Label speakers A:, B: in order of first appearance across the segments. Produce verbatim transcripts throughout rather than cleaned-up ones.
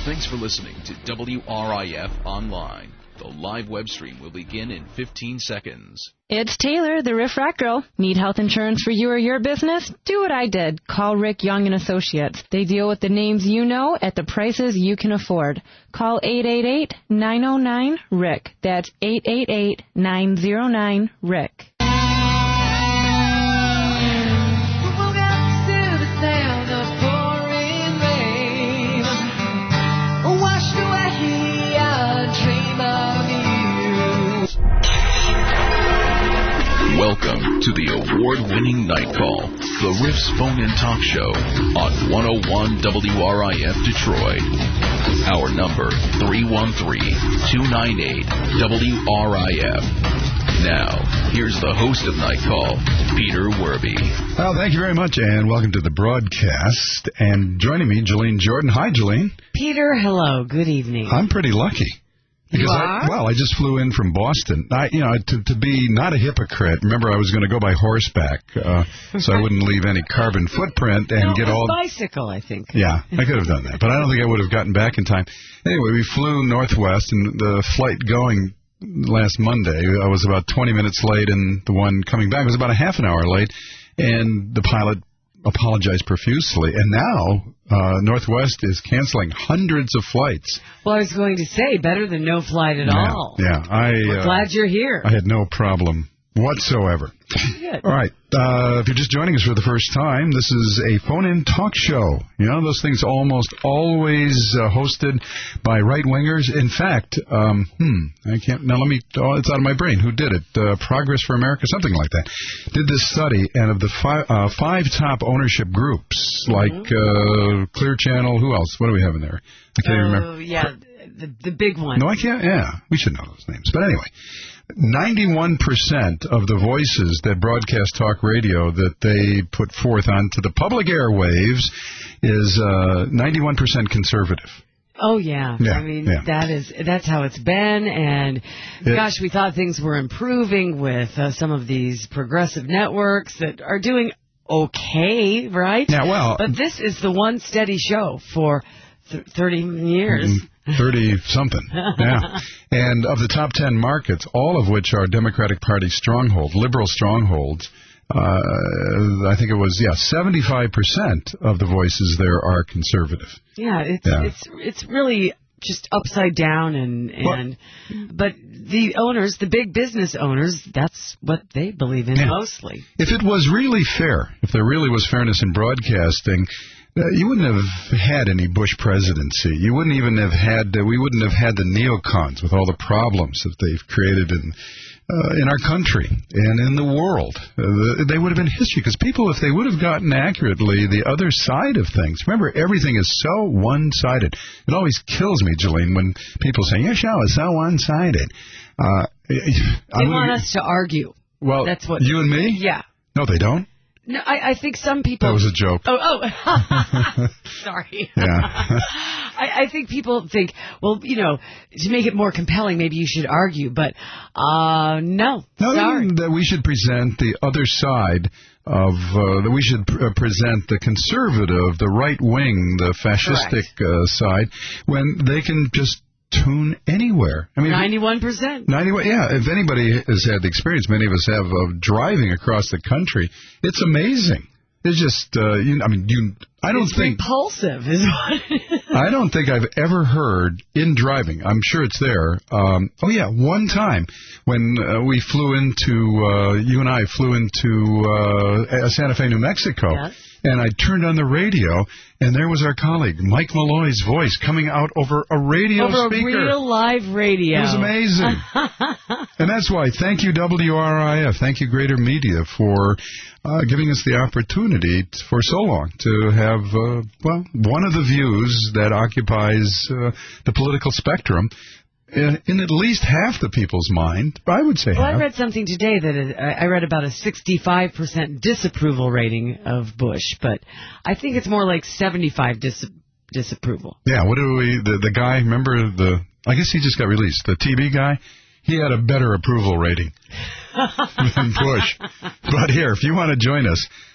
A: Thanks for listening to W R I F Online. The live web stream will begin in fifteen seconds.
B: It's Taylor, the Riff Rack Girl. Need health insurance for you or your business? Do what I did. Call Rick Young and Associates. They deal with the names you know at the prices you can afford. Call eight eight eight, nine oh nine, R I C K. That's eight eight eight, nine oh nine, R I C K.
A: Welcome to the award-winning Night Call, the Riff's phone-in talk show on one oh one W R I F Detroit. Our number, three one three, two nine eight, W R I F. Now, here's the host of Night Call, Peter Werby.
C: Well, thank you very much, and welcome to the broadcast. And joining me, Jolene Jordan. Hi, Jolene.
D: Peter, hello. Good evening.
C: I'm pretty lucky. Because
D: you are?
C: I, well, I just flew in from Boston. I, you know, to, to be not a hypocrite. Remember, I was going to go by horseback, uh, so I wouldn't leave any carbon footprint and
D: no,
C: get all.
D: Bicycle, I think.
C: Yeah, I could have done that, but I don't think I would have gotten back in time. Anyway, we flew Northwest, and the flight going last Monday, I was about twenty minutes late, and the one coming back was about a half an hour late, and the pilot apologized profusely, and now uh, Northwest is canceling hundreds of flights.
D: Well, I was going to say, better than no flight at
C: yeah,
D: all.
C: Yeah, I.
D: We're
C: uh,
D: glad you're here.
C: I had no problem whatsoever.
D: Good.
C: All right. Uh, if you're just joining us for the first time, this is a phone-in talk show. You know, those things almost always uh, hosted by right-wingers. In fact, um, hmm, I can't, now let me, oh, it's out of my brain. Who did it? Uh, Progress for America, something like that. Did this study, and of the five, uh, five top ownership groups, like mm-hmm. uh, Clear Channel, who else? What do we have in there? I can't
D: oh,
C: even remember.
D: Oh, yeah, the, the big one.
C: No, I can't, yeah. We should know those names. But anyway. ninety-one percent of the voices that broadcast talk radio that they put forth onto the public airwaves is uh, ninety-one percent conservative.
D: Oh, yeah.
C: yeah
D: I mean,
C: yeah.
D: that is, that's how it's been. And, it, gosh, we thought things were improving with uh, some of these progressive networks that are doing okay, right?
C: Yeah, well.
D: But this is the one steady show for th- thirty years.
C: thirty-something, yeah. And of the top ten markets, all of which are Democratic Party strongholds, liberal strongholds, uh, I think it was, yeah, seventy-five percent of the voices there are conservative.
D: Yeah, it's yeah. it's it's really just upside down, and, and but the owners, the big business owners, that's what they believe in yeah. mostly.
C: If it was really fair, if there really was fairness in broadcasting, Uh, you wouldn't have had any Bush presidency. You wouldn't even have had, uh, we wouldn't have had the neocons with all the problems that they've created in uh, in our country and in the world. Uh, the, they would have been history, because people, if they would have gotten accurately the other side of things, remember, everything is so one-sided. It always kills me, Jolene, when people say, your show is so one-sided. Uh,
D: they want us to argue.
C: Well,
D: That's what
C: you and me?
D: Yeah.
C: No, they don't.
D: No, I, I think some people...
C: That was a joke.
D: Oh, oh. Sorry.
C: Yeah.
D: I, I think people think, well, you know, to make it more compelling, maybe you should argue. But, uh, no.
C: No,
D: sorry.
C: That we should present the other side of... Uh, that we should pr- uh, present the conservative, the right-wing, the fascistic uh, side, when they can just... tune anywhere. I mean,
D: ninety-one percent.
C: ninety-one, yeah. If anybody has had the experience, many of us have, of driving across the country, it's amazing. It's just, uh, you, I mean, you. I don't
D: it's
C: think
D: repulsive is what it is.
C: I don't think I've ever heard in driving. I'm sure it's there. Um, oh yeah, one time when uh, we flew into, uh, you and I flew into uh, Santa Fe, New Mexico.
D: Yes.
C: And I turned on the radio, and there was our colleague, Mike Malloy's voice, coming out over a radio
D: over
C: speaker.
D: Over a real live radio.
C: It was amazing. And that's why, thank you, W R I F, thank you, Greater Media, for uh, giving us the opportunity t- for so long to have, uh, well, one of the views that occupies uh, the political spectrum in, in at least half the people's mind. I would say
D: well,
C: half.
D: I read something today that it, I read about a sixty-five percent disapproval rating of Bush, but I think it's more like seventy-five dis- disapproval.
C: Yeah, what do we, the, the guy, remember the, I guess he just got released, the T V guy? He had a better approval rating than Bush. But here, if you want to join us,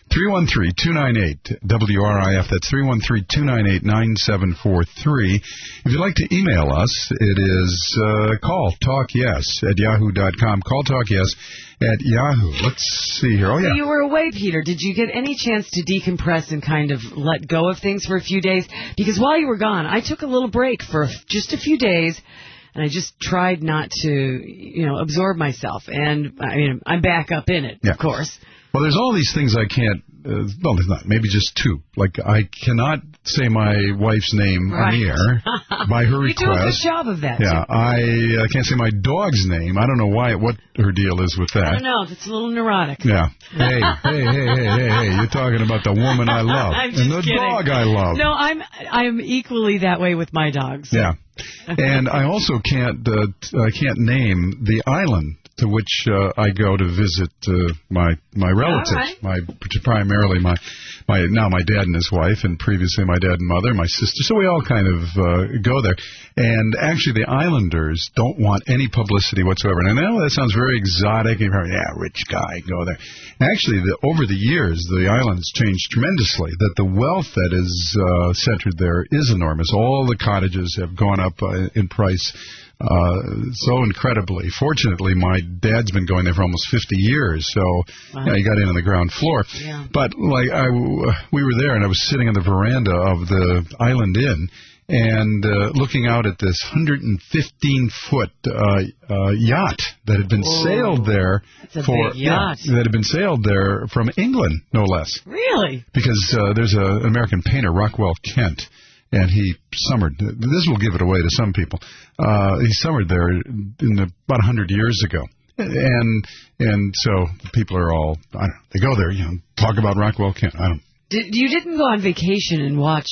C: three one three, two nine eight, W R I F. That's three one three, two nine eight, nine seven four three. If you'd like to email us, it is uh, call talk yes at yahoo dot com. Call talk yes at Yahoo. Let's see here. Oh, yeah.
D: So you were away, Peter. Did you get any chance to decompress and kind of let go of things for a few days? Because while you were gone, I took a little break for just a few days, and I just tried not to, you know, absorb myself. And, I mean, I'm back up in it,
C: yeah.
D: of course.
C: Well, there's all these things I can't, uh, well, there's not, maybe just two. Like, I cannot say my wife's name
D: right.
C: on the air by her request.
D: You do a good job of that,
C: Yeah,
D: too.
C: I uh, can't say my dog's name. I don't know why, what her deal is with that.
D: I don't know. It's a little neurotic.
C: Yeah. Hey, hey, hey, hey, hey, hey, you're talking about the woman I love.
D: I'm just
C: and the
D: kidding.
C: dog I love.
D: No, I'm I'm equally that way with my dogs.
C: Yeah. And I also can't, uh, t- I can't name the island to which uh, I go to visit uh, my my relatives,
D: right.
C: my primarily my my now my dad and his wife, and previously my dad and mother, my sister. So we all kind of uh, go there. And actually, the islanders don't want any publicity whatsoever. And I know that sounds very exotic. And yeah, rich guy, go there. Actually, the, over the years, the island's changed tremendously. That the wealth that is uh, centered there is enormous. All the cottages have gone up uh, in price. Uh, so incredibly. Fortunately, my dad's been going there for almost fifty years, so wow. yeah, he got in on the ground floor.
D: Yeah.
C: But like I, we were there, and I was sitting on the veranda of the Island Inn, and uh, looking out at this one hundred fifteen foot uh, uh, yacht that had been Whoa. sailed there
D: That's a
C: for
D: big yacht.
C: Yeah, that had been sailed there from England, no less.
D: Really?
C: Because uh, there's a, an American painter, Rockwell Kent. And he summered. This will give it away to some people. Uh, he summered there in the, about one hundred years ago. And and so people are all, I don't know, they go there, you know, talk about Rockwell Kent. I don't
D: Did, you didn't go on vacation and watch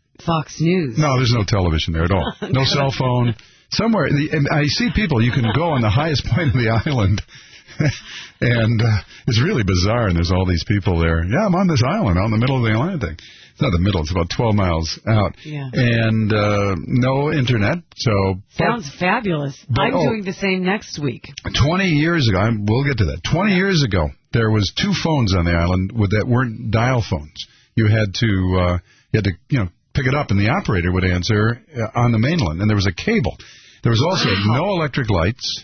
D: Fox News.
C: No, there's no television there at all. No cell phone. Somewhere, the, and I see people, you can go on the highest point of the island. And uh, it's really bizarre, and there's all these people there. Yeah, I'm on this island out in the middle of the Atlantic. It's not the middle, it's about twelve miles out.
D: Yeah.
C: And uh, no internet. So
D: Sounds but, fabulous. But, I'm oh, doing the same next week.
C: twenty years ago, I'm, we'll get to that. twenty years ago, there was two phones on the island with that weren't dial phones. You had to, uh, you had to, you know, pick it up, and the operator would answer uh, on the mainland. And there was a cable. There was also wow. no electric lights.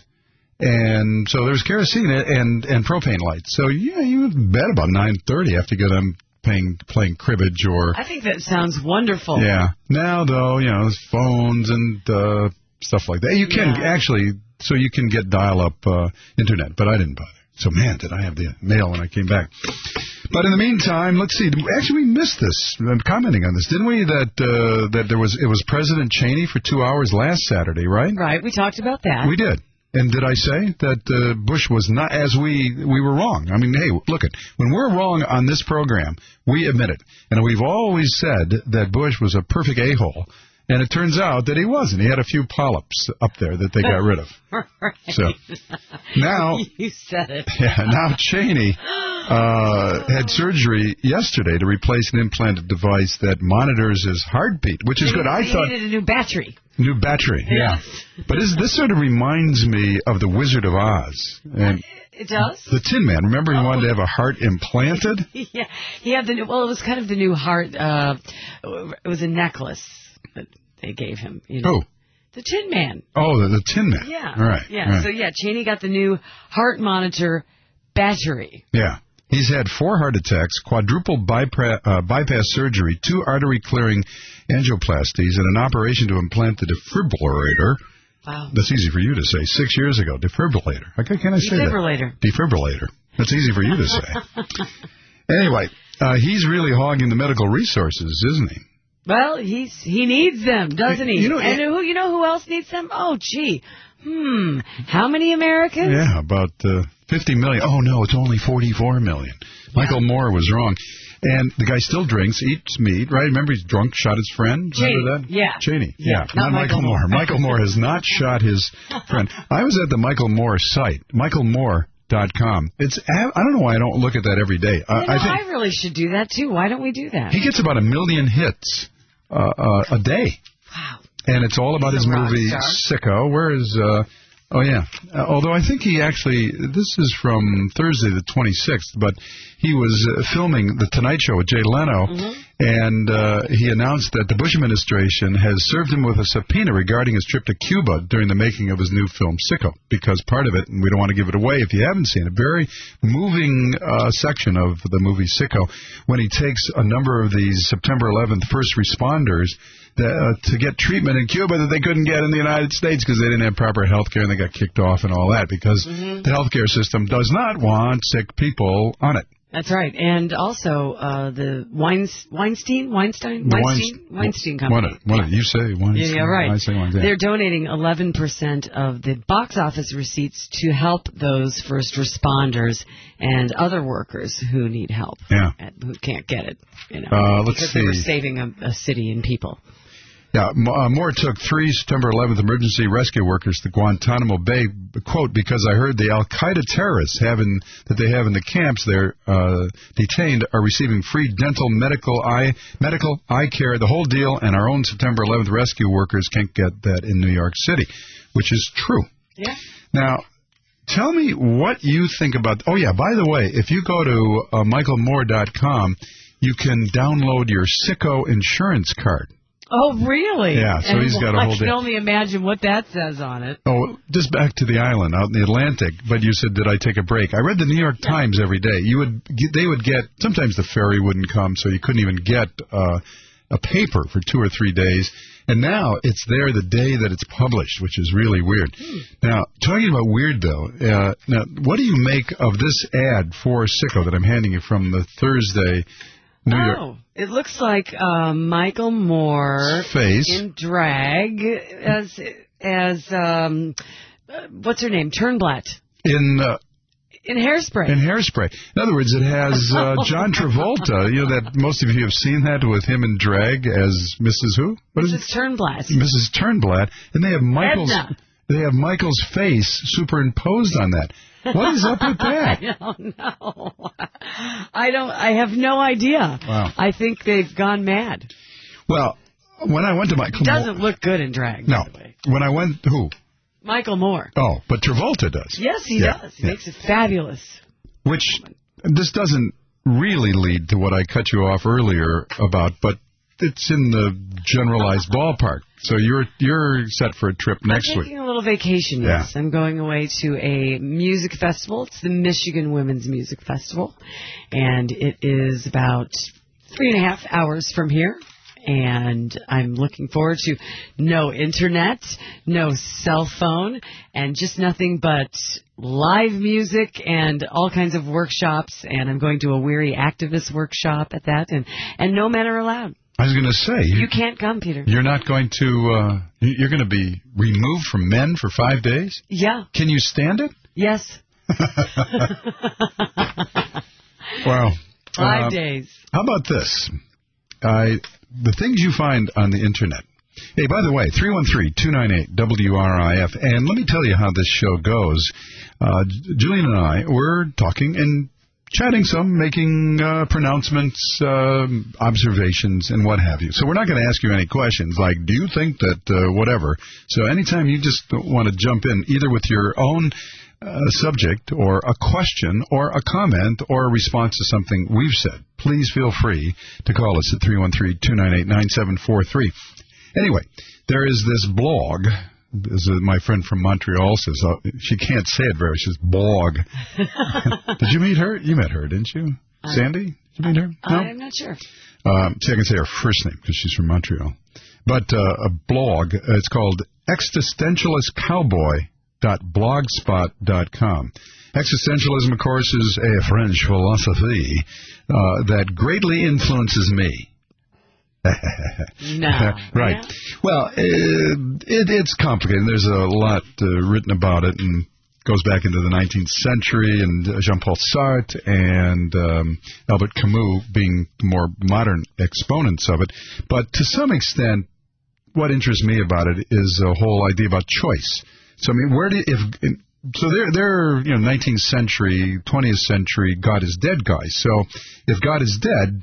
C: And so there was kerosene and, and propane lights. So, yeah, you would bet about nine thirty after you get them playing, playing cribbage or...
D: I think that sounds wonderful.
C: Yeah. Now, though, you know, there's phones and uh, stuff like that. You can yeah. actually... So you can get dial-up uh, internet, but I didn't bother. So, man, did I have the mail when I came back. But in the meantime, let's see. Actually, we missed this. I'm commenting on this, didn't we? That uh, that there was it was President Cheney for two hours last Saturday, right?
D: Right. We talked about that.
C: We did. And did I say that uh, Bush was not, as we we were wrong? I mean, hey, look it. When we're wrong on this program, we admit it. And we've always said that Bush was a perfect a-hole. And it turns out that he wasn't. He had a few polyps up there that they got rid of.
D: Right.
C: So now,
D: you said it.
C: Yeah. Now Cheney uh, had surgery yesterday to replace an implanted device that monitors his heartbeat, which is
D: he,
C: good. I
D: he
C: thought
D: needed a new battery.
C: New battery. Yeah. yeah. But is, this sort of reminds me of the Wizard of Oz. And
D: it does?
C: The Tin Man. Remember he oh. wanted to have a heart implanted?
D: Yeah. He had the well. It was kind of the new heart. Uh, it was a necklace that they gave him. You know.
C: Who?
D: The Tin Man.
C: Oh, the, the Tin Man.
D: Yeah.
C: All right.
D: Yeah.
C: Right.
D: So, yeah, Cheney got the new heart monitor battery.
C: Yeah. He's had four heart attacks, quadruple bypass, uh, bypass surgery, two artery-clearing angioplasties, and an operation to implant the defibrillator.
D: Wow.
C: That's easy for you to say. Six years ago, defibrillator. How can I say
D: Defibrillator.
C: that? Defibrillator. That's easy for you to say. Anyway, uh, he's really hogging the medical resources, isn't he?
D: Well, he's he needs them, doesn't he?
C: You know,
D: and who you know who else needs them? Oh, gee. Hmm. How many Americans?
C: Yeah, about uh, fifty million. Oh, no, it's only forty-four million. Michael yeah. Moore was wrong. And the guy still drinks, eats meat, right? Remember he's drunk, shot his friend?
D: Cheney.
C: Remember that?
D: Yeah.
C: Cheney.
D: Yeah.
C: yeah.
D: Not,
C: Not Michael, Michael Moore.
D: Moore.
C: Michael Moore has not shot his friend. I was at the Michael Moore site, michael moore dot com. It's I don't know why I don't look at that every day.
D: You know,
C: I, think
D: I really should do that, too. Why don't we do that?
C: He gets about a million hits uh, uh, a day.
D: Wow.
C: And it's all about
D: He's
C: his
D: a rock
C: movie
D: star.
C: Sicko. Where is... Uh, Oh, yeah. Uh, although I think he actually, this is from Thursday the twenty-sixth, but he was uh, filming The Tonight Show with Jay Leno, mm-hmm. and uh, he announced that the Bush administration has served him with a subpoena regarding his trip to Cuba during the making of his new film, Sicko, because part of it, and we don't want to give it away if you haven't seen it, very moving uh, section of the movie Sicko, when he takes a number of these September eleventh first responders that, uh, to get treatment in Cuba that they couldn't get in the United States because they didn't have proper health care and they got kicked off and all that because mm-hmm. the health care system does not want sick people on it.
D: That's right. And also uh, the Weins, Weinstein, Weinstein, Weinstein, Weinstein Company.
C: What, what, you say Weinstein.
D: Yeah, yeah right.
C: I say Weinstein.
D: They're donating eleven percent of the box office receipts to help those first responders and other workers who need help,
C: yeah.
D: and who can't get it. You know,
C: uh, let's
D: because
C: see.
D: they were saving a, a city and people.
C: Yeah, uh, Moore took three September eleventh emergency rescue workers to Guantanamo Bay, quote, because I heard the Al-Qaeda terrorists having, that they have in the camps there uh, detained are receiving free dental, medical, eye, medical, eye care, the whole deal, and our own September eleventh rescue workers can't get that in New York City, which is true.
D: Yeah.
C: Now, tell me what you think about, oh, yeah, by the way, if you go to uh, michael moore dot com, you can download your Sicko insurance card.
D: Oh, really?
C: Yeah, so
D: and
C: he's got a whole
D: I can only imagine what that says on it.
C: Oh, just back to the island out in the Atlantic. But you said, did I take a break? I read the New York Times every day. You would, They would get, sometimes the ferry wouldn't come, so you couldn't even get uh, a paper for two or three days. And now it's there the day that it's published, which is really weird. Hmm. Now, talking about weird, though, uh, now, what do you make of this ad for Sicko that I'm handing you from the Thursday New
D: oh,
C: York?
D: It looks like uh, Michael Moore's
C: face
D: in drag as as um, what's her name, Turnblatt
C: in uh,
D: in Hairspray.
C: In Hairspray. In other words, it has uh, John Travolta. You know that most of you have seen that with him in drag as Missus Who? What
D: Missus
C: is it?
D: Turnblatt.
C: Missus Turnblatt, and they have Michael's.
D: Edna.
C: They have Michael's face superimposed on that. What is up with that?
D: I don't know. I don't. I have no idea.
C: Wow.
D: I think they've gone mad.
C: Well, when I went to Michael,
D: he doesn't look good in drag.
C: No.
D: By the way.
C: When I went, who?
D: Michael Moore.
C: Oh, but Travolta does.
D: Yes, he
C: yeah.
D: does. He
C: yeah.
D: makes it fabulous.
C: Which this doesn't really lead to what I cut you off earlier about, but it's in the generalized ballpark. So you're you're set for a trip next week.
D: I'm taking week. a little vacation, yes. Yeah. I'm going away to a music festival. It's the Michigan Women's Music Festival. And it is about three and a half hours from here. And I'm looking forward to no internet, no cell phone, and just nothing but live music and all kinds of workshops. And I'm going to a Weary Activist workshop at that. And, and no men are allowed.
C: I was going to say. You,
D: you can't come, Peter.
C: You're not going to, uh, you're going to be removed from men for five days?
D: Yeah.
C: Can you stand it?
D: Yes.
C: Wow.
D: Five
C: uh,
D: days.
C: How about this? I, the things you find on the Internet. Hey, by the way, three one three, two nine eight, W R I F. And let me tell you how this show goes. Uh, Julian and I were talking and chatting some, making uh, pronouncements, uh, observations, and what have you. So we're not going to ask you any questions like, do you think that uh, whatever. So anytime you just want to jump in, either with your own uh, subject or a question or a comment or a response to something we've said, please feel free to call us at three one three, two nine eight, nine seven four three. Anyway, there is this blog. As my friend from Montreal says, uh, she can't say it very. She says, blog. Did you meet her? You met her, didn't you? Uh, Sandy? Did you meet her? No?
D: I'm not sure.
C: Um, see, I can say her first name because she's from Montreal. But uh, a blog, uh, it's called existentialist cowboy dot blogspot dot com. Existentialism, of course, is a French philosophy uh, that greatly influences me.
D: No.
C: Right.
D: Yeah.
C: Well, it, it, it's complicated. There's a lot uh, written about it and goes back into the nineteenth century and Jean-Paul Sartre and um, Albert Camus being the more modern exponents of it. But to some extent, what interests me about it is the whole idea about choice. So, I mean, where do if so they're they're you know nineteenth century, twentieth century God is dead guys. So if God is dead,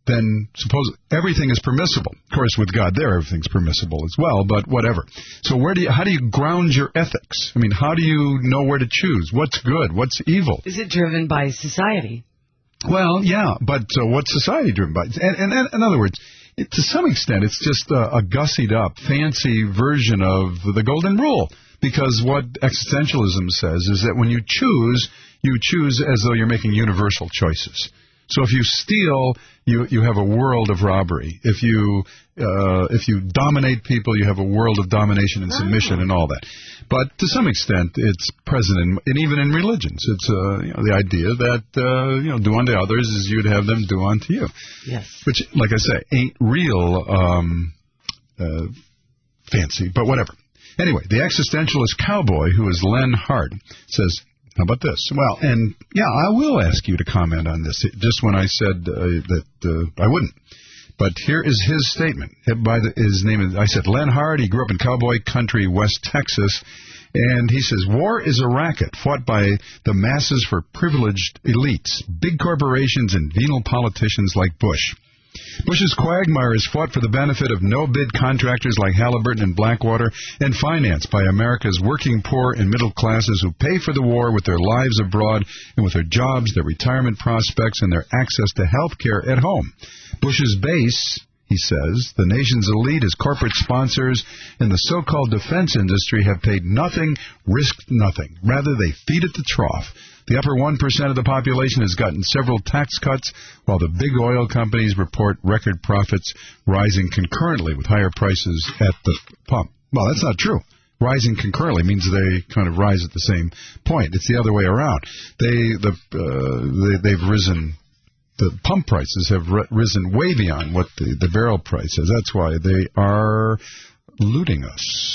C: then suppose everything is permissible. Of course, with God there, everything's permissible as well, but whatever. So where do you, how do you ground your ethics? I mean, how do you know where to choose? What's good? What's evil?
D: Is it driven by society?
C: Well, yeah, but uh, what's society driven by? And, and, and in other words, it, to some extent, it's just a, a gussied up, fancy version of the golden rule. Because what existentialism says is that when you choose, you choose as though you're making universal choices. So if you steal, you you have a world of robbery. If you uh, if you dominate people, you have a world of domination and submission and all that. But to some extent, it's present in, and even in religions. It's uh, you know, the idea that uh, you know, do unto others as you'd have them do unto you.
D: Yes.
C: Which, like I say, ain't real um, uh, fancy, but whatever. Anyway, the existentialist cowboy, who is Len Hart, says, how about this? Well, and, yeah, I will ask you to comment on this, just when I said uh, that uh, I wouldn't. But here is his statement. By the, his name is, I said, Len Hart. He grew up in cowboy country, West Texas. And he says, war is a racket fought by the masses for privileged elites, big corporations, and venal politicians like Bush. Bush's quagmire is fought for the benefit of no-bid contractors like Halliburton and Blackwater and financed by America's working poor and middle classes who pay for the war with their lives abroad and with their jobs, their retirement prospects, and their access to health care at home. Bush's base, he says, the nation's elite as corporate sponsors and the so-called defense industry have paid nothing, risked nothing. Rather, they feed at the trough. The upper one percent of the population has gotten several tax cuts, while the big oil companies report record profits rising concurrently with higher prices at the pump. Well, that's not true. Rising concurrently means they kind of rise at the same point. It's the other way around. They, the, uh, they, they've risen... The pump prices have risen way beyond what the, the barrel price is. That's why they are looting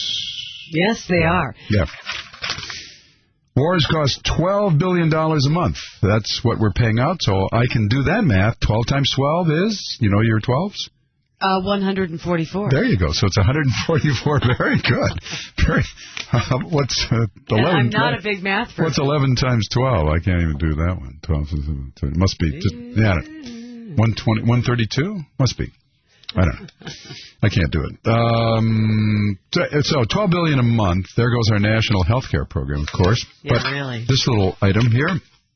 C: us.
D: Yes, they are.
C: Yeah. Wars cost twelve billion dollars a month. That's what we're paying out, so I can do that math. twelve times twelve is, you know your twelves?
D: Uh, one hundred forty-four.
C: There you go. So it's one hundred forty-four. Very good. Very. Uh, what's uh, eleven?
D: I'm not twelve? A big math person.
C: What's eleven times twelve? I can't even do that one. twelve. It must be. Just, yeah. one twenty, one thirty-two? Must be. I don't know. I can't do it. Um, so twelve billion dollars a month. There goes our national health care program, of course.
D: Yeah,
C: but
D: really.
C: This little item here.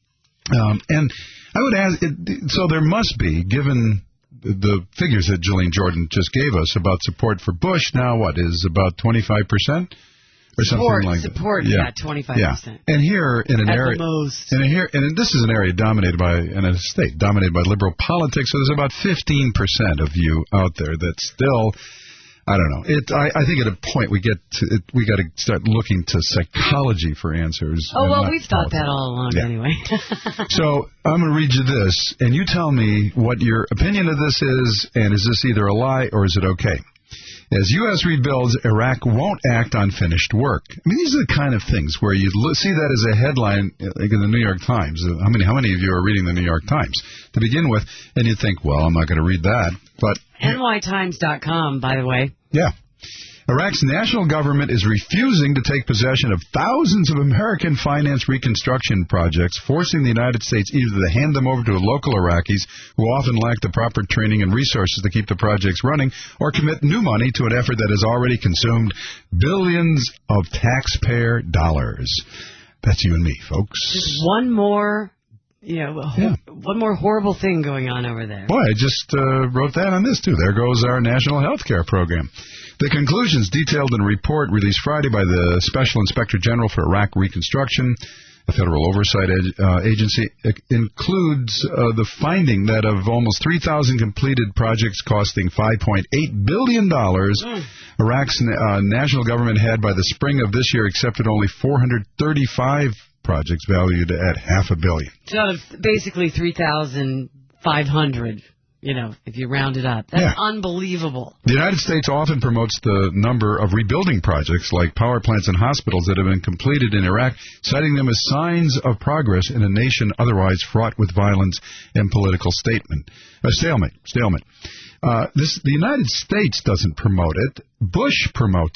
C: Um, and I would ask, it, so there must be, given the figures that Jillian Jordan just gave us about support for Bush, now what, is about twenty-five percent? Or something
D: support,
C: like
D: support,
C: that.
D: yeah, twenty-five percent.
C: Yeah. And here in an
D: At
C: area,
D: the most.
C: and here, and this is an area dominated by, in a state dominated by liberal politics. So there's about fifteen percent of you out there that still, I don't know. It. I, I think at a point we get to, it, we got to start looking to psychology for answers.
D: Oh well, we've thought that all along yeah. anyway.
C: So I'm going to read you this, and you tell me what your opinion of this is, and is this either a lie or is it okay? As U S rebuilds, Iraq won't act on finished work. I mean, these are the kind of things where you see that as a headline, like in the New York Times. How many, how many of you are reading the New York Times to begin with? And you think, well, I'm not going to read that. But
D: N Y Times dot com, by the way.
C: Yeah. Iraq's national government is refusing to take possession of thousands of American-financed reconstruction projects, forcing the United States either to hand them over to local Iraqis, who often lack the proper training and resources to keep the projects running, or commit new money to an effort that has already consumed billions of taxpayer dollars. That's you and me, folks.
D: Just one more... You know,
C: yeah.
D: one more horrible thing going on over there.
C: Boy, I just uh, wrote that on this, too. There goes our national health care program. The conclusions detailed in a report released Friday by the Special Inspector General for Iraq Reconstruction, a federal oversight ed- uh, agency, includes uh, the finding that of almost three thousand completed projects costing five point eight billion dollars, mm. Iraq's uh, national government had by the spring of this year accepted only four hundred thirty-five projects valued at half a billion.
D: So out of basically three thousand five hundred, you know, if you round it up. That's
C: yeah.
D: unbelievable.
C: The United States often promotes the number of rebuilding projects like power plants and hospitals that have been completed in Iraq, citing them as signs of progress in a nation otherwise fraught with violence and political statement. Uh, stalemate. Stalemate. Uh, this, the United States doesn't promote it. Bush promotes it.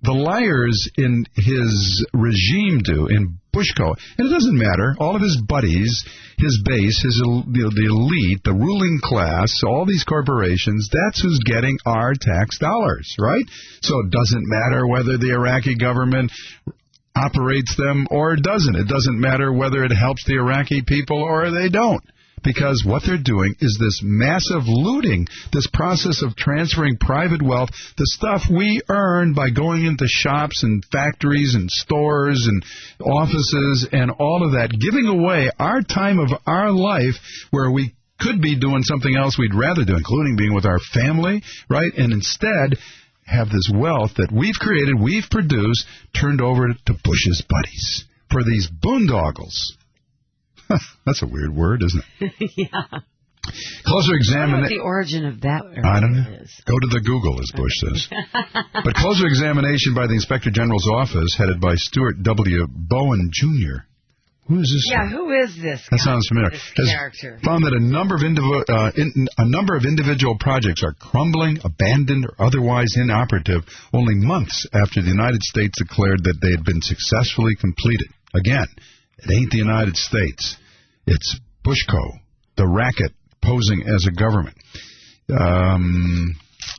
C: the liars in his regime do, in Bushko. And it doesn't matter. All of his buddies, his base, his el- the, the elite, the ruling class, all these corporations, that's who's getting our tax dollars, right? So it doesn't matter whether the Iraqi government operates them or doesn't. It doesn't matter whether it helps the Iraqi people or they don't. Because what they're doing is this massive looting, this process of transferring private wealth, the stuff we earn by going into shops and factories and stores and offices and all of that, giving away our time of our life where we could be doing something else we'd rather do, including being with our family, right? And instead have this wealth that we've created, we've produced, turned over to Bush's buddies for these boondoggles. That's a weird word, isn't
D: it? Yeah.
C: Closer examination.
D: What the origin of that word
C: I don't know.
D: Is.
C: Go to the Google, as Bush says. But closer examination by the Inspector General's office, headed by Stuart W. Bowen, Junior Who is this?
D: Yeah, who is this
C: That
D: guy?
C: sounds familiar.
D: This
C: has
D: character.
C: Found that a number of indiv- uh, in, a number of individual projects are crumbling, abandoned, or otherwise inoperative only months after the United States declared that they had been successfully completed. Again, it ain't the United States. It's Bushko, the racket posing as a government. Um,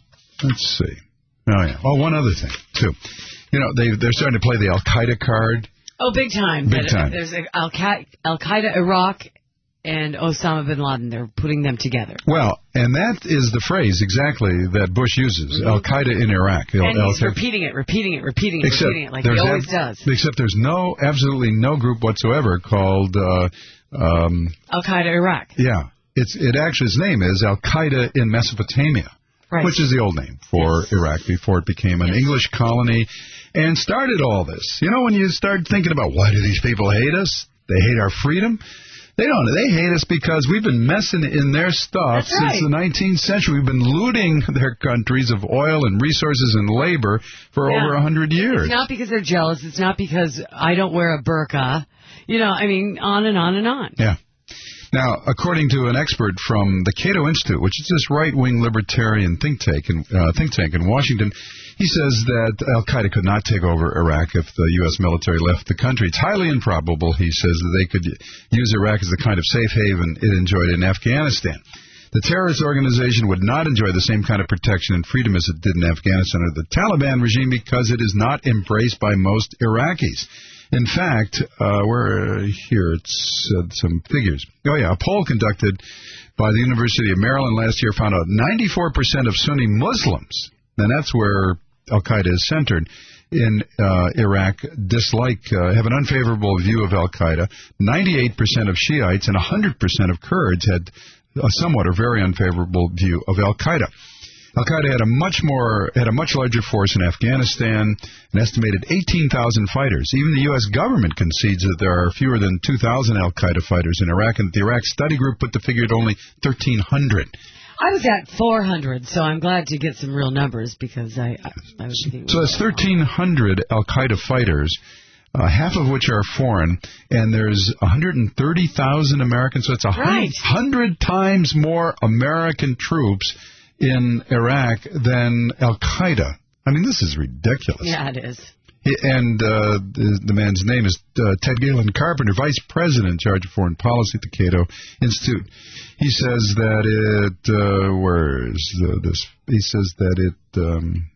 C: let's see. Oh, yeah. Oh, one other thing, too. You know, they, they're starting to play the Al-Qaeda card.
D: Oh, big time.
C: Big time.
D: There's a Al-Qaeda, Al-Qaeda Iraq and Osama bin Laden. They're putting them together.
C: Well, and that is the phrase exactly that Bush uses, mm-hmm. Al-Qaeda in Iraq.
D: And
C: Al-
D: he's
C: Al-
D: repeating it, repeating it, repeating it,
C: except
D: repeating it, like he always
C: ab-
D: does.
C: Except there's no, absolutely no group whatsoever called... Uh, um,
D: Al-Qaeda Iraq.
C: Yeah. It's It actually, its name is Al-Qaeda in Mesopotamia,
D: right.
C: which is the old name for yes. Iraq before it became an yes. English colony and started all this. You know, when you start thinking about why do these people hate us? They hate our freedom. They don't. They hate us because we've been messing in their stuff
D: That's
C: since
D: right.
C: the nineteenth century. We've been looting their countries of oil and resources and labor for
D: yeah.
C: over a hundred years.
D: It's not because they're jealous. It's not because I don't wear a burqa. You know, I mean, on and on and on.
C: Yeah. Now, according to an expert from the Cato Institute, which is this right-wing libertarian think tank in, uh, think tank in Washington, he says that Al-Qaeda could not take over Iraq if the U S military left the country. It's highly improbable, he says, that they could use Iraq as the kind of safe haven it enjoyed in Afghanistan. The terrorist organization would not enjoy the same kind of protection and freedom as it did in Afghanistan under the Taliban regime because it is not embraced by most Iraqis. In fact, uh, we're uh, here, it's uh, some figures. Oh, yeah, a poll conducted by the University of Maryland last year found out ninety-four percent of Sunni Muslims, and that's where Al-Qaeda is centered, in uh, Iraq dislike, uh, have an unfavorable view of Al-Qaeda. ninety-eight percent of Shiites and one hundred percent of Kurds had a somewhat or very unfavorable view of Al-Qaeda. Al-Qaeda had a much more, had a much larger force in Afghanistan, an estimated eighteen thousand fighters. Even the U S government concedes that there are fewer than two thousand Al-Qaeda fighters in Iraq, and the Iraq Study Group put the figure at only thirteen hundred.
D: I was at four hundred, so I'm glad to get some real numbers because I, I, I was thinking...
C: So that's thirteen hundred Al-Qaeda fighters, uh, half of which are foreign, and there's one hundred thirty thousand Americans, so it's one hundred,
D: right.
C: one hundred times more American troops in Iraq than Al-Qaeda. I mean, this is ridiculous.
D: Yeah, it is.
C: And uh, the, the man's name is uh, Ted Galen Carpenter, Vice President in charge of Foreign Policy at the Cato Institute. He says that it, uh, where is uh, this? He says that it, um,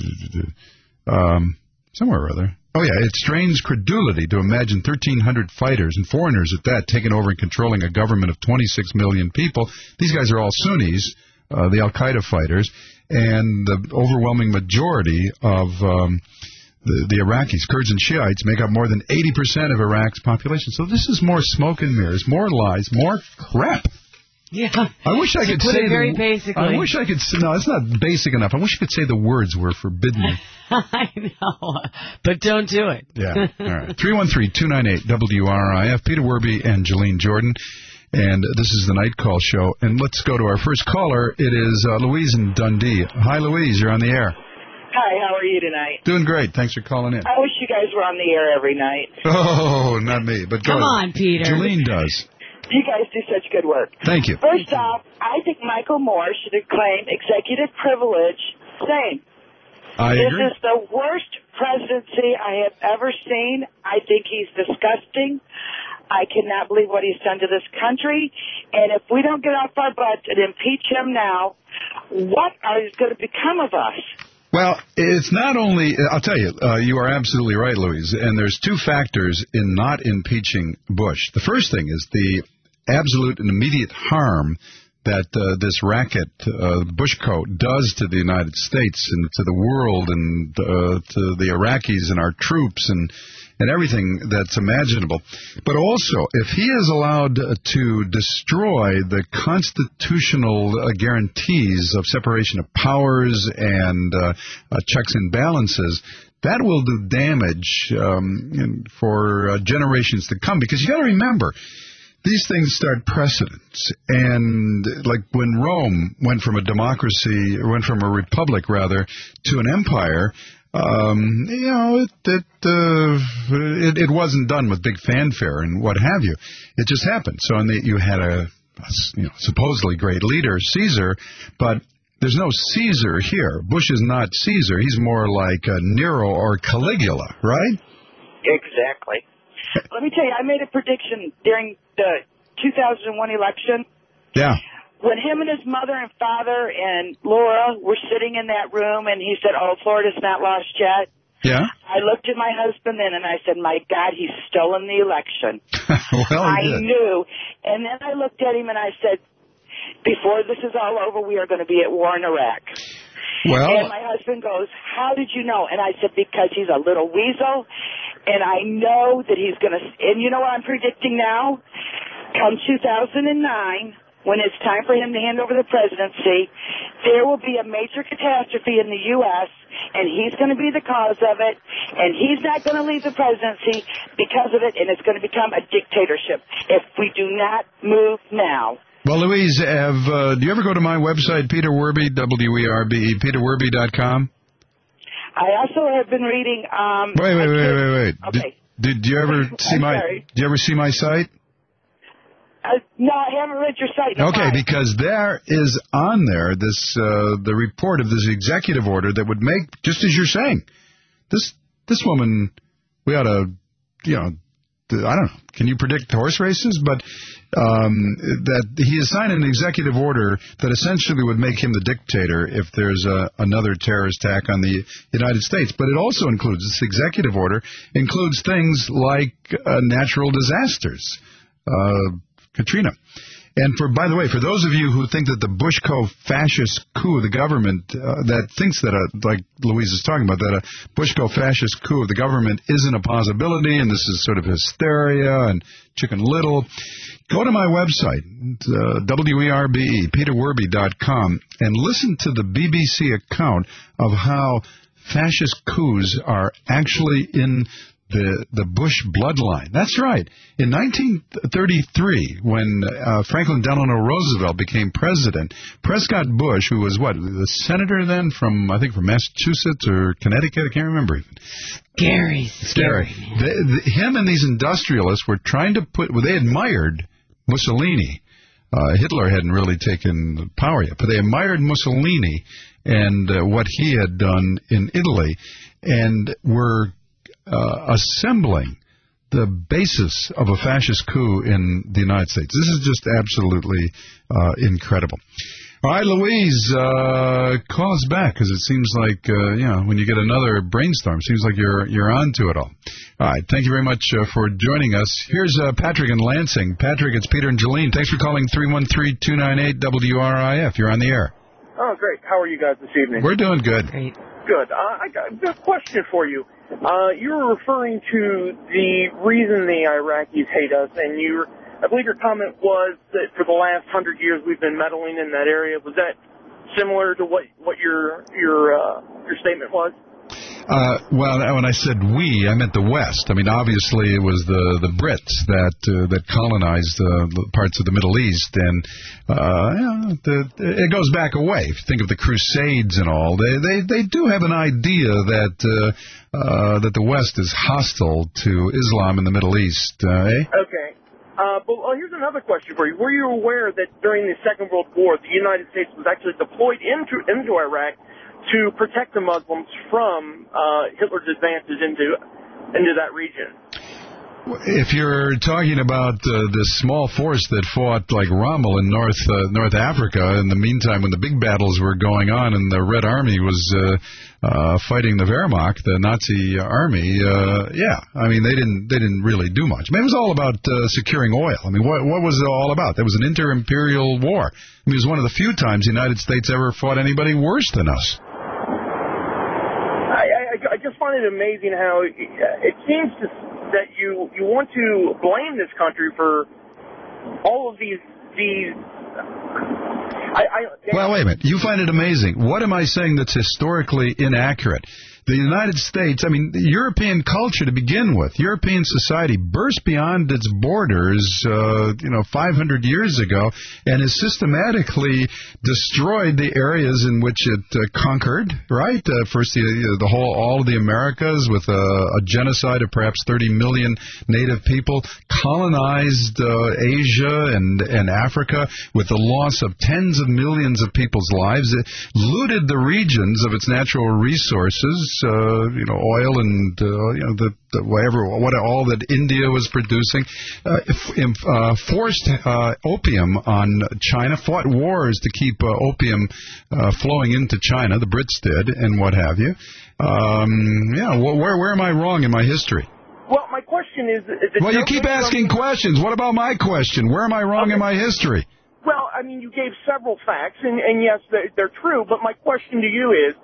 C: um, somewhere or other. Oh, yeah, it strains credulity to imagine thirteen hundred fighters and foreigners at that taking over and controlling a government of twenty-six million people. These guys are all Sunnis. Uh, the Al-Qaeda fighters, and the overwhelming majority of um, the, the Iraqis, Kurds and Shiites, make up more than eighty percent of Iraq's population. So this is more smoke and mirrors, more lies, more crap.
D: Yeah.
C: I wish I could
D: put
C: say
D: it very
C: the,
D: basically.
C: I wish I could say, no, it's not basic enough. I wish I could say the words were forbidden.
D: I know, but don't do it.
C: Yeah. All right. three one three, two nine eight, W R I F. Peter Werby and Jalene Jordan. And this is the Night Call Show. And let's go to our first caller. It is uh, Louise in Dundee. Hi, Louise. You're on the air.
E: Hi. How are you tonight?
C: Doing great. Thanks for calling in.
E: I wish you guys were on the air every night.
C: Oh, not me. But go
D: Come
C: ahead.
D: on, Peter.
C: Jalene does.
E: You guys do such good work.
C: Thank you.
E: First off, I think Michael Moore should have claimed executive privilege. Same.
C: I
E: this
C: agree.
E: is the worst presidency I have ever seen. I think he's disgusting. I cannot believe what he's done to this country. And if we don't get off our butts and impeach him now, what is going to become of us?
C: Well, it's not only, I'll tell you, uh, you are absolutely right, Louise, and there's two factors in not impeaching Bush. The first thing is the absolute and immediate harm that uh, this racket, uh, Bushcoat, does to the United States and to the world and uh, to the Iraqis and our troops and and everything that's imaginable. But also, if he is allowed to destroy the constitutional uh, guarantees of separation of powers and uh, uh, checks and balances, that will do damage um, in, for uh, generations to come. Because you got to remember, these things start precedents. And like when Rome went from a democracy, or went from a republic, rather, to an empire, Um, you know, it it, uh, it it wasn't done with big fanfare and what have you. It just happened. So and the, you had a, a you know, supposedly great leader, Caesar, but there's no Caesar here. Bush is not Caesar. He's more like uh, Nero or Caligula, right?
E: Exactly. Let me tell you, I made a prediction during the two thousand one election.
C: Yeah.
E: When him and his mother and father and Laura were sitting in that room and he said, oh, Florida's not lost yet.
C: Yeah.
E: I looked at my husband then and I said, my God, he's stolen the election.
C: Well,
E: I
C: did.
E: knew. And then I looked at him and I said, before this is all over, we are going to be at war in Iraq.
C: Well,
E: and my husband goes, how did you know? And I said, because he's a little weasel, and I know that he's going to, and you know what I'm predicting now? Come two thousand nine, when it's time for him to hand over the presidency, there will be a major catastrophe in the U S, and he's going to be the cause of it, and he's not going to leave the presidency because of it, and it's going to become a dictatorship if we do not move now.
C: Well, Louise, have, uh, do you ever go to my website, Peter Werbe, W E R B E, peter werbe dot com?
E: I also have been reading... Um,
C: wait, wait, wait, wait, wait.
E: Okay.
C: Did, did you ever see
E: I'm
C: my...
E: sorry.
C: Did you ever see my site?
E: Uh, no, I haven't read your site.
C: Okay,
E: fine.
C: because there is on there this uh, the report of this executive order that would make, just as you're saying, this this woman, we ought to, you know, I don't know, can you predict horse races? But um, that he has signed an executive order that essentially would make him the dictator if there's a, another terrorist attack on the United States. But it also includes, this executive order includes things like uh, natural disasters. Uh, Katrina. And for, by the way, for those of you who think that the Bushco fascist coup of the government, uh, that thinks that, a, like Louise is talking about, that a Bushco fascist coup of the government isn't a possibility, and this is sort of hysteria and Chicken Little, go to my website, uh, W E R B E, peter werbe dot com, and listen to the B B C account of how fascist coups are actually in the the Bush bloodline. That's right. In nineteen thirty-three, when uh, Franklin Delano Roosevelt became president, Prescott Bush, who was, what, the senator then from, I think, from Massachusetts or Connecticut, I can't remember even.
D: Scary, scary.
C: The, the, him and these industrialists were trying to put, well, they admired Mussolini. Uh, Hitler hadn't really taken power yet, but they admired Mussolini and uh, what he had done in Italy, and were Uh, assembling the basis of a fascist coup in the United States. This is just absolutely uh, incredible. All right, Louise, uh, call us back, because it seems like, uh, you know, when you get another brainstorm, it seems like you're you're on to it all. All right, thank you very much uh, for joining us. Here's uh, Patrick in Lansing. Patrick, it's Peter and Jolene. Thanks for calling three one three, two nine eight, W R I F. You're on the air.
F: Oh, great. How are you guys this evening?
C: We're doing good.
D: Great.
F: Good. Uh, I got a question for you. Uh, you were referring to the reason the Iraqis hate us, and you, I believe your comment was that for the last hundred years we've been meddling in that area. Was that similar to what what your your uh, your statement was?
C: Uh, well, when I said we, I meant the West. I mean, obviously, it was the, the Brits that uh, that colonized uh, parts of the Middle East, and uh, you know, the, it goes back a way. If you think of the Crusades and all, they they, they do have an idea that uh, uh, that the West is hostile to Islam in the Middle East. Uh, eh?
F: Okay. Uh, but well, here's another question for you. Were you aware that during the Second World War, the United States was actually deployed into into Iraq to protect the Muslims from uh, Hitler's advances into into that region.
C: If you're talking about uh, this small force that fought like Rommel in North uh, North Africa, in the meantime, when the big battles were going on and the Red Army was uh, uh, fighting the Wehrmacht, the Nazi army, uh, yeah, I mean they didn't they didn't really do much. I mean, it was all about uh, securing oil. I mean, what what was it all about? There was an inter-imperial war. I mean, it was one of the few times the United States ever fought anybody worse than us.
F: I, I, I just find it amazing how it, it seems to. that you, you want to blame this country for all of these these. I, I,
C: well, wait a minute. You find it amazing. What am I saying that's historically inaccurate? The United States, I mean, European culture to begin with, European society burst beyond its borders, uh, you know, five hundred years ago, and has systematically destroyed the areas in which it uh, conquered, right? Uh, first, the, the whole, all of the Americas with a, a genocide of perhaps thirty million native people, colonized uh, Asia and, and Africa with the loss of tens of millions of people's lives, it looted the regions of its natural resources, Uh, you know, oil and uh, you know the, the whatever what all that India was producing, uh, if, uh, forced uh, opium on China, fought wars to keep uh, opium uh, flowing into China. The Brits did, and what have you. Um, yeah, wh- where where am I wrong in my history?
F: Well, my question is. is
C: well, you keep asking questions. What about my question? Where am I wrong okay. in my history?
F: Well, I mean, you gave several facts, and, and yes, they're, they're true. But my question to you is.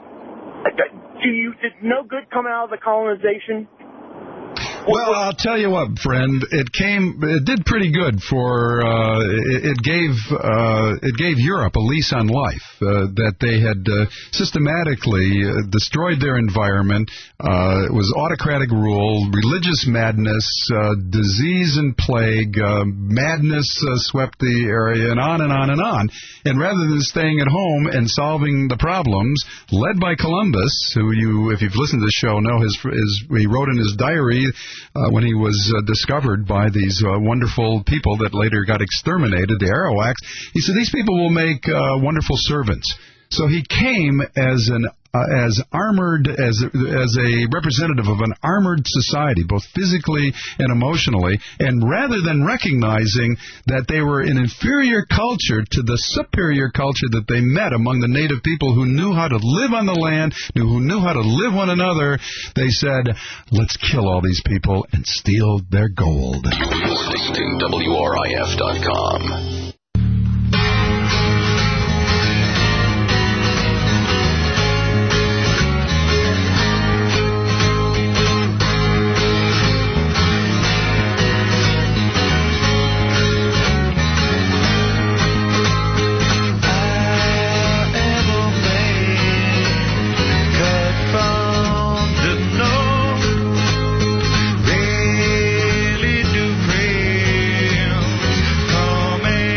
F: Do you, did no good come out of the colonization?
C: Well, I'll tell you what, friend. It came. It did pretty good for. Uh, it, it gave. Uh, it gave Europe a lease on life. Uh, that they had uh, systematically uh, destroyed their environment. Uh, it was autocratic rule, religious madness, uh, disease and plague, uh, madness uh, swept the area, and on and on and on. And rather than staying at home and solving the problems, led by Columbus, who you, if you've listened to the show, know his, his he wrote in his diary. Uh, when he was uh, discovered by these uh, wonderful people that later got exterminated, the Arawaks, he said, these people will make uh, wonderful servants. So he came as an uh, as armored, as as a representative of an armored society, both physically and emotionally, and rather than recognizing that they were an inferior culture to the superior culture that they met among the native people who knew how to live on the land, who knew how to live one another, they said, let's kill all these people and steal their gold.
A: You're listening to W R I F dot com.
G: Really do pray. Come and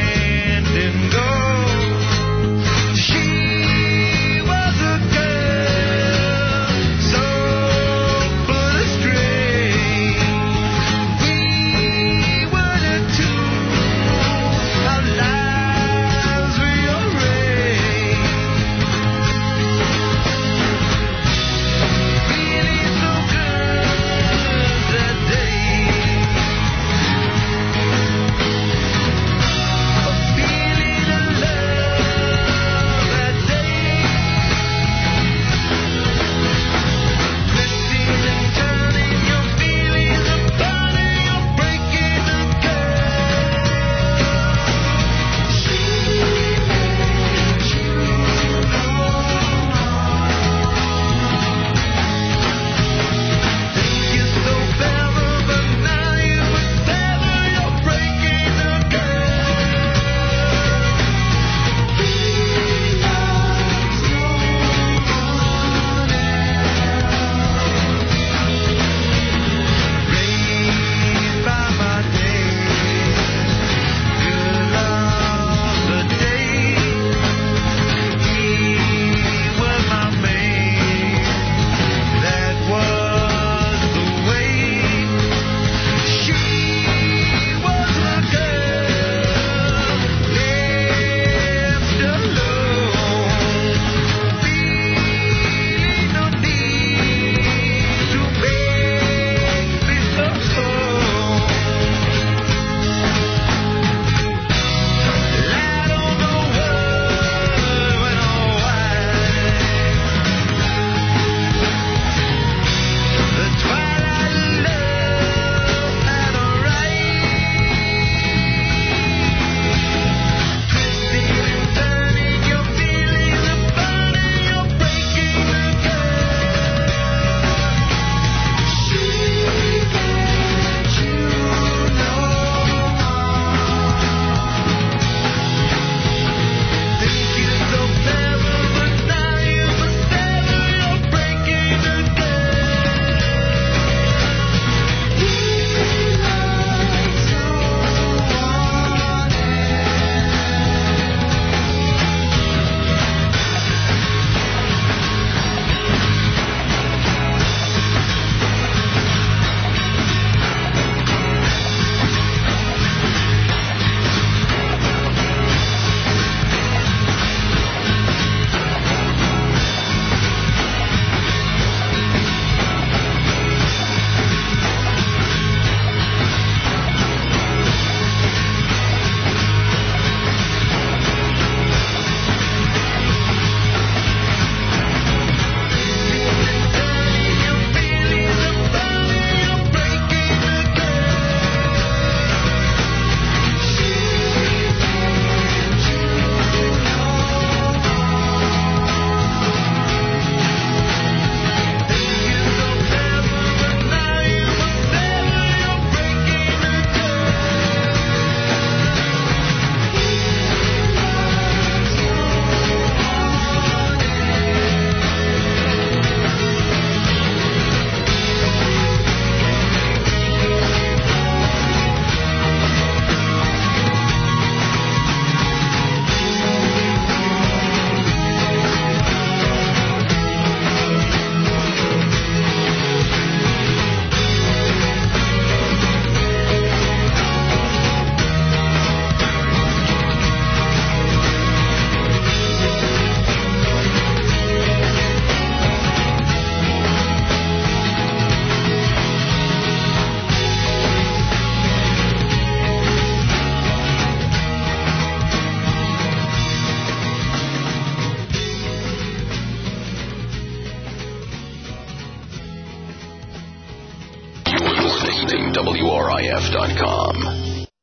A: one W R I F dot com.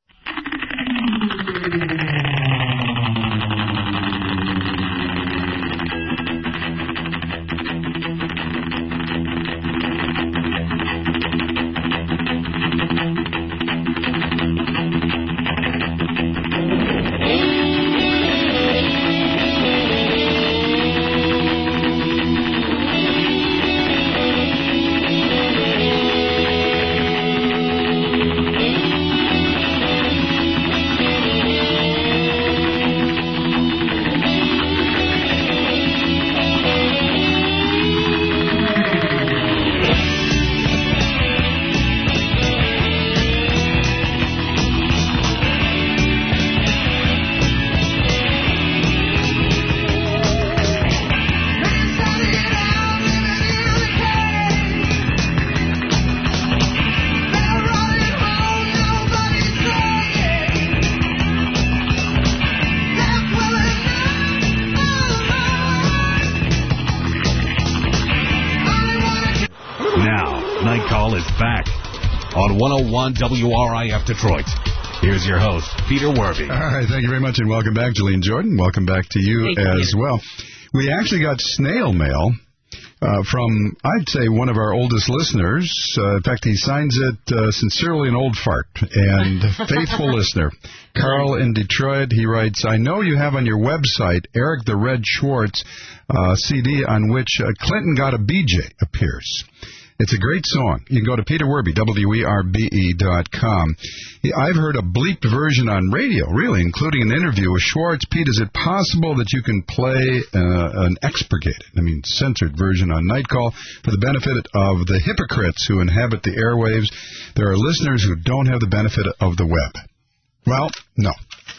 G: one oh one W R I F Detroit. Here's your host, Peter Werby.
C: All right, thank you very much, and welcome back, Jolene Jordan. Welcome back to you
D: Thank
C: as
D: you.
C: well. We actually got snail mail uh, from, I'd say, one of our oldest listeners. Uh, in fact, he signs it uh, sincerely an old fart and faithful listener. Carl in Detroit, he writes, I know you have on your website Eric the Red Schwartz uh, C D on which uh, Clinton Got a B J appears. It's a great song. You can go to Peter Werby, W E R B E dot com. I've heard a bleeped version on radio, really, including an interview with Schwartz. Pete, is it possible that you can play uh, an expurgated, I mean censored version on Night Call for the benefit of the hypocrites who inhabit the airwaves? There are listeners who don't have the benefit of the web. Well, no.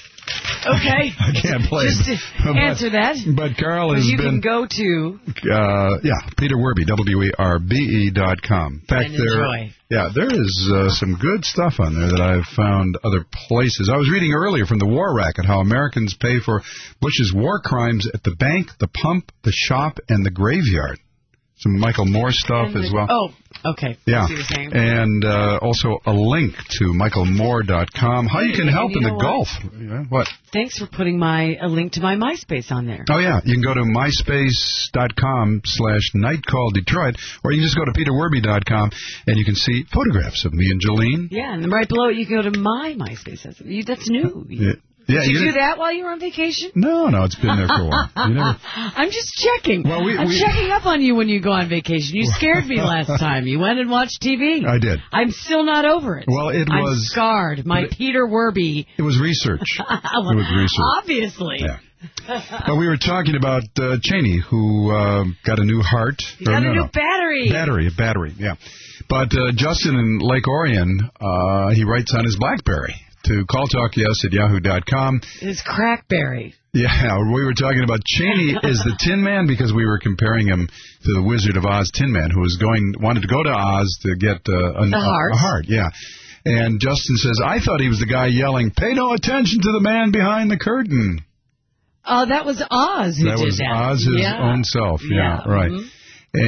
D: Okay.
C: I can't play
D: Just
C: it.
D: to answer that.
C: But Carl has
D: you
C: been...
D: can go to...
C: Uh, yeah, Peter Werby, W E R B E dot com. In fact,
D: and
C: there,
D: enjoy.
C: yeah, there is uh, some good stuff on there that I've found other places. I was reading earlier from the War Racket how Americans pay for Bush's war crimes at the bank, the pump, the shop, and the graveyard. Some Michael Moore stuff
D: the,
C: as well.
D: Oh, okay.
C: Yeah.
D: I see what you're saying.
C: And uh, also a link to michael moore dot com. How you can help
D: you
C: in the
D: know
C: Gulf.
D: what?
C: Yeah, what?
D: Thanks for putting my a link to my MySpace on there.
C: Oh, yeah. You can go to myspace dot com slash nightcall Detroit, or you can just go to peter werby dot com, and you can see photographs of me and Jolene.
D: Yeah, and then right below it, you can go to my MySpace. That's, you, that's new.
C: Yeah. Yeah,
D: Did you,
C: you
D: do that while you were on vacation?
C: No, no, it's been there for a while. You never...
D: I'm just checking.
C: Well, we,
D: I'm
C: we...
D: checking up on you when you go on vacation. You scared me last time. You went and watched T V.
C: I did.
D: I'm still not over it.
C: Well, it
D: I'm
C: was...
D: scarred. My
C: it...
D: Peter Werby.
C: It was research.
D: well,
C: it was research.
D: Obviously.
C: Yeah. But we were talking about uh, Cheney, who uh, got a new heart.
D: He got
C: no,
D: a new
C: no.
D: battery.
C: Battery, a battery, yeah. But uh, Justin in Lake Orion, uh, he writes on his BlackBerry to call talk yes at yahoo dot com.
D: His crackberry.
C: Yeah, we were talking about Cheney is the Tin Man because we were comparing him to the Wizard of Oz Tin Man, who was going wanted to go to Oz to get uh, a,
D: the heart.
C: A, a heart, yeah. And Justin says, I thought he was the guy yelling, "Pay no attention to the man behind the curtain."
D: Oh, that was Oz who
C: that
D: did
C: was
D: that.
C: Oz his
D: yeah.
C: own self. Yeah,
D: yeah.
C: right.
D: Mm-hmm.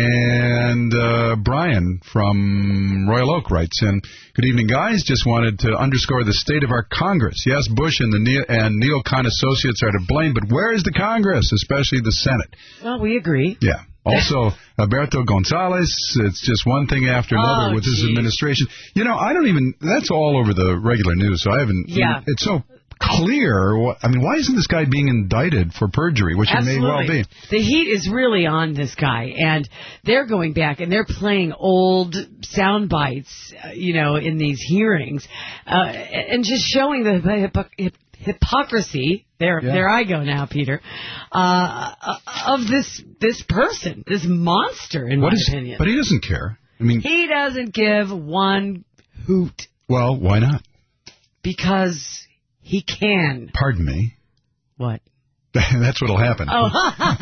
C: And uh, Brian from Royal Oak writes in, good evening, guys. Just wanted to underscore the state of our Congress. Yes, Bush and the neo- and neocon associates are to blame, but where is the Congress, especially the Senate?
D: Well, we agree.
C: Yeah. Also, Alberto Gonzalez, it's just one thing after another
D: oh,
C: with his
D: geez.
C: administration. You know, I don't even, that's all over the regular news, so I haven't,
D: yeah.
C: it's so clear. I mean, why isn't this guy being indicted for perjury, which
D: Absolutely.
C: he may well be?
D: The heat is really on this guy, and they're going back and they're playing old sound bites, uh, you know, in these hearings, uh, and just showing the hypo- hip- hypocrisy. There,
C: yeah.
D: there I go now, Peter. Uh, of this this person, this monster, in
C: what
D: my
C: is,
D: opinion.
C: But he doesn't care. I mean,
D: he doesn't give one hoot.
C: Well, why not?
D: Because he can.
C: Pardon me.
D: What?
C: That's what'll happen.
D: Oh,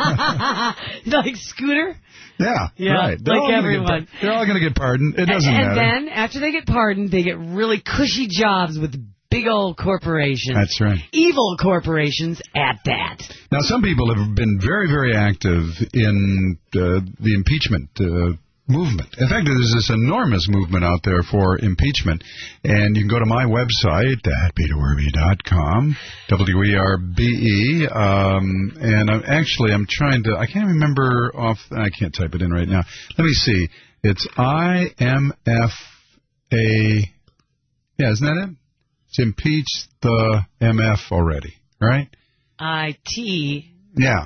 D: like Scooter?
C: Yeah,
D: yeah
C: right. They're
D: like everyone.
C: Get, they're all going to get pardoned. It doesn't
D: and,
C: matter.
D: And then, after they get pardoned, they get really cushy jobs with big old corporations.
C: That's right.
D: Evil corporations at that.
C: Now, some people have been very, very active in uh, the impeachment uh, movement. In fact, there's this enormous movement out there for impeachment, and you can go to my website at peter werby dot com, W E R B E, um, and I'm actually, I'm trying to, I can't remember off, I can't type it in right now. Let me see. It's I M F A, yeah, isn't that it? It's impeach the M F already, right?
D: I T
C: Yeah.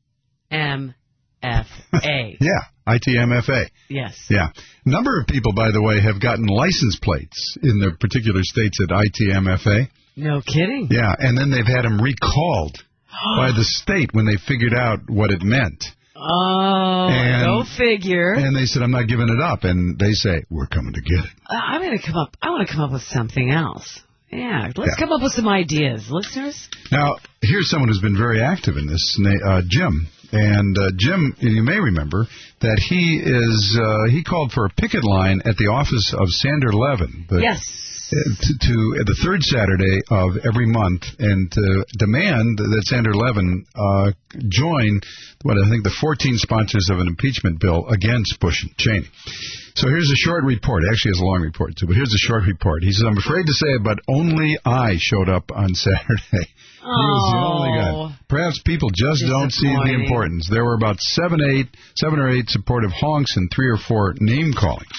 D: M F A.
C: Yeah, I T M F A.
D: Yes.
C: Yeah. A number of people, by the way, have gotten license plates in their particular states at I T M F A.
D: No kidding.
C: Yeah, and then they've had them recalled by the state when they figured out what it meant.
D: Oh,
C: and,
D: go figure.
C: And they said, I'm not giving it up. And they say, we're coming to get it.
D: Uh, I'm going to come up. I want to come up with something else. Yeah, let's
C: yeah.
D: come up with some ideas, listeners.
C: Now, here's someone who's been very active in this, uh, Jim. And uh, Jim, you may remember that he is uh, he called for a picket line at the office of Sander Levin. The,
D: yes.
C: To, to the third Saturday of every month, and to demand that Sander Levin uh, join what I think the fourteen sponsors of an impeachment bill against Bush and Cheney. So here's a short report. Actually, it's a long report, too, but here's a short report. He says, I'm afraid to say it, but only I showed up on Saturday.
D: Oh.
C: He was the only guy. Perhaps people just don't see the importance. There were about seven, eight, seven or eight supportive honks and three or four name callings.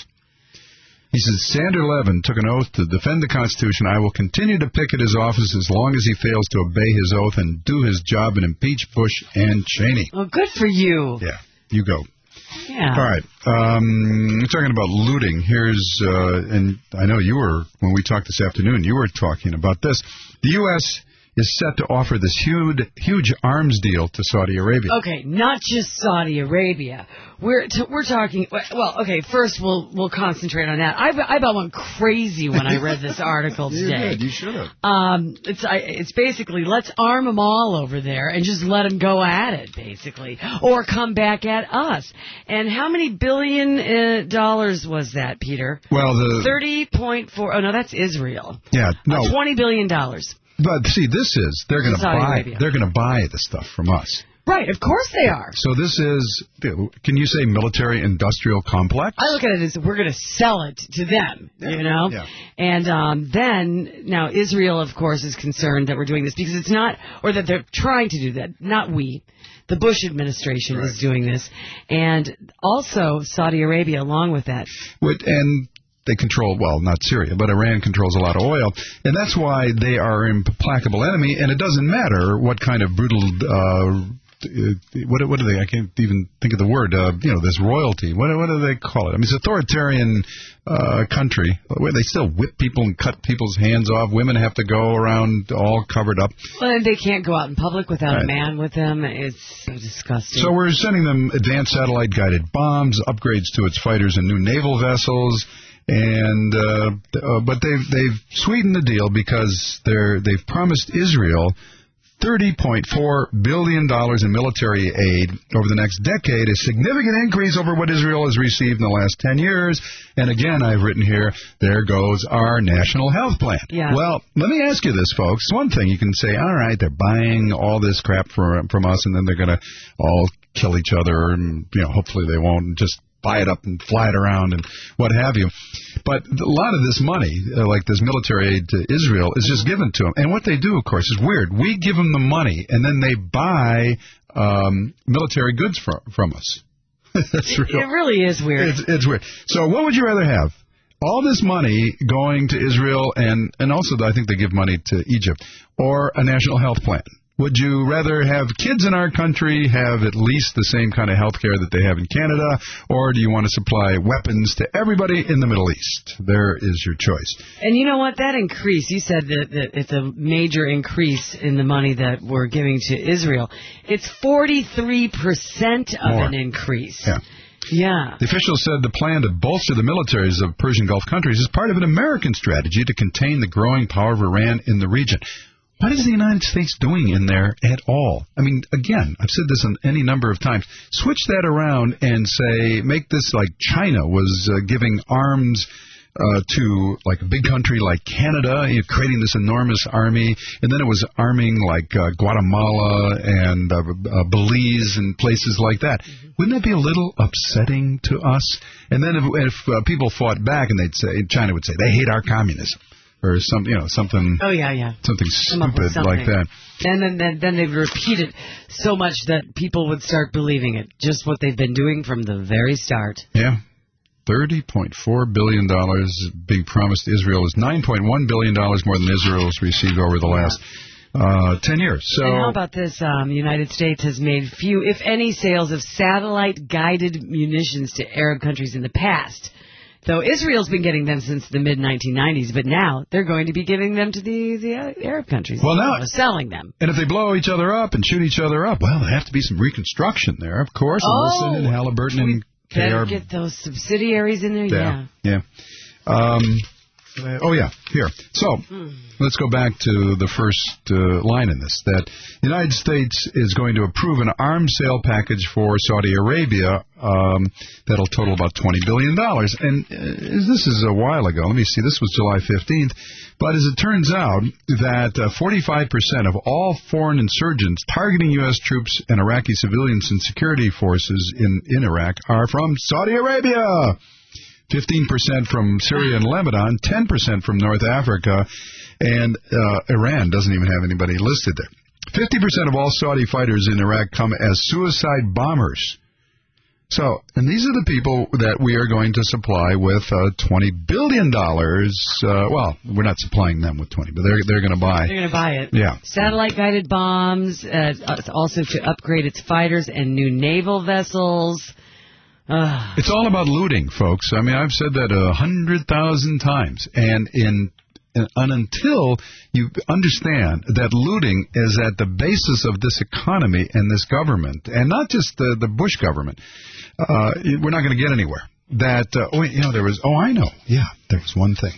C: He says, Sander Levin took an oath to defend the Constitution. I will continue to picket his office as long as he fails to obey his oath and do his job and impeach Bush and Cheney.
D: Well, good for you.
C: Yeah, you go.
D: Yeah.
C: All right. Um, we're talking about looting. Here's, uh, and I know you were, when we talked this afternoon, you were talking about this. The U S is set to offer this huge, huge arms deal to Saudi Arabia.
D: Okay, not just Saudi Arabia. We're t- we're talking. Well, okay. First, we'll we'll concentrate on that. I I about went crazy when I read this article today.
C: You did. You should have.
D: Um, it's I, it's basically let's arm them all over there and just let them go at it, basically, or come back at us. And how many billion uh, dollars was that, Peter?
C: Well, the
D: thirty point four. Oh no, that's Israel.
C: Yeah, no,
D: uh, twenty billion dollars.
C: But see, this is they're going to buy.
D: Arabia.
C: They're going to buy the stuff from us.
D: Right, of course they are.
C: So this is, can you say military-industrial complex?
D: I look at it as we're going to sell it to them,
C: yeah.
D: you know?
C: Yeah.
D: And um, then, now Israel, of course, is concerned that we're doing this because it's not, or that they're trying to do that, not we. The Bush administration right. is doing this. And also Saudi Arabia along with that.
C: With, and... They control, well, not Syria, but Iran controls a lot of oil, and that's why they are an implacable enemy, and it doesn't matter what kind of brutal, uh, what, what do they, I can't even think of the word, uh, you know, this royalty, what, what do they call it? I mean, it's an authoritarian uh, country where they still whip people and cut people's hands off. Women have to go around all covered up.
D: Well, and they can't go out in public without
C: right.
D: a man with them. It's so disgusting.
C: So we're sending them advanced satellite-guided bombs, upgrades to its fighters and new naval vessels. And uh, uh, but they've they've sweetened the deal because they're they've promised Israel thirty point four billion dollars in military aid over the next decade, a significant increase over what Israel has received in the last ten years. And again, I've written here, there goes our national health plan.
D: Yeah.
C: Well, let me ask you this, folks. One thing you can say, all right, they're buying all this crap from from us, and then they're going to all kill each other, and you know, hopefully they won't, and just buy it up and fly it around and what have you. But a lot of this money, uh, like this military aid to Israel, is just given to them. And what they do, of course, is weird. We give them the money, and then they buy um, military goods from, from us. That's real.
D: It really is weird.
C: It's, it's weird. So what would you rather have? All this money going to Israel, and, and also I think they give money to Egypt, or a national health plan? Would you rather have kids in our country have at least the same kind of health care that they have in Canada, or do you want to supply weapons to everybody in the Middle East? There is your choice.
D: And you know what? That increase, you said that, that it's a major increase in the money that we're giving to Israel. It's forty-three percent of
C: More.
D: an increase.
C: Yeah.
D: Yeah.
C: The officials said the plan to bolster the militaries of Persian Gulf countries is part of an American strategy to contain the growing power of Iran in the region. What is the United States doing in there at all? I mean, again, I've said this on any number of times. Switch that around and say, make this like China was uh, giving arms uh, to like a big country like Canada, you know, creating this enormous army, and then it was arming like uh, Guatemala and uh, uh, Belize and places like that. Mm-hmm. Wouldn't that be a little upsetting to us? And then if, if uh, people fought back and they'd say, China would say, they hate our communism. Or some, you know, something.
D: Oh yeah, yeah.
C: Something stupid something. like that.
D: And then, then, then they'd repeat it so much that people would start believing it. Just what they've been doing from the very start.
C: Yeah, thirty point four billion dollars being promised to Israel is nine point one billion dollars more than Israel has received over the last uh, ten years. So.
D: And how about this? Um, the United States has made few, if any, sales of satellite-guided munitions to Arab countries in the past. Though Israel's been getting them since the mid nineteen nineties, but now they're going to be giving them to the, the uh, Arab countries.
C: Well, now
D: selling them.
C: And if they blow each other up and shoot each other up, well, there have to be some reconstruction there, of course.
D: Oh,
C: and Wilson and Halliburton and K R.
D: Better get those subsidiaries in there. Yeah,
C: yeah. yeah. Um, uh, oh yeah, here. So hmm. let's go back to the first uh, line in this: that the United States is going to approve an arms sale package for Saudi Arabia. Um, that'll total about twenty billion dollars. And uh, this is a while ago. Let me see. This was July fifteenth. But as it turns out, that uh, forty-five percent of all foreign insurgents targeting U S troops and Iraqi civilians and security forces in, in Iraq are from Saudi Arabia. fifteen percent from Syria and Lebanon, ten percent from North Africa, and uh, Iran doesn't even have anybody listed there. fifty percent of all Saudi fighters in Iraq come as suicide bombers. So, and these are the people that we are going to supply with uh, twenty billion dollars. Uh, well, we're not supplying them with twenty, but they're they're going to buy.
D: They're going to buy it.
C: Yeah.
D: Satellite-guided bombs, uh, also to upgrade its fighters and new naval vessels. Uh.
C: It's all about looting, folks. I mean, I've said that a hundred thousand times, and in. And until you understand that looting is at the basis of this economy and this government, and not just the, the Bush government, uh, we're not going to get anywhere. That, uh, oh, you know, there was, oh, I know. Yeah, there was one thing.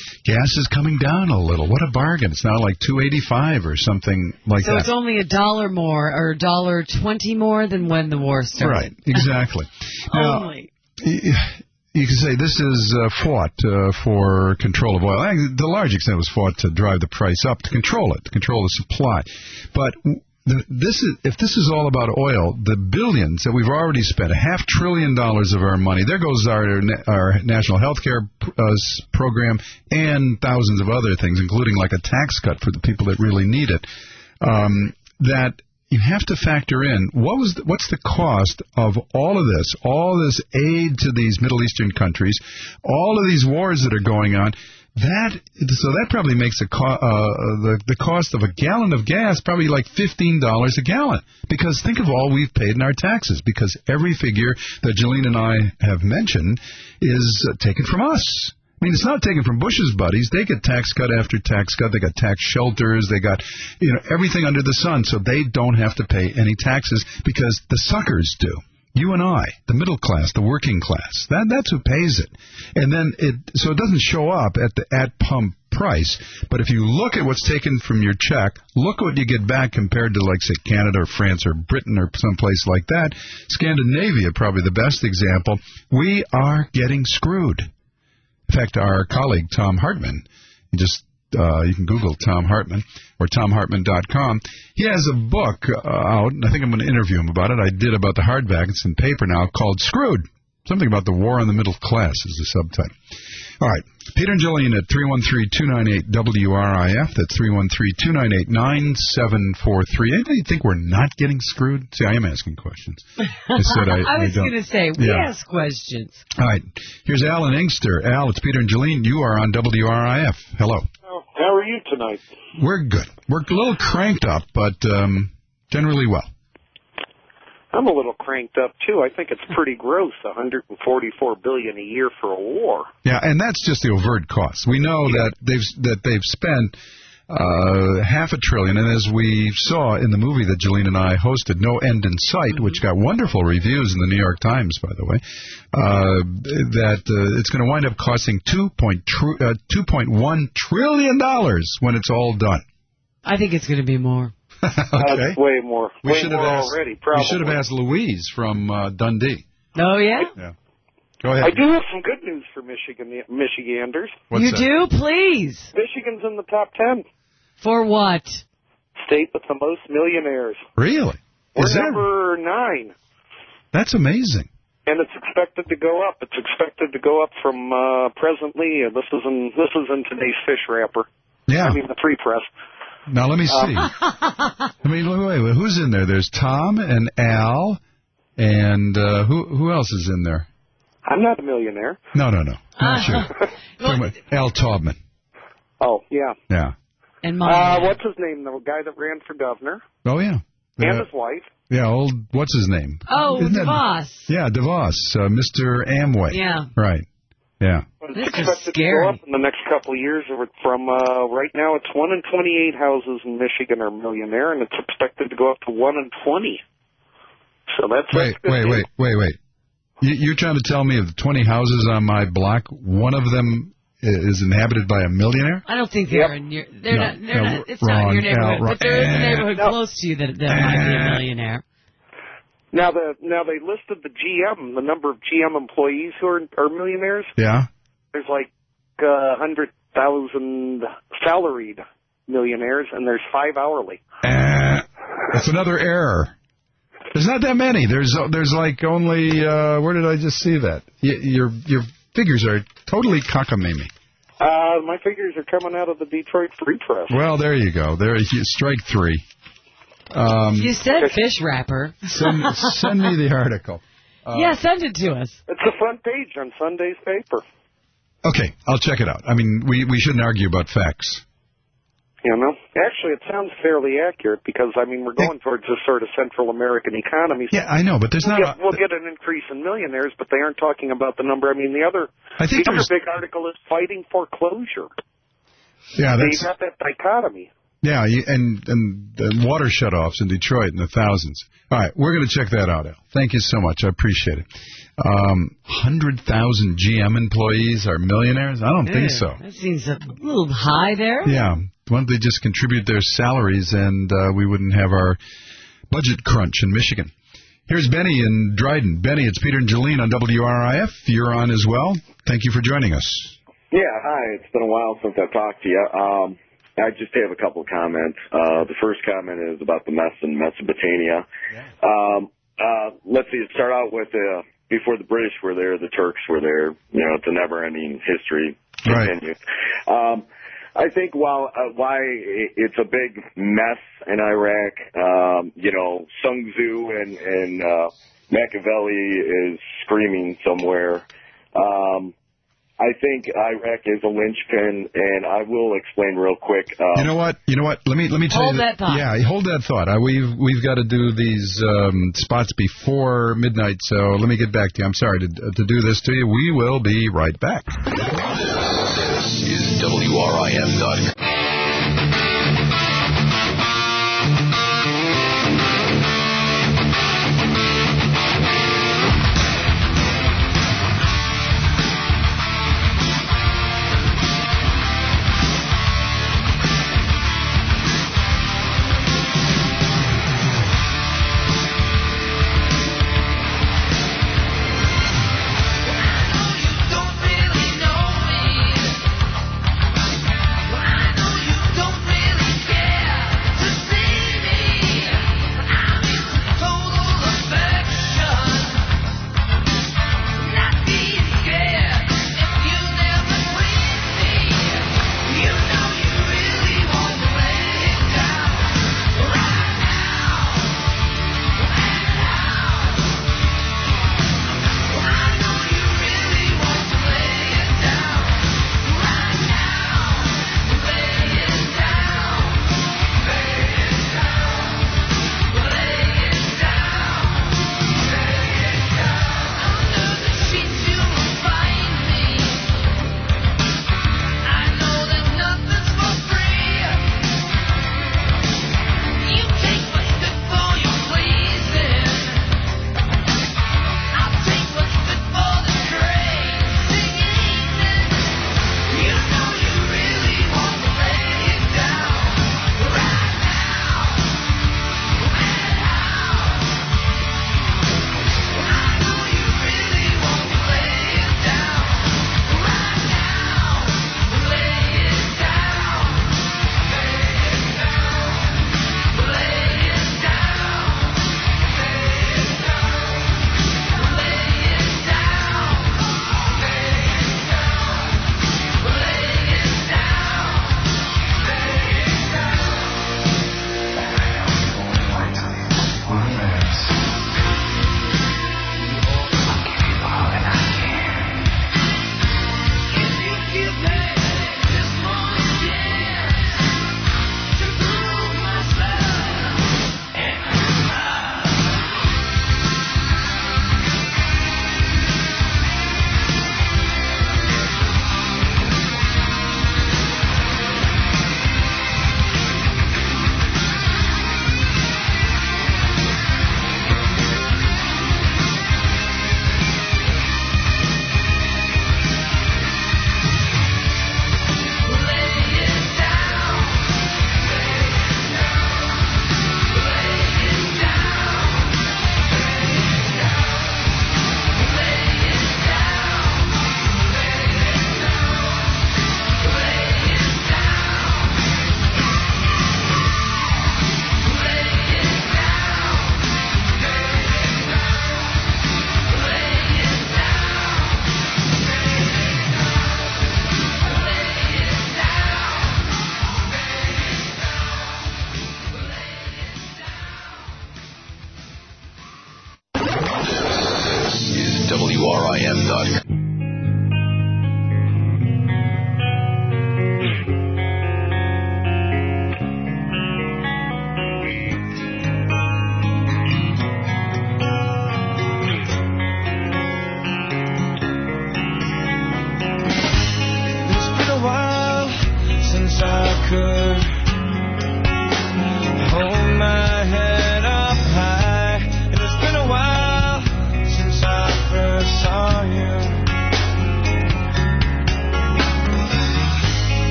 C: Gas is coming down a little. What a bargain. It's now like two eighty-five or something like
D: so
C: that.
D: So it's only a dollar more or a dollar twenty more than when the war started.
C: Right, exactly.
D: Only.
C: Now, you can say this is uh, fought uh, for control of oil. I think to a large extent it was fought to drive the price up, to control it, to control the supply. But the, this is, if this is all about oil, the billions that we've already spent, a half trillion dollars of our money, there goes our, our national health care uh, program and thousands of other things, including like a tax cut for the people that really need it, um, that you have to factor in what was the, what's the cost of all of this, all this aid to these Middle Eastern countries, all of these wars that are going on. That so that probably makes the, co- uh, the the cost of a gallon of gas probably like fifteen dollars a gallon. Because think of all we've paid in our taxes. Because every figure that Jolene and I have mentioned is uh, taken from us. I mean, it's not taken from Bush's buddies. They get tax cut after tax cut. They got tax shelters. They got, you know, everything under the sun, so they don't have to pay any taxes because the suckers do. You and I, the middle class, the working class, that that's who pays it. And then it so it doesn't show up at the at pump price. But if you look at what's taken from your check, look what you get back compared to, like, say, Canada or France or Britain or someplace like that. Scandinavia, probably the best example. We are getting screwed. In fact, our colleague, Tom Hartman, you just uh, you can Google Tom Hartman or tom hartman dot com. He has a book uh, out, and I think I'm going to interview him about it. I did about the hardback. It's in paper now, called Screwed. Something about the war on the middle class is the subtitle. All right. Peter and Jolene at three one three, two nine eight, W R I F. That's three one three, two nine eight, nine seven four three. Anybody think we're not getting screwed? See, I am asking questions. I said I,
D: I was going to say, we
C: yeah.
D: ask questions.
C: All right. Here's Alan Inkster. Al, it's Peter and Jolene. You are on W R I F. Hello.
H: How are you tonight?
C: We're good. We're a little cranked up, but um, generally well.
H: I'm a little cranked up, too. I think it's pretty gross, one hundred forty-four billion dollars a year for a war.
C: Yeah, and that's just the overt costs. We know yeah. that they've that they've spent uh, half a trillion, and as we saw in the movie that Jolene and I hosted, No End in Sight, mm-hmm. which got wonderful reviews in the New York Times, by the way, uh, that uh, it's going to wind up costing two point one trillion dollars when it's all done.
D: I think it's going to be more.
C: Okay.
H: That's way more.
C: We
H: way
C: should
H: more
C: have asked,
H: already, probably.
C: We should have asked Louise from uh, Dundee.
D: Oh, yeah?
C: Yeah. Go ahead.
H: I do have some good news for Michigan Michiganders.
C: What's
D: you
C: that?
D: do? Please.
H: Michigan's in the top ten.
D: For what?
H: State with the most millionaires.
C: Really?
H: We're
C: Is that,
H: number nine.
C: that's amazing.
H: And it's expected to go up. It's expected to go up from uh, presently. Uh, this is in this is in today's fish wrapper.
C: Yeah.
H: I mean the free press.
C: Now, let me see.
H: Um,
C: I mean, wait, wait, wait. Who's in there? There's Tom and Al, and uh, who who else is in there?
H: I'm not a millionaire.
C: No, no, no. Not you.
D: Well,
C: Talking about Al Taubman.
H: Oh yeah.
C: Yeah.
D: and my
H: Uh, what's his name? The guy that ran for governor
C: Oh, yeah.
H: and
C: Yeah,
H: his wife.
C: yeah, old, what's his name?
D: Oh,
C: Isn't that-
D: DeVos.
C: Yeah, DeVos, uh, Mister Amway.
D: Yeah.
C: Right. Yeah.
H: But
D: This
H: it's
D: is
H: expected to
D: scary.
H: go up in the next couple of years. From uh, right now, it's one in twenty-eight houses in Michigan are millionaire, and it's expected to go up to one in twenty. So that's
C: Wait,
H: that's good
C: wait,
H: news.
C: wait, wait, wait. You, you're trying to tell me of the twenty houses on my block, one of them i- is inhabited by a millionaire?
D: I don't think they're
H: Yep.
D: in your. They're
C: No,
D: not. They're
C: no,
D: not. It's
C: wrong,
D: not in your neighborhood,
C: Al,
D: but there is a
C: wrong.
D: neighborhood
H: No.
D: close to you that that might be a millionaire.
H: Now the now they listed the G M, the number of G M employees who are are millionaires.
C: Yeah.
H: There's like a uh, hundred thousand salaried millionaires, and there's five hourly.
C: Uh, that's another error. There's not that many. There's there's like only, uh, where did I just see that? Y- your your figures are totally cockamamie.
H: Uh, my figures are coming out of the Detroit Free Press.
C: Well, there you go. There, you- strike three. Um,
D: You said fish wrapper.
C: send, send me the article. Uh,
D: yeah, send it to us.
H: It's the front page on Sunday's paper.
C: Okay, I'll check it out. I mean, we, we shouldn't argue about facts.
H: You know, actually, it sounds fairly accurate because I mean we're going towards this sort of Central American economy.
C: Yeah, I know, but there's
H: We'll
C: not.
H: get, we'll get an increase in millionaires, but they aren't talking about the number. I mean, the other
C: I think
H: the other
C: there's.
H: big article is fighting foreclosure.
C: Yeah,
H: They
C: that's.
H: got that dichotomy.
C: Yeah, you- and and the water shutoffs in Detroit in the thousands. All right, we're going to check that out, Al. Thank you so much. I appreciate it. Um, one hundred thousand G M employees are millionaires? I don't think
D: Ew,
C: so.
D: That seems a little high there.
C: Yeah. Why don't they just contribute their salaries and uh, we wouldn't have our budget crunch in Michigan? Here's Benny in Dryden. Benny, it's Peter and Jolene on W R I F. You're on as well. Thank you for joining us.
I: Yeah, hi. It's been a while since I've talked to you. Um, I just have a couple of comments. Uh, the first comment is about the mess in Mesopotamia.
C: Yeah.
I: Um, uh, let's see, start out with uh, before the British were there, the Turks were there. You know, it's a never-ending history.
C: Right.
I: Continue. Um, I think while uh, why it's a big mess in Iraq, um, you know, Sun Tzu and, and uh, Machiavelli is screaming somewhere. Um, I think Iraq is a linchpin, and I will explain real quick. Um,
C: You know what? You know what? Let me let me tell
D: Hold
C: you
D: that thought.
C: Yeah, hold that thought. Uh, we've we've got to do these um, spots before midnight. So let me get back to you. I'm sorry to to do this to you. We will be right back.
A: This is W R I F dot com.
J: Don't really know me.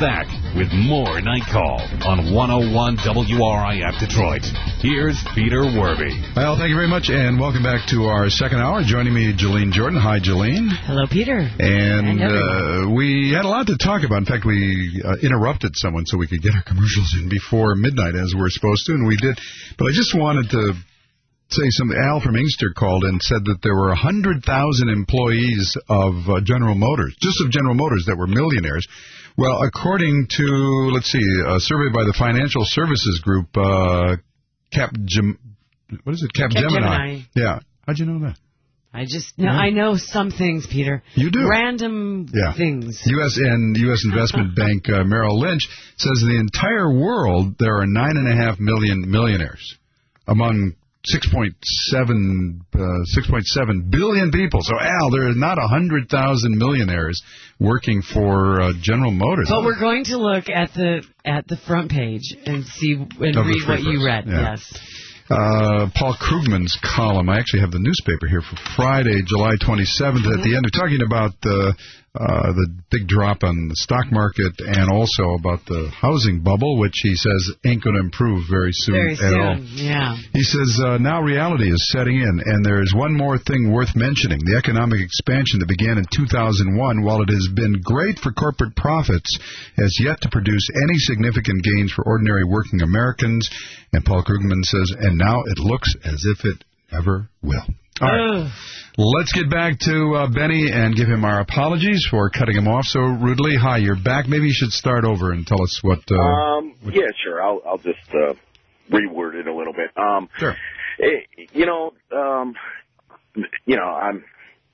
G: back with more Night Call on one oh one W R I F Detroit. Here's Peter Werby.
C: Well, thank you very much, and welcome back to our second hour. Joining me, Jolene Jordan. Hi, Jolene.
D: Hello, Peter.
C: And, and uh, we had a lot to talk about. In fact, we uh, interrupted someone so we could get our commercials in before midnight, as we're supposed to, and we did. But I just wanted to say something. Al from Inkster called and said that there were one hundred thousand employees of uh, General Motors, just of General Motors, that were millionaires. Well, according to, let's see, a survey by the Financial Services Group, uh, Cap, Gem, what is it, Cap,
D: Cap
C: Gemini.
D: Gemini.
C: Yeah. How'd you know that?
D: I just know,
C: yeah.
D: I know some things, Peter.
C: You do?
D: Random
C: yeah.
D: things.
C: U S and U S investment bank uh, Merrill Lynch says in the entire world there are nine and a half million millionaires among six point seven billion people. So, Al, there are not one hundred thousand millionaires working for uh, General Motors.
D: But we're going to look at the at the front page and see and
C: of
D: read what
C: press.
D: you read.
C: Yeah.
D: Yes.
C: Uh, Paul Krugman's column. I actually have the newspaper here for Friday, July twenty-seventh. Mm-hmm. At the end, they're talking about uh, uh, the big drop on the stock market and also about the housing bubble, which he says ain't going to improve very soon
D: very
C: at
D: soon.
C: all.
D: Yeah.
C: He says uh, now reality is setting in, and there is one more thing worth mentioning. The economic expansion that began in two thousand one, while it has been great for corporate profits, has yet to produce any significant gains for ordinary working Americans. And Paul Krugman says, and now it looks as if it never will. All right. Ugh. Let's get back to uh, Benny and give him our apologies for cutting him off so rudely. Hi, you're back. Maybe you should start over and tell us what... Uh,
I: um,
C: what
I: yeah, sure. I'll, I'll just uh, reword it a little bit. Um,
C: sure.
I: It, you know, um, you know, I'm...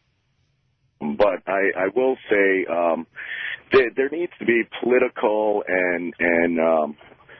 I: But I, I will say um, there, there needs to be political and, and um,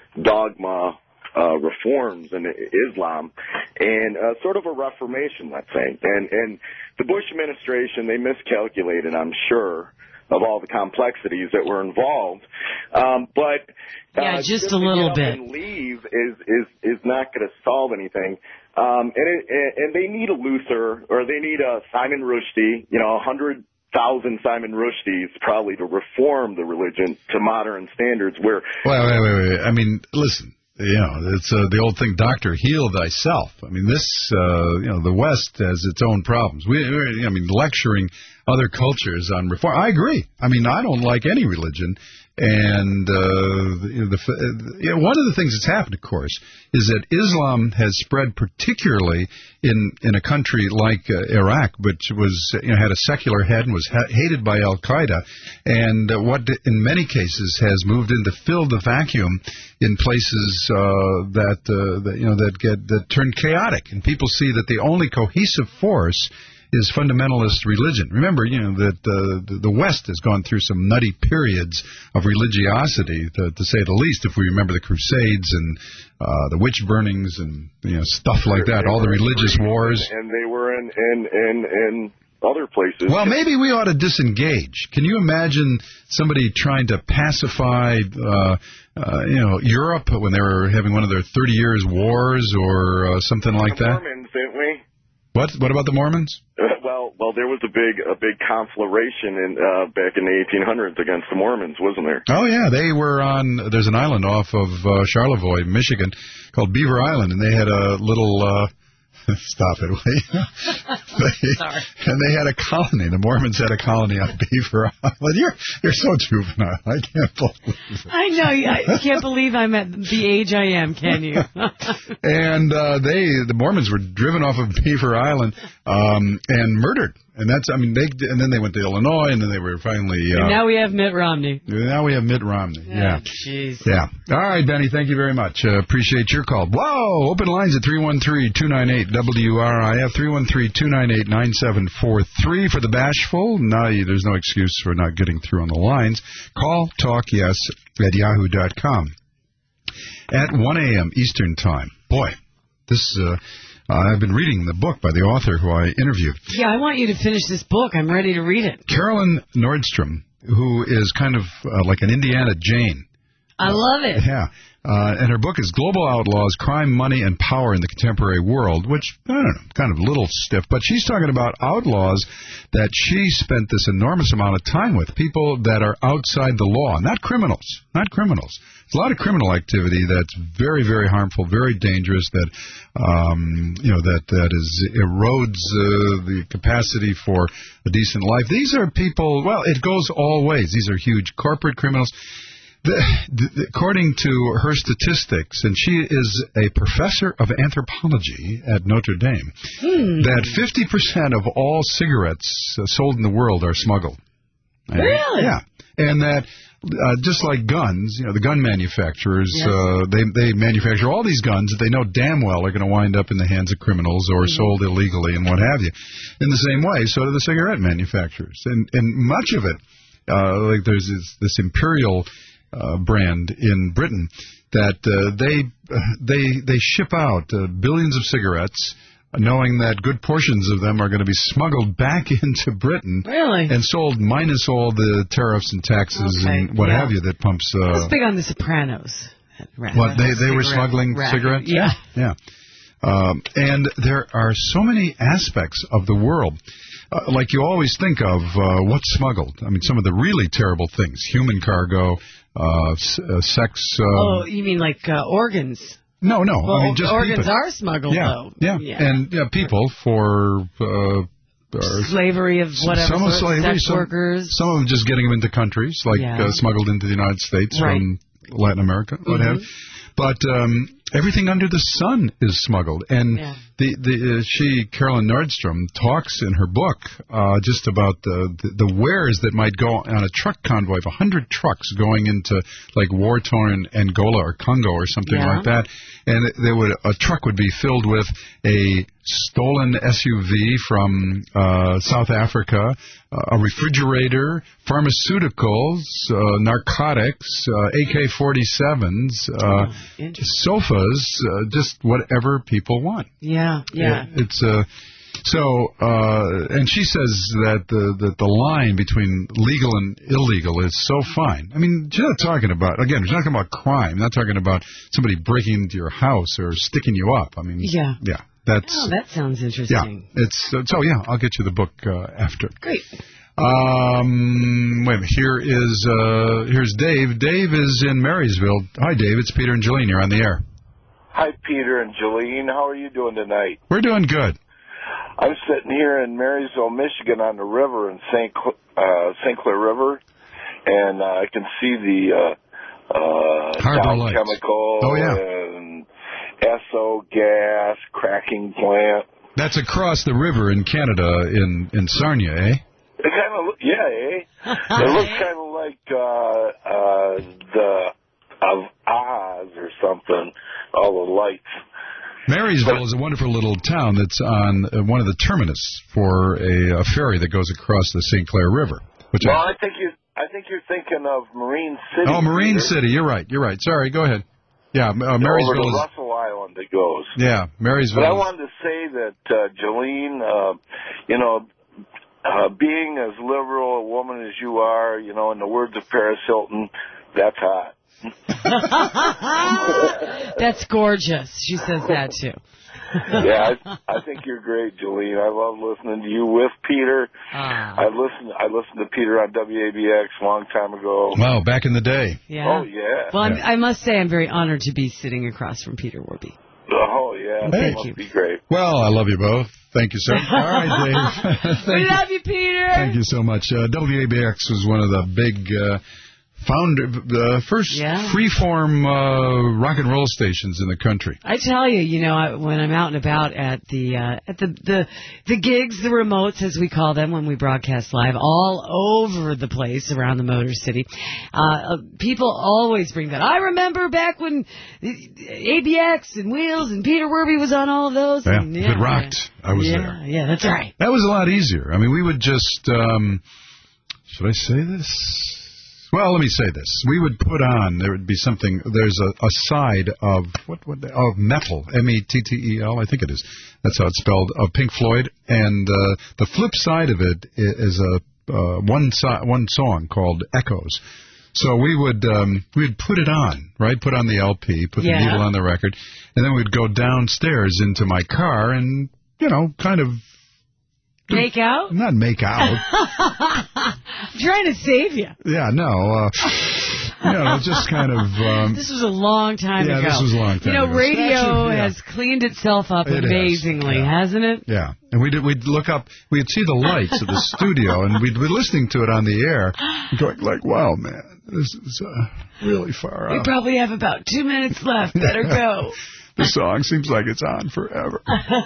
I: dogma Uh, reforms in Islam and uh, sort of a reformation, let's say. And, and the Bush administration, they miscalculated, I'm sure, of all the complexities that were involved. Um, but uh,
D: yeah, just, just
I: a
D: little
I: to get
D: bit.
I: up and leave is is is not going to solve anything. Um, and it, and they need a Luther, or they need a Simon Rushdie, you know, a hundred thousand Simon Rushdies probably to reform the religion to modern standards. Where
C: wait, wait, wait, wait. I mean, listen. You know, it's uh, the old thing, doctor, heal thyself. I mean, this, uh, you know, the West has its own problems. We, I mean, lecturing other cultures on reform. I agree. I mean, I don't like any religion. And uh, you know, the, you know, one of the things that's happened, of course, is that Islam has spread particularly in, in a country like uh, Iraq, which was you know had a secular head and was ha- hated by Al-Qaeda, and uh, what in many cases has moved in to fill the vacuum in places uh, that, uh, that you know that get that turn chaotic, and people see that the only cohesive force is fundamentalist religion. Remember, you know, that uh, the, the West has gone through some nutty periods of religiosity, to, to say the least, if we remember the Crusades and uh, the witch burnings and, you know, stuff like that, all the religious wars.
I: And they were in, in, in, in other places.
C: Well, maybe we ought to disengage. Can you imagine somebody trying to pacify, uh, uh, you know, Europe when they were having one of their thirty years wars or uh, something like
I: the
C: that?
I: Mormons, didn't we?
C: What? What about the Mormons?
I: Uh, well, well, there was a big, a big conflagration in uh, back in the eighteen hundreds against the Mormons, wasn't there?
C: Oh yeah, they were on. There's an island off of uh, Charlevoix, Michigan, called Beaver Island, and they had a little. Uh, Stop it, will you? they,
D: Sorry.
C: And they had a colony. The Mormons had a colony on Beaver Island. You're you're so juvenile. I can't believe it.
D: I know. I can't believe I'm at the age I am. Can you?
C: And uh, they, the Mormons, were driven off of Beaver Island um, and murdered. And that's, I mean, they, and then they went to Illinois, and then they were finally. Uh,
D: and now we have Mitt Romney.
C: Now we have Mitt Romney. Yeah.
D: Jeez.
C: Yeah. All right, Benny. Thank you very much. Uh, appreciate your call. Whoa! Open lines at three one three, two nine eight, W R I F, three one three, two nine eight, nine seven four three for the bashful. No, there's no excuse for not getting through on the lines. Call, talk, yes, at yahoo dot com. At one a.m. Eastern Time. Boy, this uh Uh, I've been reading the book by the author who I interviewed.
D: Yeah, I want you to finish this book. I'm ready to read it.
C: Carolyn Nordstrom, who is kind of uh, like an Indiana Jane.
D: I love it.
C: Yeah. Uh, and her book is Global Outlaws, Crime, Money, and Power in the Contemporary World, which, I don't know, kind of a little stiff, but she's talking about outlaws that she spent this enormous amount of time with, people that are outside the law, not criminals, not criminals. There's a lot of criminal activity that's very, very harmful, very dangerous, that, um, you know, that, that is, erodes uh, the capacity for a decent life. These are people, well, it goes all ways. These are huge corporate criminals. The, the, according to her statistics, and she is a professor of anthropology at Notre Dame, hmm. that fifty percent of all cigarettes uh, sold in the world are smuggled.
D: Really?
C: Yeah. And that, uh, just like guns, you know, the gun manufacturers, yes. uh, they, they manufacture all these guns that they know damn well are going to wind up in the hands of criminals or mm-hmm. sold illegally and what have you. In the same way, so do the cigarette manufacturers. And, and much of it, uh, like there's this, this Imperial... Uh, brand in Britain that uh, they uh, they they ship out uh, billions of cigarettes, knowing that good portions of them are going to be smuggled back into Britain,
D: really,
C: and sold minus all the tariffs and taxes okay. and what yeah. have you that pumps. Uh,
D: I was big on The Sopranos.
C: What they they were smuggling racket. cigarettes?
D: Yeah,
C: yeah. Um, and there are so many aspects of the world. Uh, like you always think of uh, what's smuggled. I mean, some of the really terrible things, human cargo, uh, s- uh, sex. Um,
D: oh, you mean like uh, organs?
C: No, no.
D: Well,
C: I mean, just
D: organs
C: people.
D: are smuggled,
C: yeah,
D: though.
C: Yeah, yeah. And yeah, people for... Uh,
D: slavery of whatever,
C: some of
D: slavery, sex
C: some,
D: workers.
C: Some of them just getting them into countries, like
D: yeah.
C: uh, smuggled into the United States
D: right.
C: from Latin America, what mm-hmm. have. But um, everything under the sun is smuggled. And
D: yeah.
C: the, the uh, she, Carolyn Nordstrom, talks in her book uh, just about the, the, the wares that might go on a truck convoy of one hundred trucks going into, like, war-torn Angola or Congo or something
D: yeah.
C: like that. And there would a truck would be filled with a stolen S U V from uh, South Africa, uh, a refrigerator, pharmaceuticals, uh, narcotics, uh, A K forty-sevens, uh, oh, sofas, uh, just whatever people want.
D: Yeah, yeah.
C: It, it's uh, so, uh, and she says that the, that the line between legal and illegal is so fine. I mean, she's not talking about, again, she's not talking about crime. Not talking about somebody breaking into your house or sticking you up. I mean,
D: yeah.
C: Yeah. That's,
D: oh, that sounds interesting.
C: Yeah, it's uh, so yeah. I'll get you the book uh, after.
D: Great.
C: Um, wait a minute. Here is uh, here's Dave. Dave is in Marysville. Hi, Dave. It's Peter and Jolene. You're on the air.
J: Hi, Peter and Jolene. How are you doing tonight?
C: We're doing good.
J: I'm sitting here in Marysville, Michigan, on the river in Saint Cl- uh, Saint Clair River, and uh, I can see the uh, uh, Dow Chemical
C: oh, yeah.
J: and Esso gas cracking plant.
C: That's across the river in Canada, in, in Sarnia, eh?
J: It kind of, yeah, eh? It looks kind of like uh, uh, the of Oz or something. All the lights.
C: Marysville but, is a wonderful little town that's on uh, one of the terminus for a, a ferry that goes across the Saint Clair River. Which
J: well,
C: I,
J: I think you, I think you're thinking of Marine City.
C: Oh, Marine
J: Peter.
C: City. You're right. You're right. Sorry. Go ahead. Yeah, uh, Marysville
J: over to
C: is
J: Russell Island it goes.
C: Yeah, Marysville.
J: But I wanted to say that uh, Jolene, uh, you know, uh, being as liberal a woman as you are, you know, in the words of Paris Hilton, that's hot.
D: That's gorgeous. She says that too.
J: Yeah, I, I think you're great, Jolene. I love listening to you with Peter.
D: Ah.
J: I listened. I listened to Peter on W A B X a long time ago.
C: Wow, back in the day.
D: Yeah.
J: Oh yeah.
D: Well, I'm,
C: yeah.
D: I must say I'm very honored to be sitting across from Peter Warby.
J: Oh yeah,
C: hey.
J: that must you. be great.
C: Well, I love you both. Thank you, sir. All right, Dave.
D: We
C: you.
D: love you, Peter.
C: Thank you so much. Uh, W A B X was one of the big. Uh, Founder, the first
D: yeah.
C: free-form uh, rock and roll stations in the country.
D: I tell you, you know, I, when I'm out and about at the uh, at the, the the gigs, the remotes as we call them when we broadcast live, all over the place around the Motor City, uh, people always bring that. I remember back when A B X and Wheels and Peter Werby was on all of those.
C: Yeah,
D: and,
C: if
D: yeah,
C: it rocked, I was
D: yeah,
C: there.
D: Yeah, that's right.
C: That was a lot easier. I mean, we would just. Um, should I say this? Well, let me say this. We would put on, there would be something, there's a, a side of, what, what, of Metal, M E T T E L, I think it is. That's how it's spelled, of Pink Floyd. And uh, the flip side of it is a uh, one, so, one song called Echoes. So we would um, we'd put it on, right? Put on the L P, put
D: Yeah.
C: the needle on the record, and then we'd go downstairs into my car and, you know, kind of...
D: Make out?
C: Not make out.
D: I'm trying to save you.
C: Yeah, no. Uh, you know, just kind of... Um,
D: this was a long time
C: yeah,
D: ago.
C: this was a long time
D: You know,
C: ago.
D: radio
C: Actually, yeah.
D: has cleaned itself up
C: It has,
D: amazingly,
C: yeah.
D: hasn't it?
C: Yeah, and we'd, we'd look up, we'd see the lights of the studio, and we'd be listening to it on the air, going like, wow, man, this is uh, really far
D: We
C: out.
D: probably have about two minutes left. Better go.
C: The song seems like it's on forever.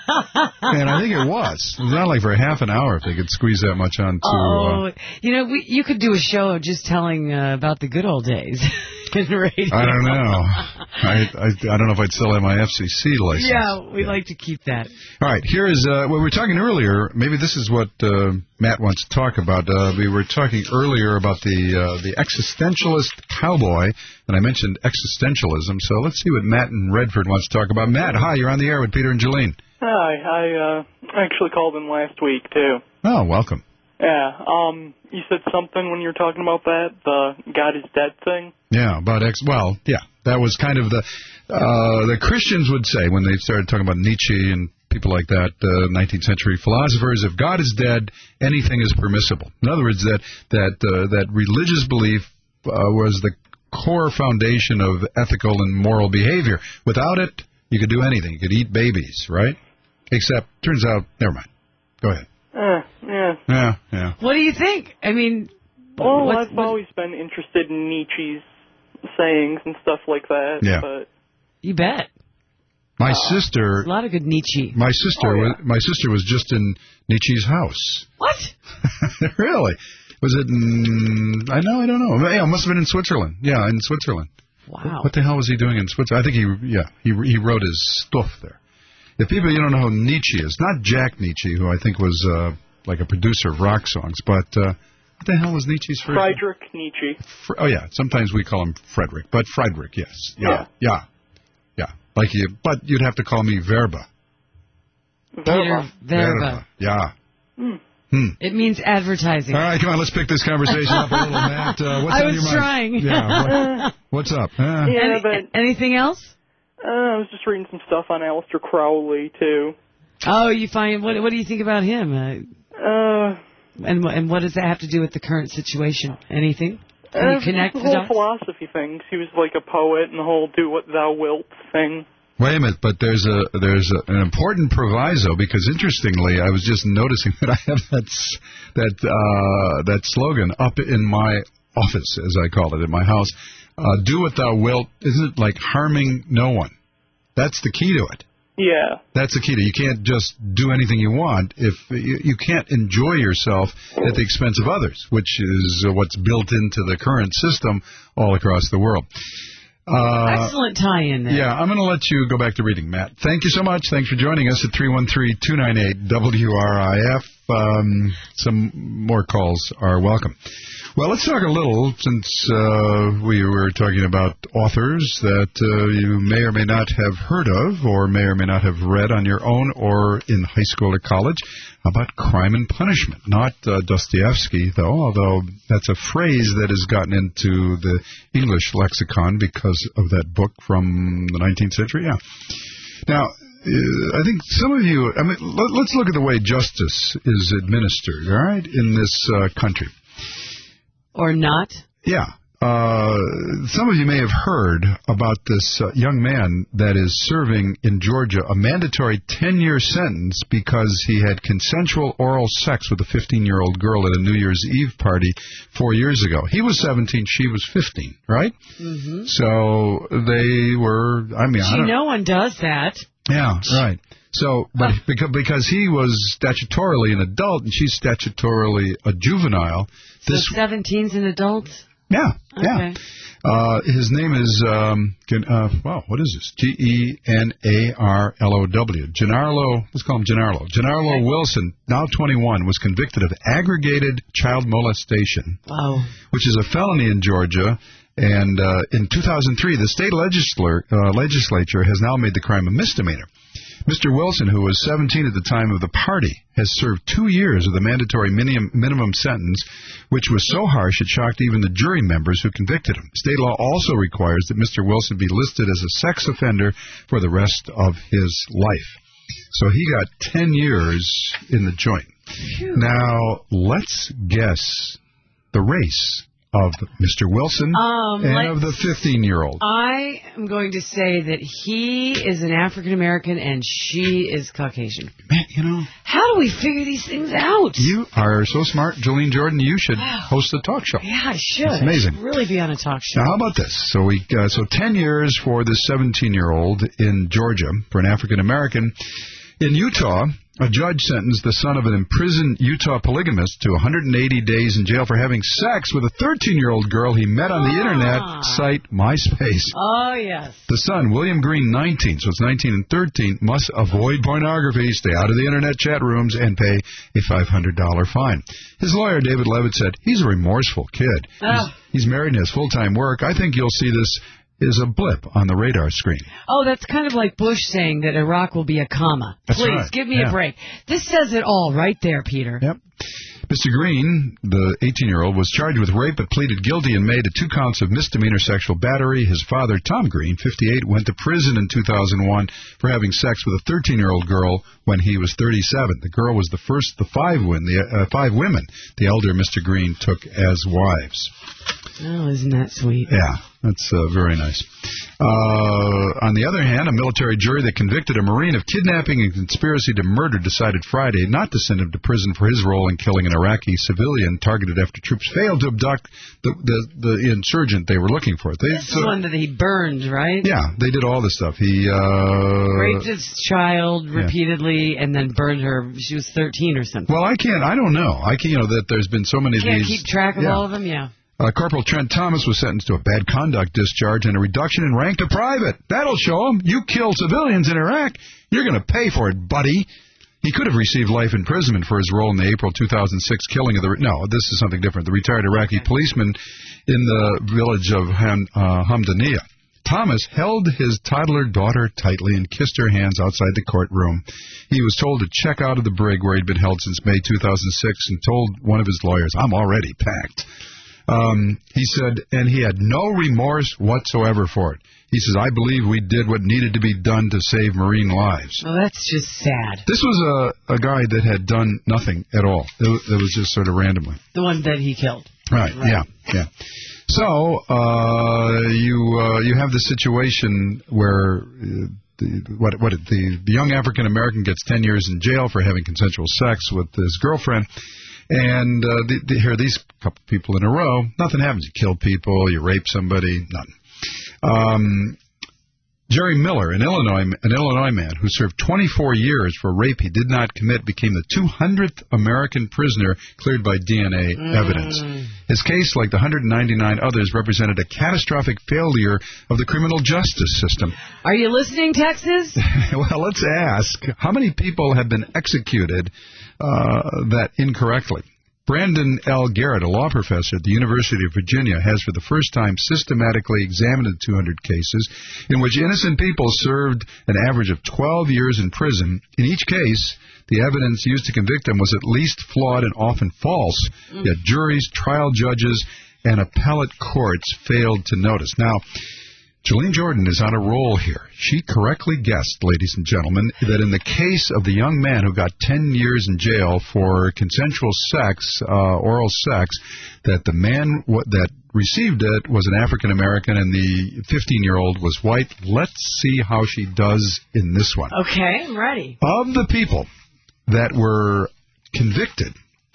C: And I think it was. It was not like for half an hour if they could squeeze that much onto...
D: Oh,
C: uh,
D: you know, we, you could do a show just telling uh, about the good old days in radio.
C: I don't know. I, I I don't know if I'd still have my F C C license.
D: Yeah, we like to keep that.
C: All right, here is, uh, well, we were talking earlier, maybe this is what uh, Matt wants to talk about. Uh, we were talking earlier about the uh, the existentialist cowboy, and I mentioned existentialism, so let's see what Matt in Redford wants to talk about. Matt, hi, you're on the air with Peter and Jolene.
K: Hi, I uh, actually called in last week, too.
C: Oh, welcome.
K: Yeah, um, you said something when you were talking about that, the God is dead thing?
C: Yeah, about ex. Well, yeah, that was kind of the uh, the Christians would say when they started talking about Nietzsche and people like that, uh, nineteenth century philosophers. If God is dead, anything is permissible. In other words, that that uh, that religious belief uh, was the core foundation of ethical and moral behavior. Without it, you could do anything. You could eat babies, right? Except, turns out, never mind. Go ahead.
K: Uh, yeah.
C: Yeah, yeah.
D: What do you think? I mean,
K: Well,
D: what,
K: I've
D: what,
K: always been interested in Nietzsche's sayings and stuff like that.
C: Yeah.
K: But
D: you bet.
C: My
K: uh,
C: sister...
D: A lot of good Nietzsche.
C: My sister,
K: Oh, yeah.
C: was, my sister was just in Nietzsche's house.
D: What?
C: Really? Was it in... I know, I don't know. Yeah, it must have been in Switzerland. Yeah, in Switzerland.
D: Wow.
C: What the hell was he doing in Switzerland? I think he, yeah, he he wrote his stuff there. If people, you don't know who Nietzsche is, not Jack Nietzsche, who I think was uh, like a producer of rock songs, but uh, what the hell was Nietzsche's first?
K: Friedrich Nietzsche.
C: Fr- oh, yeah, sometimes we call him Frederick, but Friedrich, yes. Yeah, yeah, yeah. Like you, but you'd have to call me Verba.
D: Peter Verba.
C: Yeah.
K: Hmm.
C: Hmm.
D: It means advertising.
C: All right, come on, let's pick this conversation up a little, Matt. Uh, what's
D: I
C: on
D: was
C: your mind?
D: trying.
C: Yeah. What, what's up? Uh,
K: Yeah,
D: Any,
K: but
D: anything else?
K: uh, I was just reading some stuff on Aleister Crowley, too.
D: Oh, you find what? What do you think about him? Uh,
K: Uh,
D: and and what does that have to do with the current situation? Anything? Can
K: uh,
D: you connect
K: the
D: the
K: whole
D: dots?
K: philosophy things. He was like a poet and the whole do what thou wilt thing.
C: Wait a minute, but there's a there's a, an important proviso, because interestingly, I was just noticing that I have that s- that uh, that slogan up in my office, as I call it, in my house. Uh, do what thou wilt. Isn't it like harming no one? That's the key to it.
K: Yeah.
C: That's the key to it. You can't just do anything you want. If you, you can't enjoy yourself at the expense of others, which is uh, what's built into the current system all across the world. Uh,
D: Excellent tie-in there.
C: Yeah, I'm going to let you go back to reading, Matt. Thank you so much. Thanks for joining us at three one three, two nine eight, W R I F. Um, some more calls are welcome. Well, let's talk a little, since uh, we were talking about authors that uh, you may or may not have heard of or may or may not have read on your own or in high school or college. How about Crime and Punishment? Not uh, Dostoevsky, though, although that's a phrase that has gotten into the English lexicon because of that book from the nineteenth century. Yeah. Now, uh, I think some of you, I mean, let, let's look at the way justice is administered, all right, in this uh, country.
D: Or not?
C: Yeah. Uh, some of you may have heard about this uh, young man that is serving in Georgia a mandatory ten-year sentence because he had consensual oral sex with a fifteen-year-old girl at a New Year's Eve party four years ago. He was seventeen, she was fifteen, right?
D: Mm-hmm.
C: So they were, I mean, I
D: Gee,
C: don't
D: no one does that.
C: Yeah, right. So, but
D: Huh.
C: because, because he was statutorily an adult and she's statutorily a juvenile, this
D: So seventeen's an adult?
C: yeah, yeah.
D: Okay.
C: Uh, his name is um, Gen, uh, wow, what is this? G E N A R L O W. Gennaro, let's call him Gennaro. Gennaro
D: Okay.
C: Wilson, now twenty-one, was convicted of aggravated child molestation,
D: Wow.
C: which is a felony in Georgia. And uh, in two thousand three, the state legislature, uh, legislature has now made the crime a misdemeanor. Mister Wilson, who was seventeen at the time of the party, has served two years of the mandatory minimum, minimum sentence, which was so harsh it shocked even the jury members who convicted him. State law also requires that Mister Wilson be listed as a sex offender for the rest of his life. So he got ten years in the joint. Phew. Now, let's guess the race of Mister Wilson um, and of the fifteen-year-old.
D: I am going to say that he is an African-American and she is Caucasian.
C: Man, you know.
D: How do we figure these things out?
C: You are so smart, Jolene Jordan. You should host a talk show.
D: Yeah, I should.
C: It's amazing.
D: I should really be on a talk show.
C: Now, how about this? So, we uh, so ten years for this seventeen-year-old in Georgia for an African-American. In Utah, a judge sentenced the son of an imprisoned Utah polygamist to one hundred eighty days in jail for having sex with a thirteen-year-old girl he met on the ah. Internet site MySpace.
D: Oh, yes.
C: The son, William Green, nineteen, so it's nineteen and thirteen, must avoid pornography, stay out of the Internet chat rooms, and pay a five hundred dollars fine. His lawyer, David Levitt, said, he's a remorseful kid. Oh. He's, he's married and has full-time work. I think you'll see this is a blip on the radar screen.
D: Oh, that's kind of like Bush saying that Iraq will be a comma.
C: That's
D: Please,
C: right.
D: give me
C: yeah.
D: a break. This says it all right there, Peter.
C: Yep. Mister Green, the eighteen-year-old, was charged with rape but pleaded guilty in May to two counts of misdemeanor sexual battery. His father, Tom Green, fifty-eight, went to prison in two thousand one for having sex with a thirteen-year-old girl when he was thirty-seven. The girl was the first of the five, win, the, uh, five women the elder Mister Green took as wives.
D: Oh, isn't that sweet?
C: Yeah, that's uh, very nice. Uh, on the other hand, a military jury that convicted a Marine of kidnapping and conspiracy to murder decided Friday not to send him to prison for his role in killing an Iraqi civilian targeted after troops failed to abduct the the, the insurgent they were looking for. They,
D: This is so, one that he burned, right?
C: Yeah, they did all this stuff. He uh,
D: raped his child repeatedly yeah. and then burned her. She was thirteen or something.
C: Well, I can't. I don't know. I can. You know that there's been so many
D: can't
C: of these.
D: Can't keep track of
C: yeah.
D: all of them. Yeah.
C: Uh, Corporal Trent Thomas was sentenced to a bad conduct discharge and a reduction in rank to private. That'll show him. You killed civilians in Iraq. You're going to pay for it, buddy. He could have received life imprisonment for his role in the April two thousand six killing of the... No, this is something different. The retired Iraqi policeman in the village of Ham, uh, Hamdaniya. Thomas held his toddler daughter tightly and kissed her hands outside the courtroom. He was told to check out of the brig where he'd been held since May two thousand six and told one of his lawyers, I'm already packed. Um, he said, and he had no remorse whatsoever for it. He says, I believe we did what needed to be done to save Marine lives.
D: Well, that's just sad.
C: This was a, a guy that had done nothing at all. It, it was just sort of randomly.
D: The one that he killed.
C: Right, right. yeah, yeah. So, uh, you uh, you have the situation where uh, the, what, what the, the young African-American gets ten years in jail for having consensual sex with his girlfriend. And uh, the, the, here are these couple people in a row. Nothing happens. You kill people, you rape somebody, none. Um, Jerry Miller, an Illinois, an Illinois man who served twenty-four years for rape he did not commit, became the two hundredth American prisoner cleared by D N A mm. evidence. His case, like the one hundred ninety-nine others, represented a catastrophic failure of the criminal justice system.
D: Are you listening, Texas?
C: Well, let's ask, how many people have been executed uh, that incorrectly? Brandon L. Garrett, a law professor at the University of Virginia, has for the first time systematically examined the two hundred cases in which innocent people served an average of twelve years in prison. In each case, the evidence used to convict them was at least flawed and often false, mm. yet juries, trial judges, and appellate courts failed to notice. Now, Jolene Jordan is on a roll here. She correctly guessed, ladies and gentlemen, that in the case of the young man who got ten years in jail for consensual sex, uh, oral sex, that the man w- that received it was an African-American and the fifteen-year-old was white. Let's see how she does in this one.
D: Okay, I'm ready.
C: Of the people that were convicted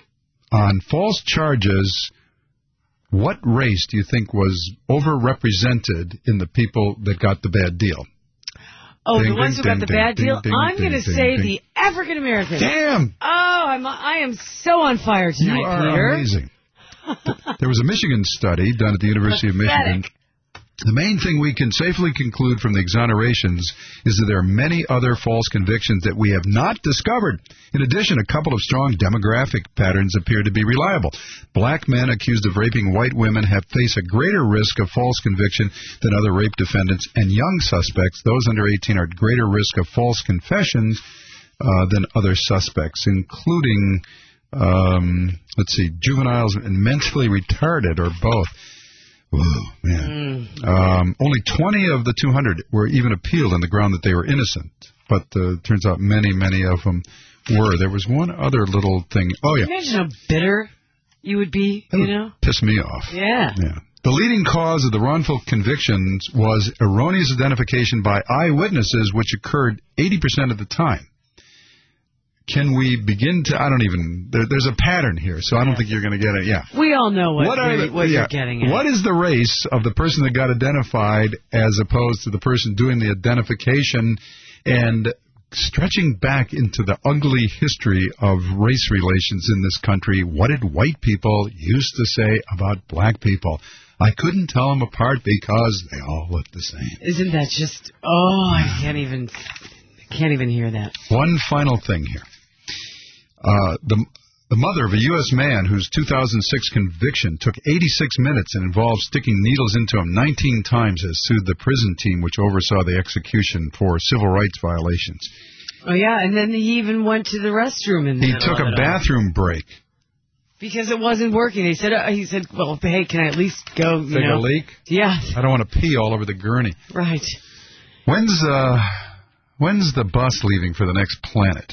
C: on false charges, what race do you think was overrepresented in the people that got the bad deal?
D: Oh,
C: ding,
D: the ones
C: ding,
D: who got
C: ding,
D: the
C: ding,
D: bad
C: ding,
D: deal?
C: ding,
D: I'm going to say
C: ding.
D: the African-Americans.
C: Damn!
D: Oh, I'm, I am so on fire tonight,
C: you are
D: Peter.
C: Amazing. There was a Michigan study done at the University of Michigan The main thing we can safely conclude from the exonerations is that there are many other false convictions that we have not discovered. In addition, a couple of strong demographic patterns appear to be reliable. Black men accused of raping white women have faced a greater risk of false conviction than other rape defendants, and young suspects, those under eighteen, are at greater risk of false confessions uh, than other suspects, including, um, let's see, juveniles and mentally retarded, or both. Whoa, man. Mm. Um, only twenty of the two hundred were even appealed on the ground that they were innocent. But uh, it turns out many, many of them were. There was one other little thing. Oh, yeah.
D: Imagine how bitter you would be,
C: that
D: you
C: would
D: know?
C: Piss me off.
D: Yeah.
C: Yeah. The leading cause of the wrongful convictions was erroneous identification by eyewitnesses, which occurred eighty percent of the time. Can we begin to, I don't even, there, there's a pattern here, so I don't think you're going to get it. Yeah.
D: We all know what,
C: what,
D: you're,
C: the,
D: what
C: yeah.
D: you're getting at.
C: What is the race of the person that got identified as opposed to the person doing the identification, and stretching back into the ugly history of race relations in this country? What did white people used to say about black people? I couldn't tell them apart because they all look the same.
D: Isn't that just, oh, I can't even, I can't even hear that.
C: One final thing here. Uh, the the mother of a U S man whose two thousand six conviction took eighty-six minutes and involved sticking needles into him nineteen times has sued the prison team which oversaw the execution for civil rights violations.
D: Oh, yeah, and then he even went to the restroom. In the
C: he took a bathroom break.
D: Because it wasn't working. He said, uh, he said, well, hey, can I at least go, you
C: Take
D: know?
C: a leak?
D: Yeah.
C: I don't want to pee all over the gurney.
D: Right.
C: When's, uh, when's the bus leaving for the next planet?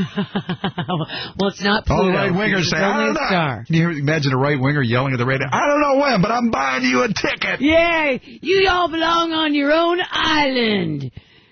D: Well, it's not Pluto.
C: All the right-wingers say, I don't know.
D: Star.
C: You imagine a right-winger yelling at the radio, I don't know when, but I'm buying you a ticket.
D: Yay! You all belong on your own island.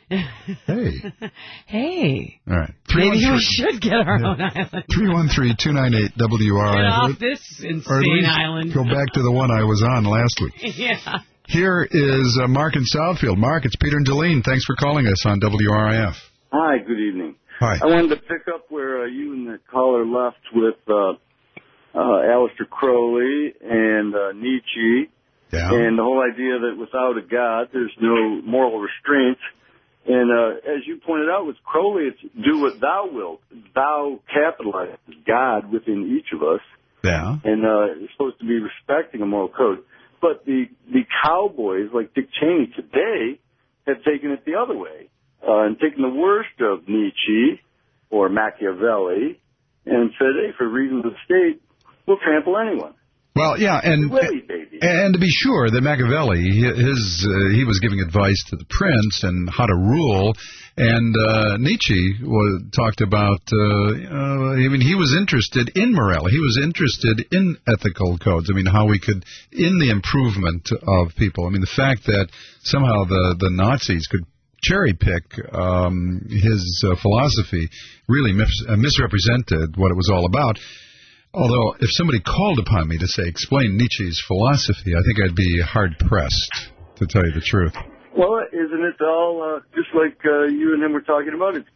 C: Hey.
D: Hey.
C: All right.
D: Maybe we should get our
C: yeah.
D: own island.
C: three one three, two nine eight, W R I.
D: Get off this insane island.
C: Go back to the one I was on last week.
D: Yeah.
C: Here is uh, Mark in Southfield. Mark, it's Peter and Jolene. Thanks for calling us on W R I F.
L: Hi, good evening.
C: Hi.
L: I wanted to pick up where uh, you and the caller left with uh, uh, Aleister Crowley and uh, Nietzsche,
C: yeah.
L: and the whole idea that without a God, there's no moral restraints. And uh, as you pointed out with Crowley, it's do what thou wilt. Thou capitalizes God within each of us.
C: Yeah.
L: And uh, you're supposed to be respecting a moral code. But the, the cowboys like Dick Cheney today have taken it the other way. Uh, and taken the worst of Nietzsche or Machiavelli and said, hey, for reasons of state, we'll trample anyone.
C: Well, yeah, and
L: Willy, baby.
C: and to be sure that Machiavelli, his uh, he was giving advice to the prince and how to rule, and uh, Nietzsche was, talked about. Uh, uh, I mean, he was interested in morality. He was interested in ethical codes. I mean, how we could in the improvement of people. I mean, the fact that somehow the the Nazis could cherry pick um, his uh, philosophy really mis- uh, misrepresented what it was all about. Although, if somebody called upon me to say, explain Nietzsche's philosophy, I think I'd be hard-pressed, to tell you the truth.
L: Well, isn't it all, uh, just like uh, you and him were talking about, it's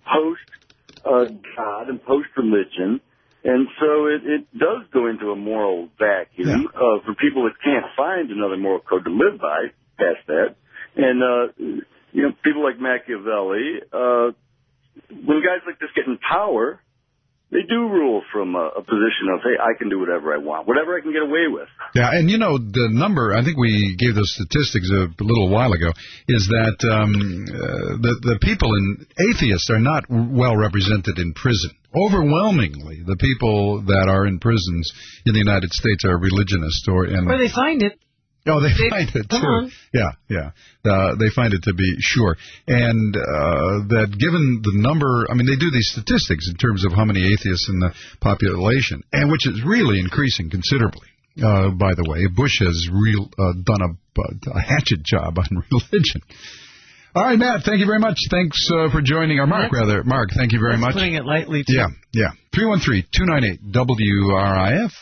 L: post-God uh, and post-religion, and so it, it does go into a moral vacuum yeah. uh, for people that can't find another moral code to live by, past that. And, uh, you know, people like Machiavelli, uh, when guys like this get in power, they do rule from a, a position of, hey, I can do whatever I want, whatever I can get away with.
C: Yeah, and you know, the number, I think we gave those statistics a, a little while ago, is that um, uh, the, the people in, atheists are not well represented in prison. Overwhelmingly, the people that are in prisons in the United States are religionists. Or, and,
D: Where they find it.
C: Oh, they,
D: they
C: find it,
D: come
C: too.
D: on.
C: Yeah, yeah. Uh, they find it to be sure. And uh, that given the number, I mean, they do these statistics in terms of how many atheists in the population, and which is really increasing considerably, uh, by the way. Bush has real, uh, done a, a hatchet job on religion. All right, Matt, thank you very much. Thanks uh, for joining, or Mark, rather. Mark, thank you very
D: That's
C: much.
D: Putting it lightly, too.
C: Yeah, yeah. three one three, two nine eight, W R I F.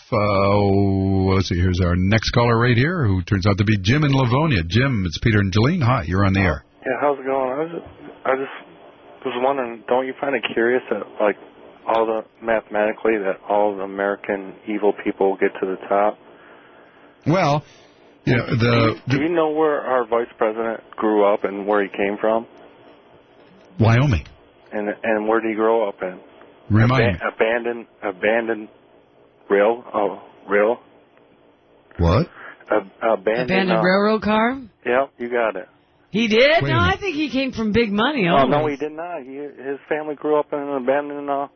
C: Uh, let's see, here's our next caller right here, who turns out to be Jim in Livonia. Jim, it's Peter and Jolene. Hi, you're on the air.
K: Yeah, how's it going? I was just, I just was wondering, don't you find it curious that, like, all the, mathematically, that all the American evil people get to the top?
C: Well, Yeah, the,
K: do, you, do you know where our vice president grew up and where he came from?
C: Wyoming.
K: And and where did he grow up in?
C: Remind
K: Ab- abandoned, abandoned rail, oh, rail.
C: What?
K: Ab- abandoned,
D: Abandoned
K: uh,
D: railroad car?
K: Yeah, you got it.
D: He did?
C: Wait
D: No, I think he came from big money.
K: Oh,
D: Always.
K: no, he did not. He, his family grew up in an abandoned, uh,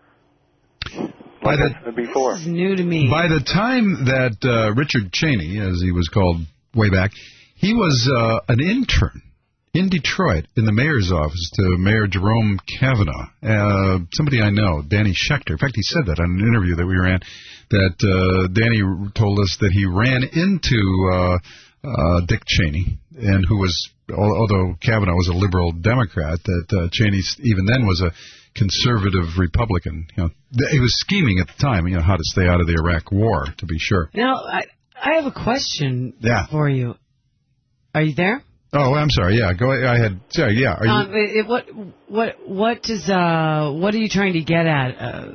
C: By
K: like
C: the,
K: I said before.
D: This is new to me.
C: By the time that uh, Richard Cheney, as he was called way back, he was uh, an intern in Detroit in the mayor's office to Mayor Jerome Kavanaugh. Uh, somebody I know, Danny Schechter. In fact, he said that on an interview that we ran, that uh, Danny told us that he ran into uh, uh, Dick Cheney, and who was, although Kavanaugh was a liberal Democrat, that uh, Cheney even then was a conservative Republican. You know, he was scheming at the time, you know, how to stay out of the Iraq War, to be sure.
D: Now, I, I have a question
C: Yeah.
D: for you. Are you there?
C: Oh, I'm sorry. Yeah, go. I had. Sorry. Yeah. Are you?
D: Um, it, what what what is uh what are you trying to get at uh,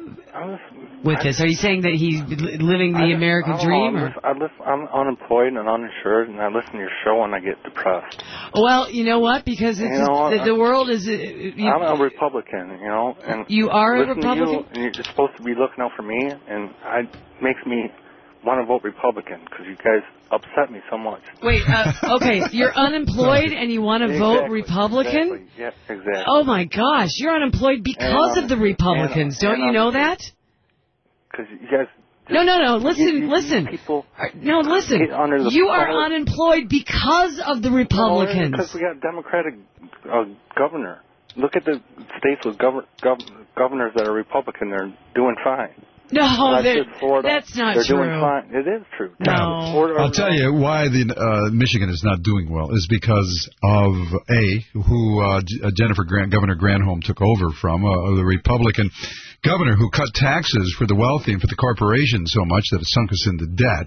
D: with this? Are you saying that he's li- living the
K: I,
D: American
K: I
D: dream?
K: know,
D: Or?
K: I'm, just, I listen, I'm unemployed and uninsured, and I listen to your show and I get depressed.
D: Well, you know what? Because it's
K: You know,
D: the, the world is. Uh, you,
K: I'm a Republican, you know, and
D: You are a
K: listen
D: Republican?
K: To you, and you're supposed to be looking out for me, and it makes me want to vote Republican because you guys upset me so much.
D: Wait, uh, okay, you're unemployed and you want to vote
K: Exactly,
D: Republican?
K: Exactly. Yeah, exactly.
D: Oh my gosh, you're unemployed because
K: And,
D: of the Republicans.
K: and,
D: Don't
K: and,
D: you know that?
K: Because you guys.
D: No, no, no. Listen,
K: you, you,
D: listen.
K: People
D: no, listen.
K: get under the
D: You are
K: power.
D: unemployed because of the Republicans.
K: Because we got a Democratic uh, governor. Look at the states with gov- gov- governors that are Republican. They're doing fine.
D: No,
K: That's,
D: they're-
K: just Florida.
D: that's not
K: They're
D: true.
K: Doing fine. It is true.
D: No.
K: Florida,
C: I'll tell you why the uh, Michigan is not doing well is because of a who uh, J- uh, Jennifer Grant, Governor Granholm took over from uh, the Republican governor who cut taxes for the wealthy and for the corporations so much that it sunk us into debt.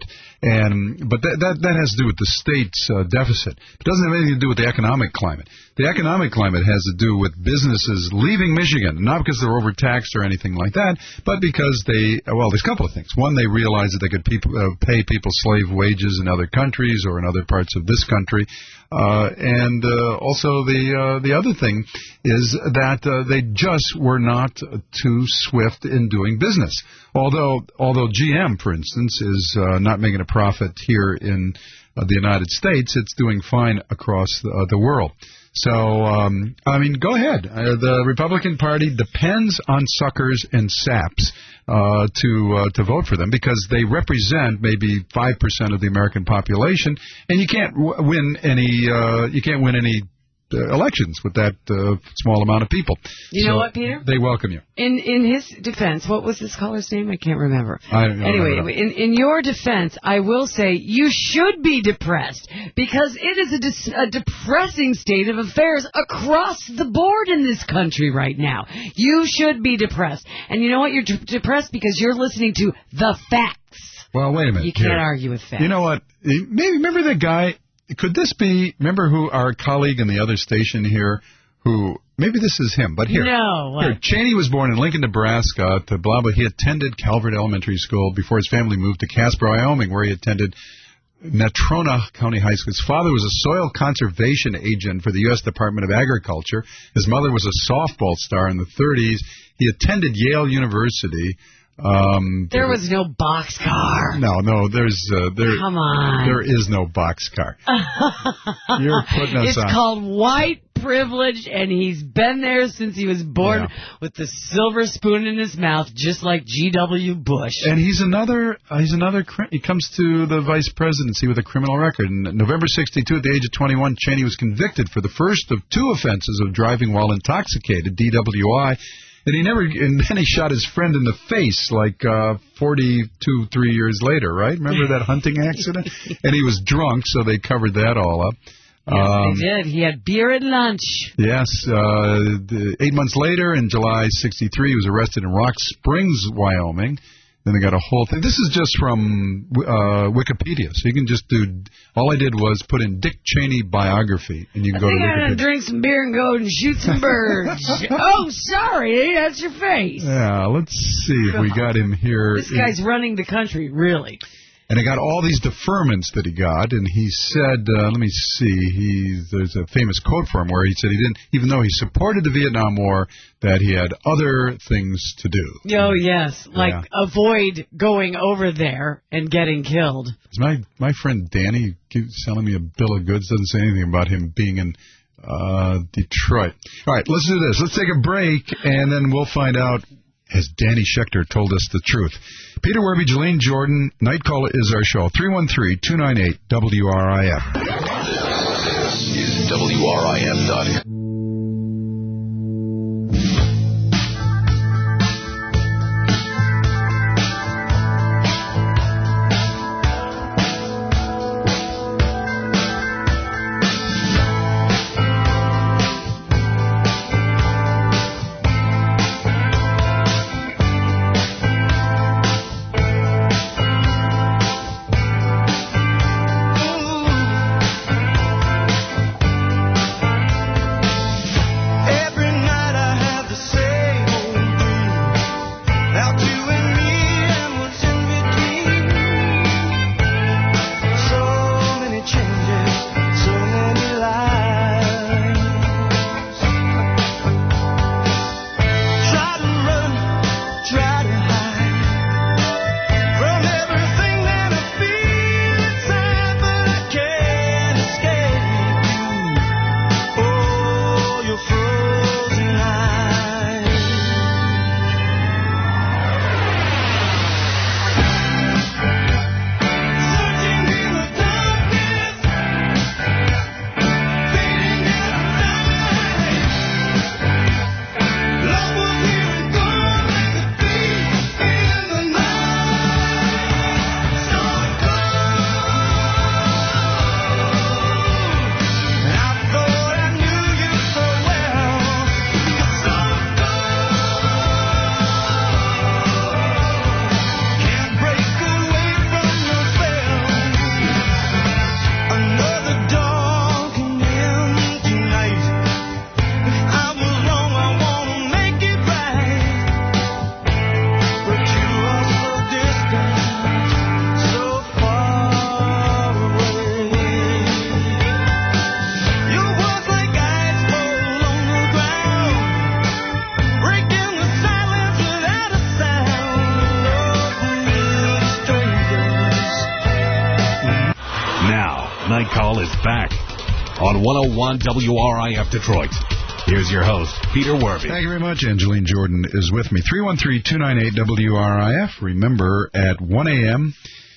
C: And but that that, that has to do with the state's uh, deficit. It doesn't have anything to do with the economic climate. The economic climate has to do with businesses leaving Michigan, not because they're overtaxed or anything like that, but because they, well, there's a couple of things. One, they realized that they could people, uh, pay people slave wages in other countries or in other parts of this country. Uh, and uh, also the uh, the other thing is that uh, they just were not too swift in doing business. Although although G M, for instance, is uh, not making a profit here in uh, the United States, it's doing fine across the, uh, the world. So, um, I mean, go ahead. Uh, the Republican Party depends on suckers and saps uh, to uh, to vote for them because they represent maybe five percent of the American population, and you can't w- win any uh, you can't win any uh, elections with that uh, small amount of people.
D: You
C: so
D: know what, Peter?
C: They welcome you.
D: In in his defense, what was this caller's name? I can't remember.
C: I don't know.
D: Anyway, in in your defense, I will say you should be depressed because it is a, dis- a depressing state of affairs across the board in this country right now. You should be depressed, and you know what? You're d- depressed because you're listening to the facts.
C: Well, wait a minute.
D: You can't
C: Here.
D: argue with facts.
C: You know what? Maybe remember that guy. Could this be? Remember who our colleague in the other station here? Who maybe this is him, but here.
D: No. What?
C: Here, Cheney was born in Lincoln, Nebraska. To blah blah. He attended Calvert Elementary School before his family moved to Casper, Wyoming, where he attended Natrona County High School. His father was a soil conservation agent for the U S Department of Agriculture. His mother was a softball star in the thirties. He attended Yale University. Um,
D: There was no boxcar.
C: No, no, there's uh, there.
D: Come on.
C: There is no boxcar. You're putting us
D: it's
C: on.
D: called white privilege, and he's been there since he was born
C: Yeah.
D: with the silver spoon in his mouth, just like G W Bush.
C: And he's another. Uh, he's another. Cri- he comes to the vice presidency with a criminal record. In November sixty-two, at the age of twenty-one, Cheney was convicted for the first of two offenses of driving while intoxicated, D W I. And he never. And then he shot his friend in the face, like uh, forty-two, three years later. Right? Remember that hunting accident? And he was drunk, so they covered that all up.
D: Yes,
C: Um,
D: they did. He had beer at lunch.
C: Yes. Uh, the, eight months later, in July sixty-three, he was arrested in Rock Springs, Wyoming. Then they got a whole thing. This is just from uh, Wikipedia, so you can just do. All I did was put in Dick Cheney biography, and you can
D: I
C: go to
D: think I'm going
C: Wikipedia.
D: to drink some beer and go and shoot some birds. Oh, sorry. That's your face.
C: Yeah, let's see if we got him here.
D: This guy's running the country, really.
C: And he got all these deferments that he got, and he said, uh, let me see, he, there's a famous quote from him where he said he didn't, even though he supported the Vietnam War, that he had other things to do.
D: Oh, yes, like
C: yeah.
D: avoid going over there and getting killed.
C: My my friend Danny keeps selling me a bill of goods, doesn't say anything about him being in uh, Detroit. All right, let's do this. Let's take a break, and then we'll find out, has Danny Schechter told us the truth? Peter Werby, Jelaine Jordan, Night Call is our show. three one three, two nine eight, W R I F.
A: This is W R I F dot com.
G: one oh one W R I F Detroit. Here's your host, Peter Werby.
C: Thank you very much. Angeline Jordan is with me. three one three, two nine eight, W R I F. Remember, at one a.m.,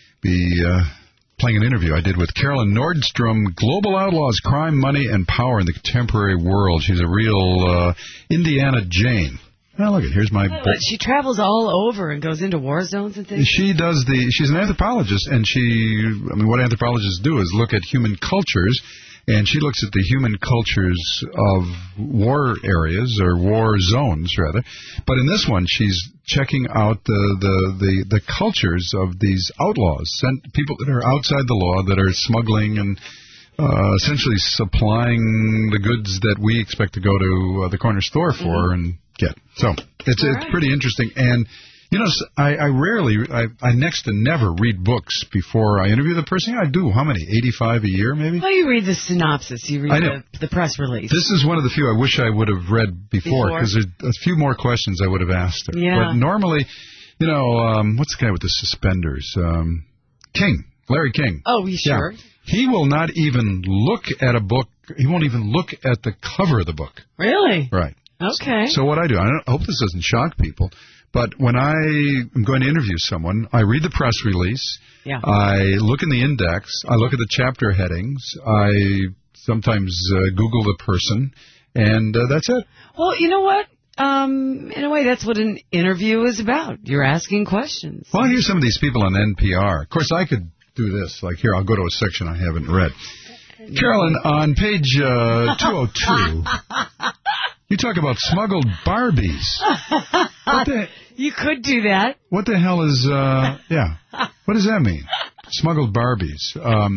C: be uh, playing an interview I did with Carolyn Nordstrom, Global Outlaws, Crime, Money, and Power in the Contemporary World. She's a real uh, Indiana Jane. Oh, look, here's my...
D: Oh, but she travels all over and goes into war zones and things?
C: She does the... She's an anthropologist, and she... I mean, what anthropologists do is look at human cultures, and she looks at the human cultures of war areas, or war zones, rather. But in this one, she's checking out the, the, the, the cultures of these outlaws, people that are outside the law, that are smuggling and uh, essentially supplying the goods that we expect to go to uh, the corner store for mm-hmm. and get. So it's, it's pretty interesting. And, you know, I, I rarely, I, I next to never read books before I interview the person. I do. How many? eighty-five a year, maybe?
D: Well, you read the synopsis. You read the, the press release.
C: This is one of the few I wish I would have read before, because there's a few more questions I would have asked her.
D: Yeah.
C: But normally, you know, um, what's the guy with the suspenders? Um, King. Larry King.
D: Oh, you sure?
C: Yeah. He will not even look at a book. He won't even look at the cover of the book.
D: Really?
C: Right.
D: Okay.
C: So what I do, I, don't, I hope this doesn't shock people, but when I am going to interview someone, I read the press release,
D: yeah.
C: I look in the index, I look at the chapter headings, I sometimes uh, Google the person, and uh, that's it.
D: Well, you know what? Um, in a way, that's what an interview is about. You're asking questions.
C: Well, here's some of these people on N P R. Of course, I could do this. Like, here, I'll go to a section I haven't read. Carolyn, on page uh, two oh two... You talk about smuggled Barbies. What the,
D: you could do that.
C: What the hell is, uh, yeah. What does that mean? Smuggled Barbies. Um,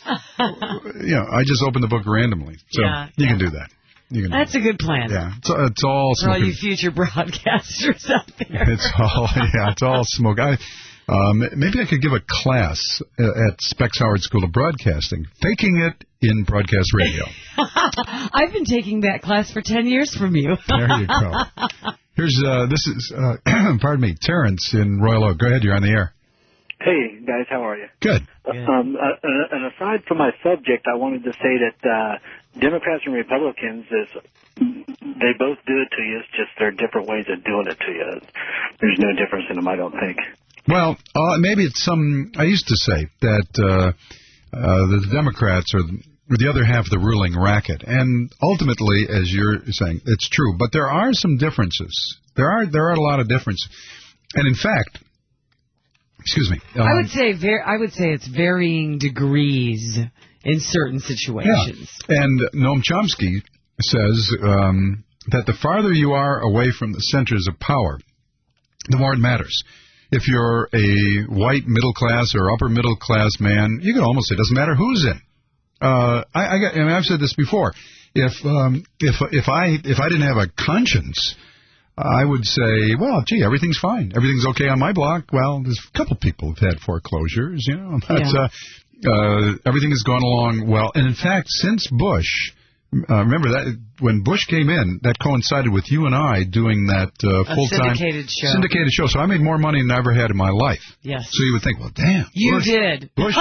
C: you know, I just opened the book randomly. So
D: yeah,
C: you
D: yeah.
C: can do that. You can
D: That's
C: do
D: a good plan.
C: Yeah. It's, it's all
D: For
C: smoke.
D: all you future broadcasters out there.
C: It's all, yeah, it's all smoke. I, Um, maybe I could give a class at Specs Howard School of Broadcasting, faking it in broadcast radio.
D: I've been taking that class for ten years from you.
C: There you go. Here's, uh, this is, uh, pardon me, Terrence in Royal Oak. Go ahead, you're on the air.
M: Hey, guys, how are you?
C: Good.
M: Um, uh, and aside from my subject, I wanted to say that uh, Democrats and Republicans, is they both do it to you. It's just there are different ways of doing it to you. There's no difference in them, I don't think.
C: Well, uh, maybe it's some, I used to say that uh, uh, the Democrats are the other half of the ruling racket. And ultimately, as you're saying, it's true. But there are some differences. There are there are a lot of differences. And in fact, excuse me. Um,
D: I would say ver- I would say it's varying degrees in certain situations.
C: Yeah. And Noam Chomsky says um, that the farther you are away from the centers of power, the more it matters. If you're a white middle-class or upper-middle-class man, you can almost say it doesn't matter who's in. Uh, I, I, got, I mean, I've said this before. If um, if if I if I didn't have a conscience, I would say, well, gee, everything's fine. Everything's okay on my block. Well, there's a couple people who've had foreclosures, you know. But yeah. uh, uh, everything has gone along well. And, in fact, since Bush... Uh, remember that when Bush came in, that coincided with you and I doing that uh, full-time
D: syndicated show.
C: syndicated show. So I made more money than I ever had in my life.
D: Yes.
C: So you would think, well, damn.
D: You
C: Bush,
D: did.
C: Bush.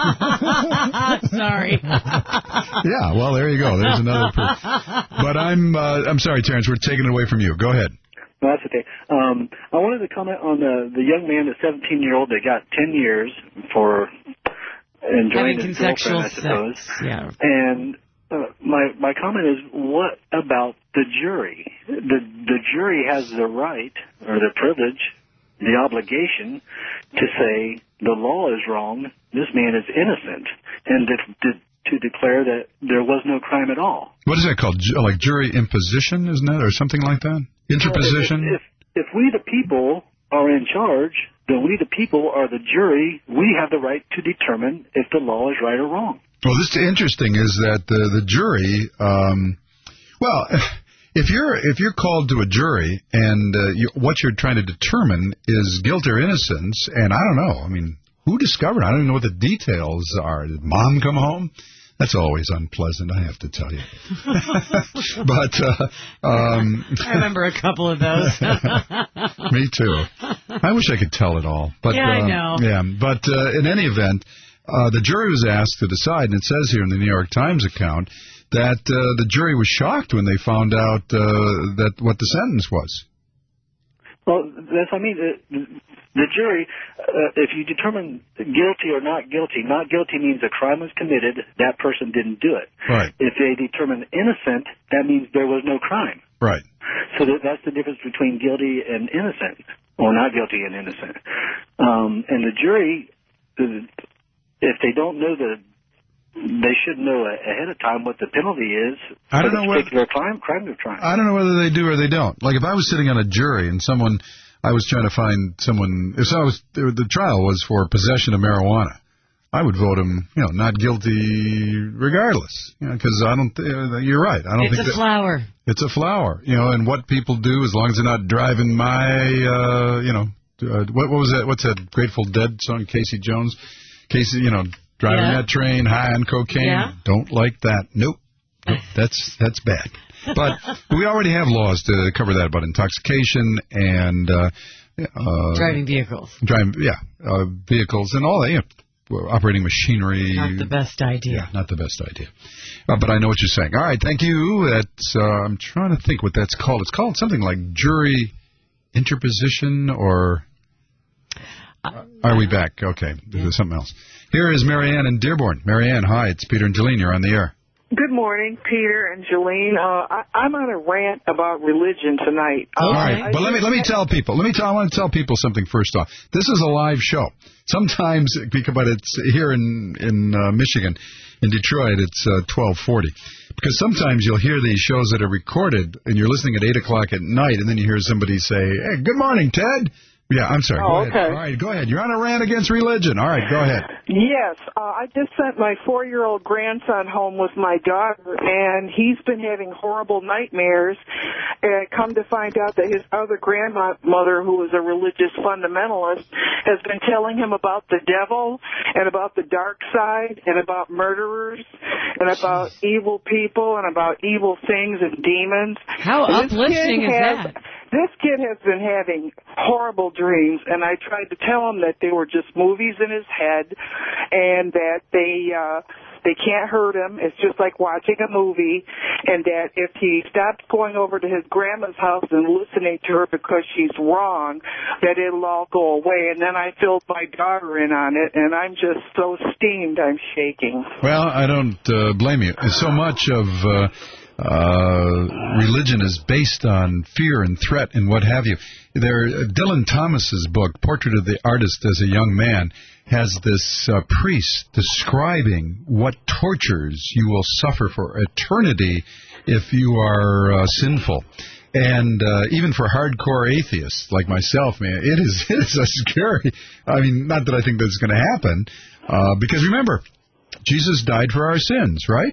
D: Sorry.
C: Yeah. Well, there you go. There's another proof. But I'm uh, I'm sorry, Terrence. We're taking it away from you. Go ahead.
M: No, that's okay. Um, I wanted to comment on the the young man, the seventeen-year-old that got ten years for enjoying his girlfriend, I suppose.
D: Sex. Yeah.
M: And Uh, my my comment is, what about the jury? The the jury has the right or the privilege, the obligation to say the law is wrong, this man is innocent, and to, to, to declare that there was no crime at all.
C: What is that called? Ju- like jury imposition, isn't it, or something like that? Interposition?
M: Well, if, if, if we the people are in charge, then we the people are the jury. We have the right to determine if the law is right or wrong.
C: Well, this is interesting is that the the jury, um, well, if you're if you're called to a jury and uh, you, what you're trying to determine is guilt or innocence, and I don't know, I mean, who discovered? I don't even know what the details are. Did mom come home? That's always unpleasant, I have to tell you. But uh, um,
D: I remember a couple of those.
C: Me too. I wish I could tell it all. But
D: yeah, I
C: uh,
D: know.
C: Yeah, but uh, in any event. Uh, the jury was asked to decide, and it says here in the New York Times account that uh, the jury was shocked when they found out uh, that what the sentence was.
M: Well, that's I mean. The, the jury, uh, if you determine guilty or not guilty, not guilty means a crime was committed, that person didn't do it.
C: Right.
M: If they determine innocent, that means there was no crime.
C: Right.
M: So that, that's the difference between guilty and innocent, or not guilty and innocent. Um, and the jury... The, If they don't know the, they should know ahead of time what the penalty is
C: I don't
M: for
C: know
M: this particular crime, crime they're trying.
C: I don't know whether they do or they don't. Like if I was sitting on a jury and someone, I was trying to find someone, if I was, the trial was for possession of marijuana, I would vote him, you know, not guilty regardless. You know, because I don't, uh, you're right. I don't
D: it's
C: think
D: a
C: that,
D: flower.
C: It's a flower, you know, and what people do as long as they're not driving my, uh, you know, uh, what, what was that? What's that Grateful Dead song, Casey Jones? Casey, you know, driving
D: yeah.
C: that train high on cocaine.
D: Yeah.
C: Don't like that. Nope. nope. That's that's bad. But we already have laws to cover that about intoxication and uh, uh,
D: driving vehicles.
C: Driving, yeah, uh, vehicles and all that. You know, operating machinery.
D: Not the best idea.
C: Yeah, not the best idea. Uh, but I know what you're saying. All right, thank you. That's. Uh, I'm trying to think what that's called. It's called something like jury interposition or. Are we back? Okay. There's something else. Here is Marianne in Dearborn. Marianne, hi. It's Peter and Jolene. You're on the air.
N: Good morning, Peter and Jolene. Uh, I, I'm on a rant about religion tonight.
C: All
N: uh,
C: right.
N: I
C: But let me let me tell people. Let me tell. I want to tell people something first off. This is a live show. Sometimes, but it's here in in uh, Michigan, in Detroit. It's uh, twelve forty. Because sometimes you'll hear these shows that are recorded, and you're listening at eight o'clock at night, and then you hear somebody say, "Hey, good morning, Ted." Yeah, I'm sorry.
N: Oh,
C: go ahead.
N: okay.
C: All right, go ahead. You're on a rant against religion. All right, go ahead.
N: Yes, uh, I just sent my four-year-old grandson home with my daughter, and he's been having horrible nightmares. And come to find out that his other grandmother, who is a religious fundamentalist, has been telling him about the devil and about the dark side and about murderers and about evil people and about evil things and demons.
D: How
N: and
D: uplifting is
N: has,
D: that?
N: This kid has been having horrible dreams, and I tried to tell him that they were just movies in his head and that they uh, they can't hurt him. It's just like watching a movie, and that if he stops going over to his grandma's house and listening to her because she's wrong, that it'll all go away. And then I filled my daughter in on it, and I'm just so steamed I'm shaking.
C: Well, I don't uh, blame you. So much of... Uh, Uh, religion is based on fear and threat and what have you. There, Dylan Thomas's book, Portrait of the Artist as a Young Man, has this uh, priest describing what tortures you will suffer for eternity if you are uh, sinful. And uh, even for hardcore atheists like myself, man, it is it is a scary. I mean, not that I think that's going to happen, uh, because remember, Jesus died for our sins, right?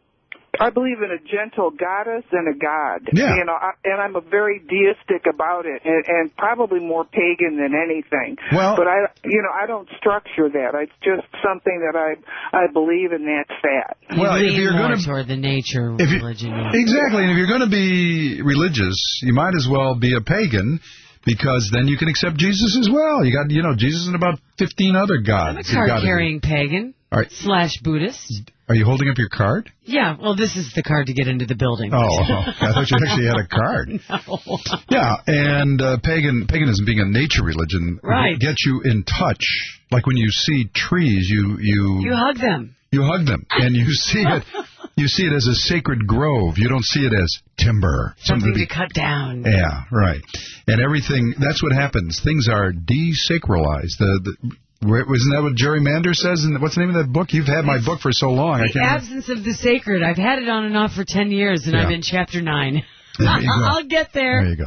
N: I believe in a gentle goddess and a god.
C: Yeah.
N: You know, I, and I'm a very deistic about it, and, and probably more pagan than anything.
C: Well,
N: but I, you know, I don't structure that. It's just something that I I believe in. That's that.
C: Well,
D: you
C: if you're
D: more
C: going to
D: toward the nature
C: if you,
D: religion,
C: exactly, and if you're going to be religious, you might as well be a pagan. Because then you can accept Jesus as well. You got, you know, Jesus and about fifteen other gods.
D: I'm a card-carrying pagan
C: right.
D: slash Buddhist.
C: Are you holding up your card?
D: Yeah, well, this is the card to get into the building.
C: Oh, I thought you actually had a card.
D: No.
C: Yeah, and uh, pagan paganism being a nature religion
D: right.
C: gets you in touch. Like when you see trees, you... You,
D: you hug them.
C: You hug them, and you see it... You see it as a sacred grove. You don't see it as timber.
D: Something, Something to, be,
B: to cut down.
C: Yeah, right. And everything, that's what happens. Things are desacralized. The, the, isn't that what Jerry Mander says? In, what's the name of that book? You've had my book for so long.
D: The
C: I can't
D: Absence remember. of the Sacred. I've had it on and off for ten years, and yeah. I'm in chapter nine. I'll get there.
C: There you go.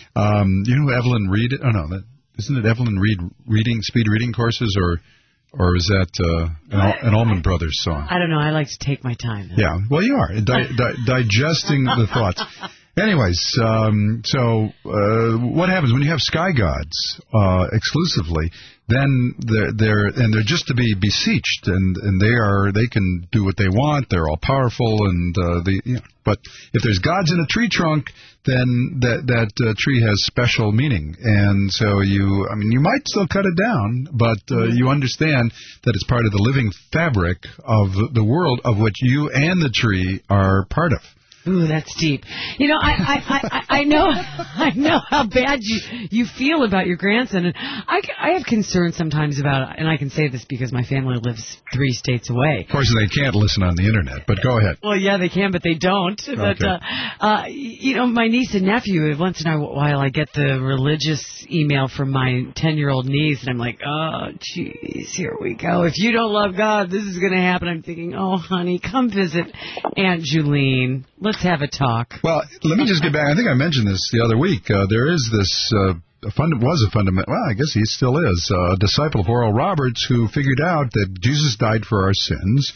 C: Um, you know who Evelyn Reed... Oh, no. That, isn't it Evelyn Reed reading, speed reading courses, or... Or is that uh, an, an Allman Brothers song?
D: I don't know. I like to take my time.
C: Yeah, well, you are. Di- di- digesting the thoughts. Anyways, um, so uh, what happens when you have sky gods uh, exclusively? Then they're, they're and they're just to be beseeched, and, and they are they can do what they want. They're all powerful, and uh, the you know, but if there's gods in a tree trunk, then that that uh, tree has special meaning, and so you I mean you might still cut it down, but uh, mm-hmm. you understand that it's part of the living fabric of the world of which you and the tree are part of.
D: Ooh, that's deep. You know, I, I, I, I know, I know how bad you you feel about your grandson, and I, I have concerns sometimes about, and I can say this because my family lives three states away.
C: Of course, they can't listen on the internet, but go ahead.
D: Well, yeah, they can, but they don't.
C: Okay.
D: But uh, uh, you know, my niece and nephew, once in a while, I get the religious email from my ten-year-old niece, and I'm like, oh, jeez, here we go. If you don't love God, this is going to happen. I'm thinking, oh, honey, come visit Aunt Julene. Let's have a talk.
C: Well, let me just get back. I think I mentioned this the other week. Uh, there is this, uh, a fund, was a fundamental, well, I guess he still is, uh, a disciple of Oral Roberts who figured out that Jesus died for our sins.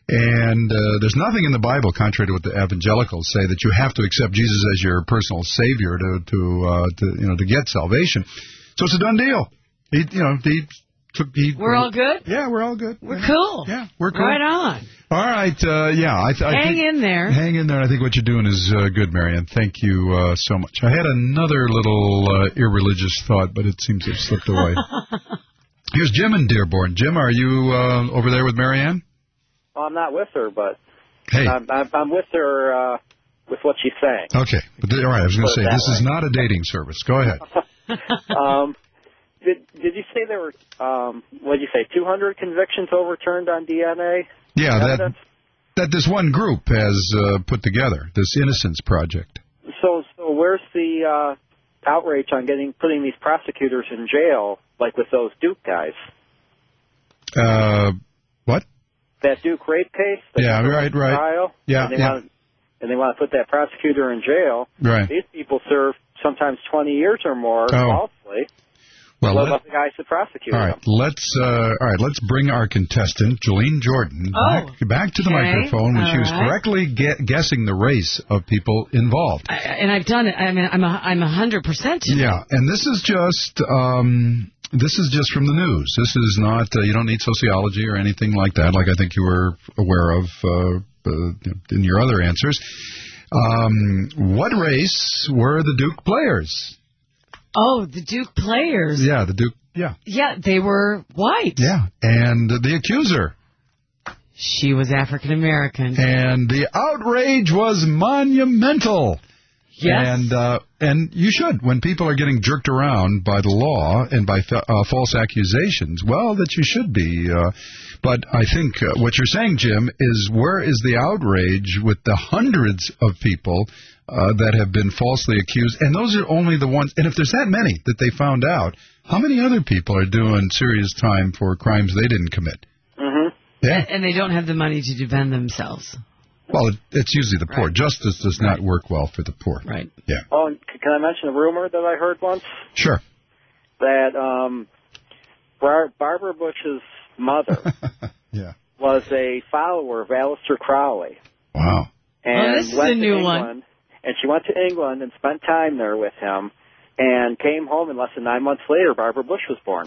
C: And uh, there's nothing in the Bible, contrary to what the evangelicals say, that you have to accept Jesus as your personal savior to, to, uh, to you know, to get salvation. So it's a done deal. He, you know, he took. He,
D: we're all good.
C: Yeah, we're all good.
D: We're cool.
C: Yeah, we're cool.
D: Right on.
C: All right, uh, yeah. I, th- I
D: hang
C: think,
D: in there.
C: Hang in there. I think what you're doing is uh, good, Marianne. Thank you uh, so much. I had another little uh, irreligious thought, but it seems to have slipped away. Here's Jim in Dearborn. Jim, are you uh, over there with Marianne?
O: Well, I'm not with her, but
C: hey.
O: I'm, I'm, I'm with her uh, with what she's saying.
C: Okay. But th- all right, I was going to say, this way. is not a dating service. Go ahead.
O: um, did, did you say there were, um, what did you say, two hundred convictions overturned on D N A?
C: Yeah, that, that this one group has uh, put together, this Innocence Project.
O: So, so where's the uh, outrage on getting putting these prosecutors in jail, like with those Duke guys?
C: Uh, what?
O: That Duke rape case?
C: Yeah, right, right.
O: Trial,
C: yeah,
O: and they
C: yeah.
O: Want, and they want to put that prosecutor in jail.
C: Right.
O: These people serve sometimes twenty years or more
C: oh.
O: falsely.
C: Well,
O: what
C: let,
O: about the guys that prosecuted
C: all right,
O: him?
C: let's uh, all right, let's bring our contestant, Jolene Jordan,
D: oh,
C: back, back to the
D: okay.
C: microphone when
D: all
C: she was
D: right.
C: correctly ge- guessing the race of people involved.
D: I, and I've done it. I mean, I'm a, I'm a hundred percent.
C: Yeah, and this is just um, this is just from the news. This is not. Uh, you don't need sociology or anything like that. Like I think you were aware of uh, uh, in your other answers. Um, what race were the Duke players?
D: Oh, the Duke players.
C: Yeah, the Duke. Yeah.
D: Yeah, they were white.
C: Yeah, and the accuser.
D: She was African American.
C: And the outrage was monumental.
D: Yes.
C: And uh, and you should, when people are getting jerked around by the law and by fa- uh, false accusations, well, that you should be. Uh, but I think uh, what you're saying, Jim, is where is the outrage with the hundreds of people uh, that have been falsely accused? And those are only the ones. And if there's that many that they found out, how many other people are doing serious time for crimes they didn't commit?
O: Mm-hmm.
C: Yeah.
D: And they don't have the money to defend themselves.
C: Well, it, it's usually the poor.
D: Right.
C: Justice does
D: Right.
C: not work well for the poor.
D: Right.
C: Yeah.
O: Oh, and c- can I mention a rumor that I heard once?
C: Sure.
O: That um, Bar- Barbara Bush's mother
C: yeah.
O: was a follower of Aleister Crowley.
C: Wow.
O: And
D: oh, this is
O: went
D: a new
O: to England,
D: one.
O: And she went to England and spent time there with him and came home, and less than nine months later, Barbara Bush was born.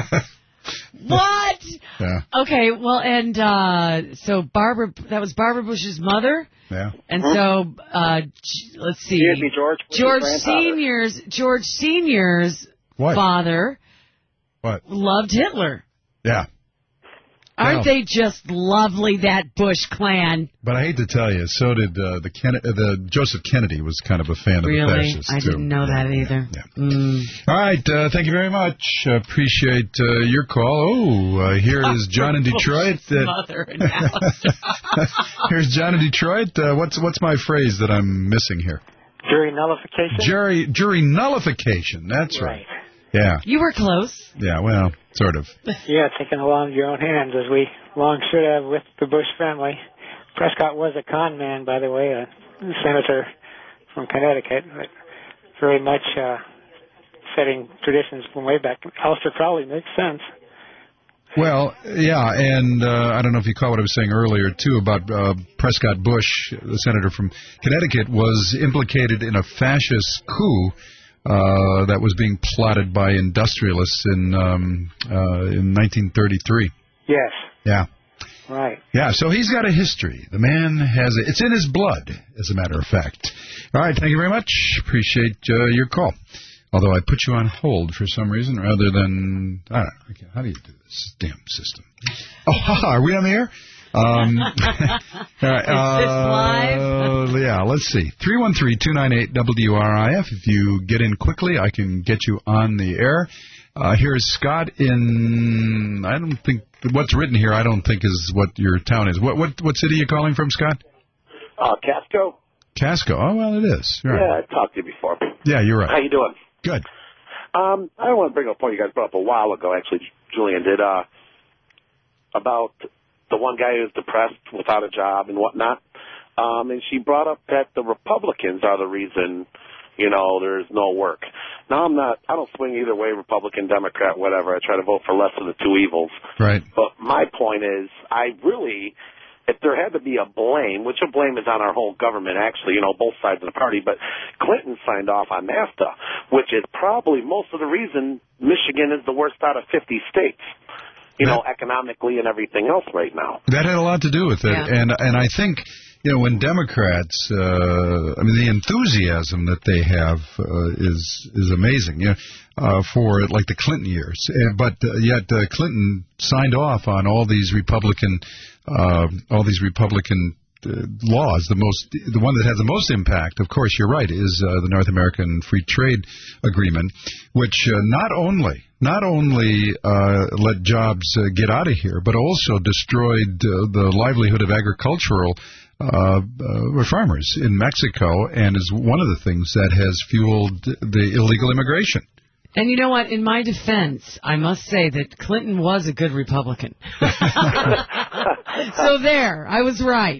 D: What?
C: Yeah.
D: Okay, well, and uh, so Barbara, that was Barbara Bush's mother.
C: Yeah.
D: And
O: Mhm.
D: so, uh, J- let's see.
O: He would be George Bush's
D: George
O: grandfather.
D: Senior's George Senior's
C: What?
D: father
C: What?
D: loved Hitler.
C: Yeah.
D: Aren't
C: Well,
D: they just lovely, that Bush clan?
C: But I hate to tell you, so did uh, the Ken- uh, the Joseph Kennedy was kind of a fan of the
D: Really?
C: fascists,
D: I
C: too.
D: didn't know that either.
C: Yeah.
D: Mm.
C: All right. Uh, thank you very much. Uh, appreciate uh, your call. Oh, uh, here is John in Detroit.
D: Bush's
C: Uh,
D: mother and Alice.
C: here's John in Detroit. Uh, what's what's my phrase that I'm missing here?
P: Jury nullification?
C: Jury jury nullification. That's right.
P: Right.
C: Yeah.
D: You were close.
C: Yeah. Well, sort of.
P: Yeah, taking the law into your own hands, as we long should have with the Bush family. Prescott was a con man, by the way, a senator from Connecticut, but very much uh, setting traditions from way back. Aleister Crowley makes sense.
C: Well, yeah, and uh, I don't know if you caught what I was saying earlier, too, about uh, Prescott Bush, the senator from Connecticut, was implicated in a fascist coup uh, that was being plotted by industrialists in um, uh, in nineteen thirty-three.
P: Yes.
C: Yeah.
P: Right.
C: Yeah, so he's got a history. The man has it. It's in his blood, as a matter of fact. All right, thank you very much. Appreciate uh, your call. Although I put you on hold for some reason rather than... I don't know. Okay, how do you do this damn system? Oh, haha, are we on the air? Um, all right,
D: Is this live?
C: uh, yeah, let's see. three one three, two nine eight, W R I F. If you get in quickly, I can get you on the air. Uh, here's Scott in... I don't think... What's written here, I don't think is what your town is. What what what city are you calling from, Scott?
Q: Uh, Casco?
C: Casco. Oh, well, it is. You're
Q: Yeah,
C: right.
Q: I talked to you before.
C: Yeah, you're right.
Q: How you doing?
C: Good.
Q: Um, I want to bring up a point you guys brought up a while ago, actually, Julian did, uh, about the one guy who's depressed without a job and whatnot. Um, and she brought up that the Republicans are the reason, you know, there's no work. Now, I'm not, I don't swing either way, Republican, Democrat, whatever. I try to vote for less of the two evils.
C: Right.
Q: But my point is, I really, if there had to be a blame, which a blame is on our whole government, actually, you know, both sides of the party, but Clinton signed off on NAFTA, which is probably most of the reason Michigan is the worst out of fifty states, you know, economically and everything else right now.
C: That had a lot to do with it.
Q: Yeah.
C: And and I think, you know, when Democrats, uh, I mean, the enthusiasm that they have uh, is is amazing, you know, uh, for like the Clinton years. Uh, but uh, yet uh, Clinton signed off on all these Republican, uh, all these Republican uh, laws. The most, the one that had the most impact, of course, you're right, is uh, the North American Free Trade Agreement, which uh, not only not only uh, let jobs uh, get out of here, but also destroyed uh, the livelihood of agricultural uh, uh, farmers in Mexico, and is one of the things that has fueled the illegal immigration.
D: And you know what? In my defense, I must say that Clinton was a good Republican. So there, I was right.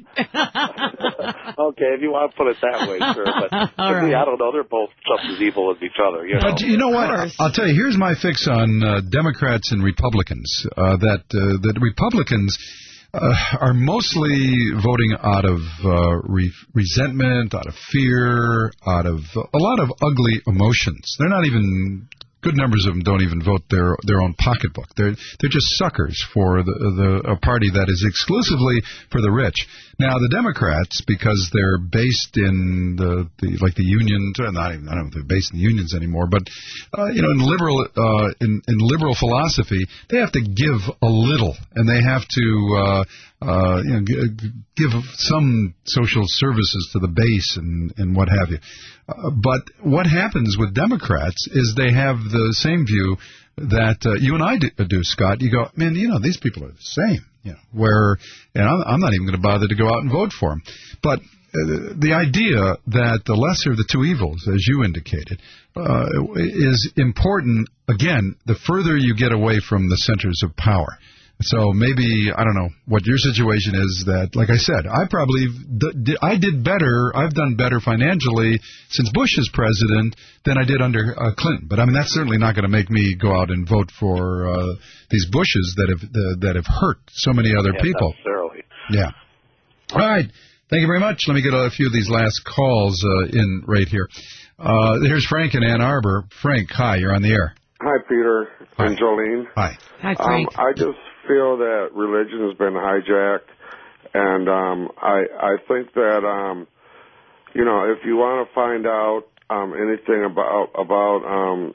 Q: Okay, if you want to put it that way, sure. But
D: All
Q: to me,
D: right.
Q: I don't know. They're both just as evil as each other. You know.
C: But you know what? I'll tell you. Here's my fix on uh, Democrats and Republicans. Uh, that uh, that Republicans uh, are mostly voting out of uh, re- resentment, out of fear, out of a lot of ugly emotions. They're not even. Good numbers of them don't even vote their their own pocketbook. They're they're just suckers for the the a party that is exclusively for the rich. Now the Democrats, because they're based in the, the like the unions, or not even I don't know if they're based in the unions anymore, but uh, you know in liberal uh, in in liberal philosophy, they have to give a little, and they have to uh, uh, you know g- give some social services to the base and and what have you. Uh, but what happens with Democrats is they have the same view that uh, you and I do, do, Scott. You go, man, you know, these people are the same. You know, where you know, I'm not even going to bother to go out and vote for them. But uh, the idea that the lesser of the two evils, as you indicated, uh, is important. Again, the further you get away from the centers of power. So maybe, I don't know, what your situation is that, like I said, I probably, d- I did better, I've done better financially since Bush is president than I did under uh, Clinton. But, I mean, that's certainly not going to make me go out and vote for uh, these Bushes that have uh, that have hurt so many other
Q: Yeah,
C: people.
Q: necessarily.
C: Yeah. All right. Thank you very much. Let me get a few of these last calls uh, in right here. Uh, here's Frank in Ann Arbor. Frank, hi, you're on the air.
R: Hi, Peter
C: Hi.
R: and Jolene.
C: Hi.
D: Hi, Frank.
R: Um, I just feel that religion has been hijacked, and um, I I think that um, you know if you want to find out um, anything about about um,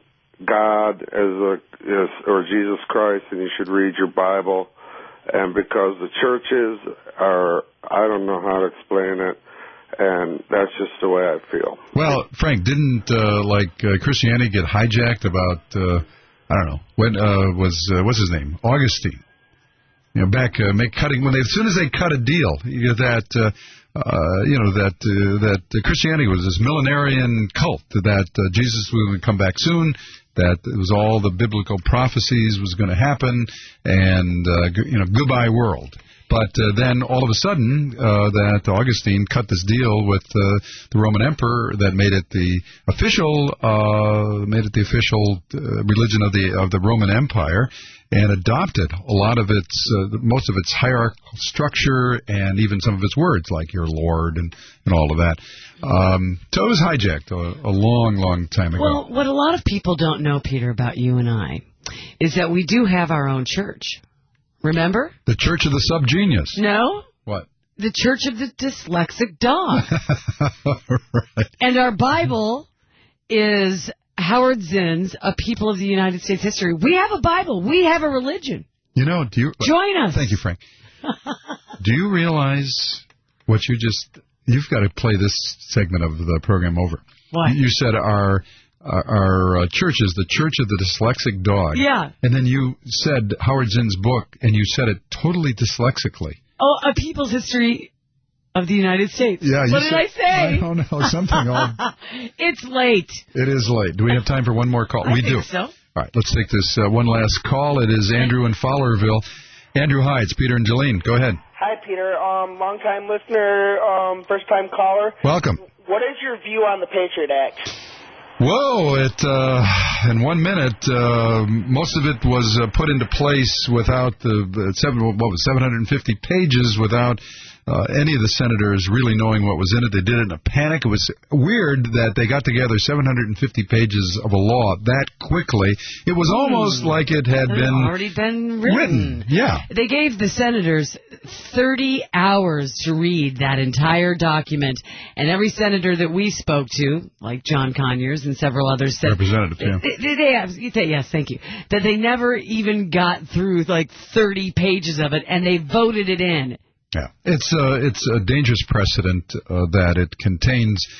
R: God as a as, or Jesus Christ, then you should read your Bible, and because the churches are, I don't know how to explain it. And that's just the way I feel.
C: Well, Frank, didn't uh, like uh, Christianity get hijacked about uh, I don't know when uh, was uh, what's his name Augustine? You know, back uh, make cutting when they as soon as they cut a deal, you get that uh, uh, you know that uh, that uh, Christianity was this millenarian cult that uh, Jesus was going to come back soon. That it was all the biblical prophecies was going to happen, and uh, g- you know, goodbye world. But uh, then all of a sudden, uh, that Augustine cut this deal with uh, the Roman Emperor that made it the official, uh, made it the official uh, religion of the of the Roman Empire, and adopted a lot of its, uh, most of its hierarchical structure, and even some of its words like your Lord and, and all of that. Um, so it was hijacked a, a long, long time ago.
D: Well, what a lot of people don't know, Peter, about you and I, is that we do have our own church. Remember?
C: The Church of the Subgenius.
D: No.
C: What?
D: The Church of the Dyslexic Dog.
C: Right.
D: And our Bible is Howard Zinn's A People of the United States History. We have a Bible. We have a religion.
C: You know, do you...
D: Join us.
C: Thank you, Frank. Do you realize what you just... You've got to play this segment of the program over.
D: What?
C: You said our... Our, our uh, church is the Church of the Dyslexic Dog.
D: Yeah.
C: And then you said Howard Zinn's book, and you said it totally dyslexically.
D: Oh, A People's History of the United States.
C: Yeah. You
D: What did
C: said,
D: I say?
C: I don't know. Something. All,
D: It's late.
C: it is late. Do we have time for one more call?
D: I
C: we
D: think
C: do.
D: so.
C: All right. Let's take this uh, one last call. It is Andrew in Fowlerville. Andrew, hi. It's Peter and Jolene. Go ahead.
S: Hi, Peter. Um, long-time listener, um, first-time caller.
C: Welcome.
S: What is your view on the Patriot Act?
C: Whoa, it, uh, in one minute, uh, most of it was uh, put into place without the, the seven, what was seven hundred fifty pages, without uh, any of the senators really knowing what was in it. They did it in a panic. It was weird that they got together seven hundred fifty pages of a law that quickly. It was almost mm. like it had
D: It
C: been
D: already been written.
C: written. Yeah.
D: They gave the senators thirty hours to read that entire document, and every senator that we spoke to, like John Conyers and several others, said
C: Representatives, yeah.
D: They, they, they have, yes, thank you. That they never even got through like thirty pages of it, and they voted it in.
C: Yeah, it's uh, it's a dangerous precedent uh, that it contains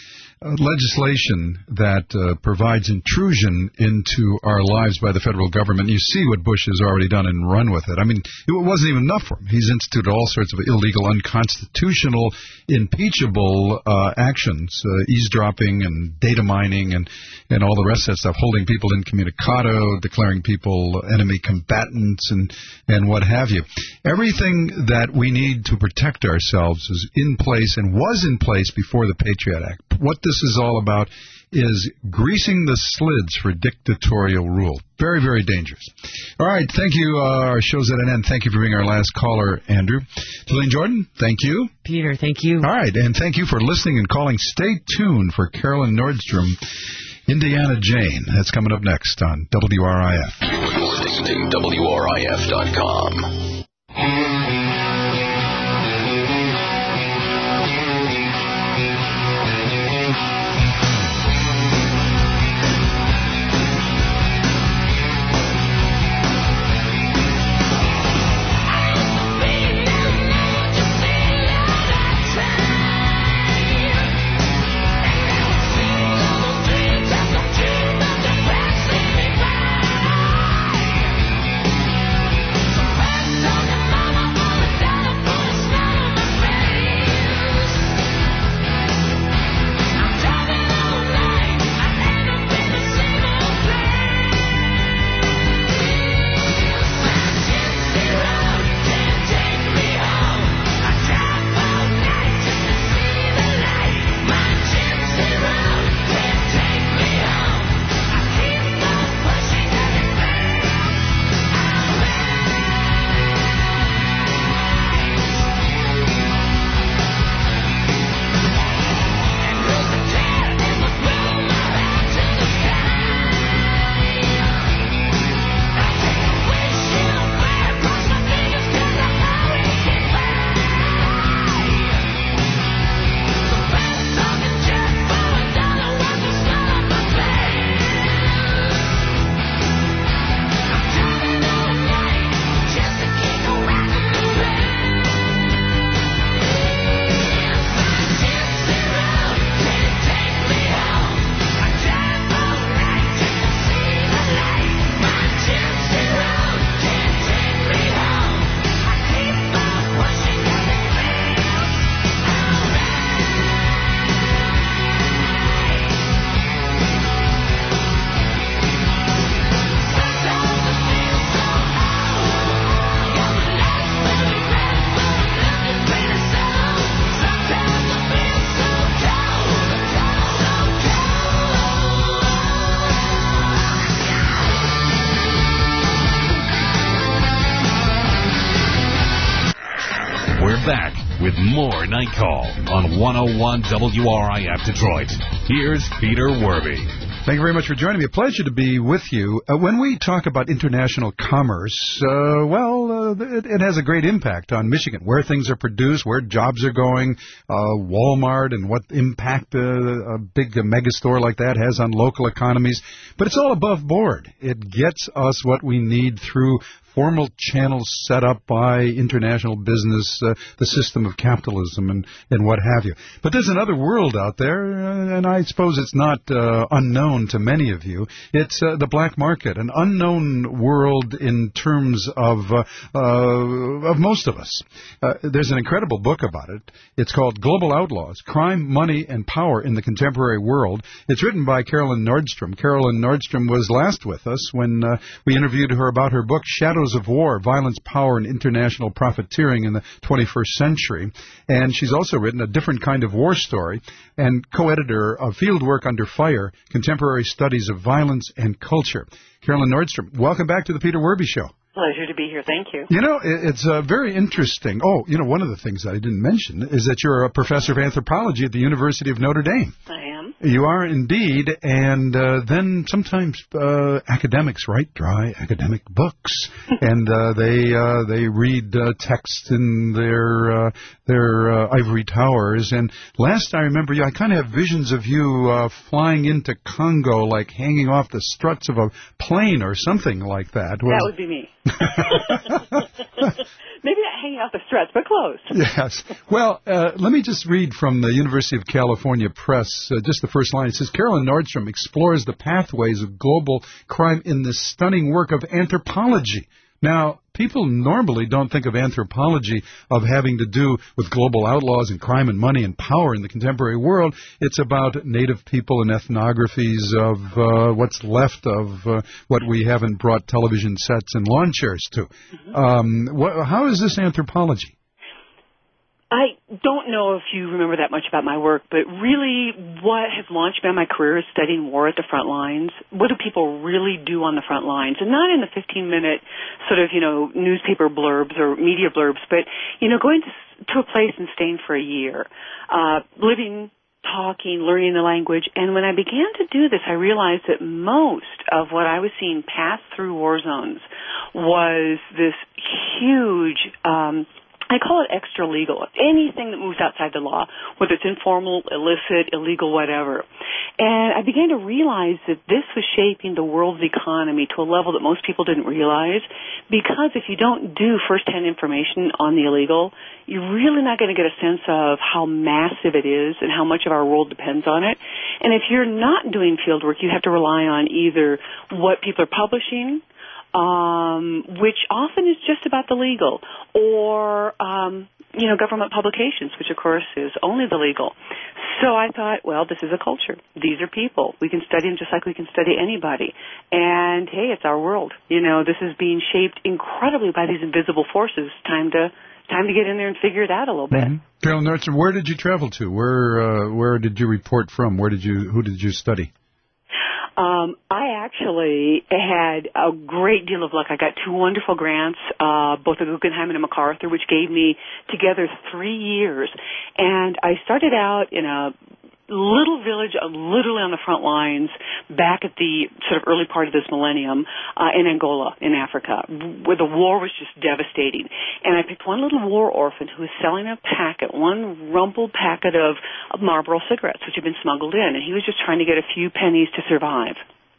C: uh, legislation that uh, provides intrusion into our lives by the federal government. You see what Bush has already done and run with it. I mean, it wasn't even enough for him. He's instituted all sorts of illegal, unconstitutional, impeachable uh, actions, uh, eavesdropping and data mining and, and all the rest of that stuff, holding people incommunicado, declaring people enemy combatants and, and what have you. Everything that we need to protect ourselves is in place and was in place before the Patriot Act. What this is all about is greasing the slids for dictatorial rule. Very, very dangerous. All right, thank you. Uh, our show's at an end. Thank you for being our last caller, Andrew. Jillian Jordan, thank you.
D: Peter, thank you.
C: All right, and thank you for listening and calling. Stay tuned for Carolyn Nordstrom, Indiana Jane. That's coming up next on W R I F.
A: You're listening to W R I F dot com.
G: Back with more Night Call on one oh one W R I F Detroit. Here's Peter Werby.
C: Thank you very much for joining me. A pleasure to be with you. Uh, when we talk about international commerce, uh, well, uh, it, it has a great impact on Michigan, where things are produced, where jobs are going, uh, Walmart, and what impact uh, a big uh, mega store like that has on local economies. But it's all above board. It gets us what we need through formal channels set up by international business, uh, the system of capitalism, and, and what have you. But there's another world out there, uh, and I suppose it's not uh, unknown to many of you. It's uh, the black market, an unknown world in terms of uh, uh, of most of us. Uh, there's an incredible book about it. It's called Global Outlaws, Crime, Money, and Power in the Contemporary World. It's written by Carolyn Nordstrom. Carolyn Nordstrom was last with us when uh, we interviewed her about her book, Shadows of War, Violence, Power, and International Profiteering in the twenty-first Century. And she's also written A Different Kind of War Story and co-editor of Fieldwork Under Fire, Contemporary Studies of Violence and Culture. Carolyn Nordstrom, welcome back to the Peter Werby Show.
T: Pleasure to be here. Thank you.
C: You know, it's uh, very interesting. Oh, you know, one of the things that I didn't mention is that you're a professor of anthropology at the University of Notre Dame.
T: I am.
C: You are indeed, and uh, then sometimes uh, academics write dry academic books, and uh, they uh, they read uh, texts in their uh, their uh, ivory towers. And last I remember you, I kind of have visions of you uh, flying into Congo, like hanging off the struts of a plane or something like that.
T: That would be me. Maybe not hanging out the stretch, but close.
C: Yes. Well, uh, let me just read from the University of California Press, uh, just the first line. It says, Carolyn Nordstrom explores the pathways of global crime in this stunning work of anthropology. Now, people normally don't think of anthropology of having to do with global outlaws and crime and money and power in the contemporary world. It's about native people and ethnographies of uh, what's left of uh, what we haven't brought television sets and lawn chairs to. Mm-hmm. Um, wh- how is this anthropology?
T: I don't know if you remember that much about my work, but really what has launched me on my career is studying war at the front lines. What do people really do on the front lines? And not in the fifteen-minute sort of, you know, newspaper blurbs or media blurbs, but, you know, going to, to a place and staying for a year, uh, living, talking, learning the language. And when I began to do this, I realized that most of what I was seeing pass through war zones was this huge um I call it extra legal, anything that moves outside the law, whether it's informal, illicit, illegal, whatever. And I began to realize that this was shaping the world's economy to a level that most people didn't realize, because if you don't do first-hand information on the illegal, you're really not going to get a sense of how massive it is and how much of our world depends on it. And if you're not doing field work, you have to rely on either what people are publishing, Um, which often is just about the legal, or, um, you know, government publications, which, of course, is only the legal. So I thought, well, this is a culture. These are people. We can study them just like we can study anybody. And, hey, it's our world. You know, this is being shaped incredibly by these invisible forces. Time to time to get in there and figure it out a little bit.
C: Mm-hmm. Carol Nordstrom, where did you travel to? Where uh, where did you report from? Where did you who did you study?
T: Um, I actually had a great deal of luck. I got two wonderful grants, uh, both at Guggenheim and at MacArthur, which gave me together three years. And I started out in a little village, uh, literally on the front lines, back at the sort of early part of this millennium, uh, in Angola, in Africa, where the war was just devastating. And I picked one little war orphan who was selling a packet, one rumpled packet of, of Marlboro cigarettes, which had been smuggled in, and he was just trying to get a few pennies to survive.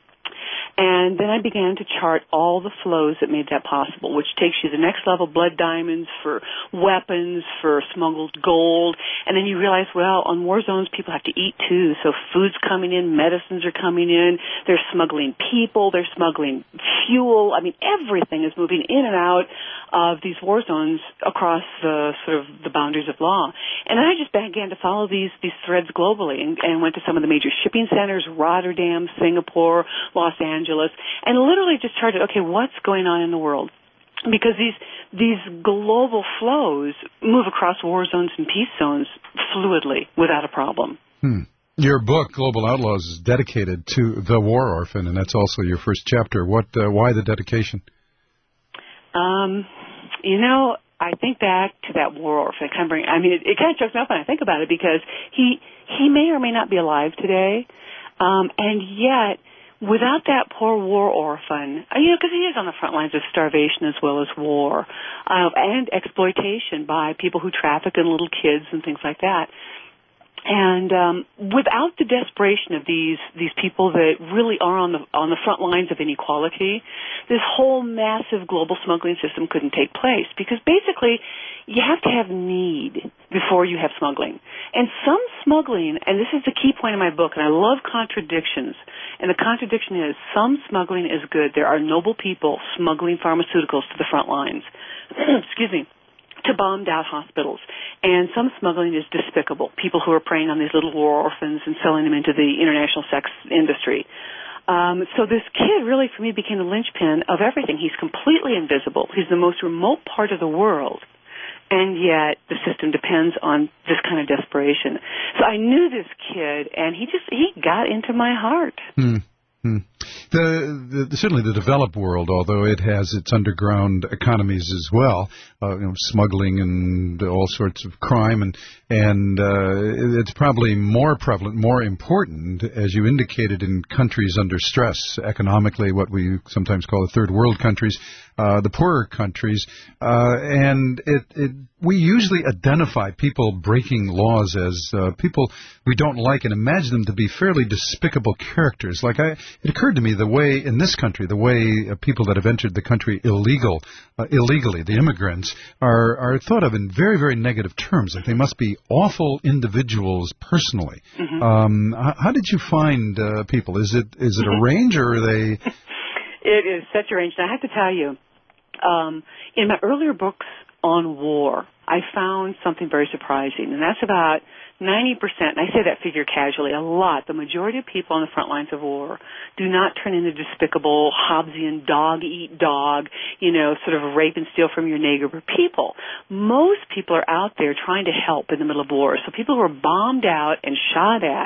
T: And then I began to chart all the flows that made that possible, which takes you to the next level, blood diamonds for weapons, for smuggled gold. And then you realize, well, on war zones, people have to eat too. So food's coming in, medicines are coming in, they're smuggling people, they're smuggling fuel. I mean, everything is moving in and out of these war zones across the sort of the boundaries of law. And I just began to follow these, these threads globally and, and went to some of the major shipping centers, Rotterdam, Singapore, Los Angeles, and literally just charted, okay, what's going on in the world? Because these these global flows move across war zones and peace zones fluidly without a problem.
C: Hmm. Your book, Global Outlaws, is dedicated to the war orphan, and that's also your first chapter. What? Uh, why the dedication?
T: Um, you know, I think back to that war orphan. Kind of bring, I mean, it, it kind of chokes me up when I think about it, because he he may or may not be alive today, um, and yet, without that poor war orphan, you know, because he is on the front lines of starvation as well as war, uh, and exploitation by people who traffic in little kids and things like that. And um, without the desperation of these these people that really are on the on the front lines of inequality, this whole massive global smuggling system couldn't take place, because basically you have to have need before you have smuggling. And some smuggling, and this is the key point in my book, and I love contradictions, and the contradiction is some smuggling is good. There are noble people smuggling pharmaceuticals to the front lines. Excuse me. To bombed out hospitals. And some smuggling is despicable. People who are preying on these little war orphans and selling them into the international sex industry. Um, so this kid really, for me, became the linchpin of everything. He's completely invisible. He's the most remote part of the world. And yet the system depends on this kind of desperation. So I knew this kid, and he just, he got into my heart.
C: Hmm. Hmm. The, the certainly the developed world, although it has its underground economies as well, uh, you know, smuggling and all sorts of crime, and and uh, it's probably more prevalent, more important, as you indicated, in countries under stress economically, what we sometimes call the third world countries, uh, the poorer countries, uh, and it, it we usually identify people breaking laws as uh, people we don't like and imagine them to be fairly despicable characters. Like I, it occurred occurred to me the way, in this country, the way uh, people that have entered the country illegal, uh, illegally, the immigrants, are, are thought of in very, very negative terms. Like they must be awful individuals personally. Mm-hmm. Um, how, how did you find uh, people? Is it is it a range, or are they...
T: It is such a range. And I have to tell you, um, in my earlier books on war, I found something very surprising, and that's about ninety percent, and I say that figure casually, a lot, the majority of people on the front lines of war do not turn into despicable Hobbesian dog-eat-dog, you know, sort of rape and steal from your neighbor people. Most people are out there trying to help in the middle of war. So people who are bombed out and shot at,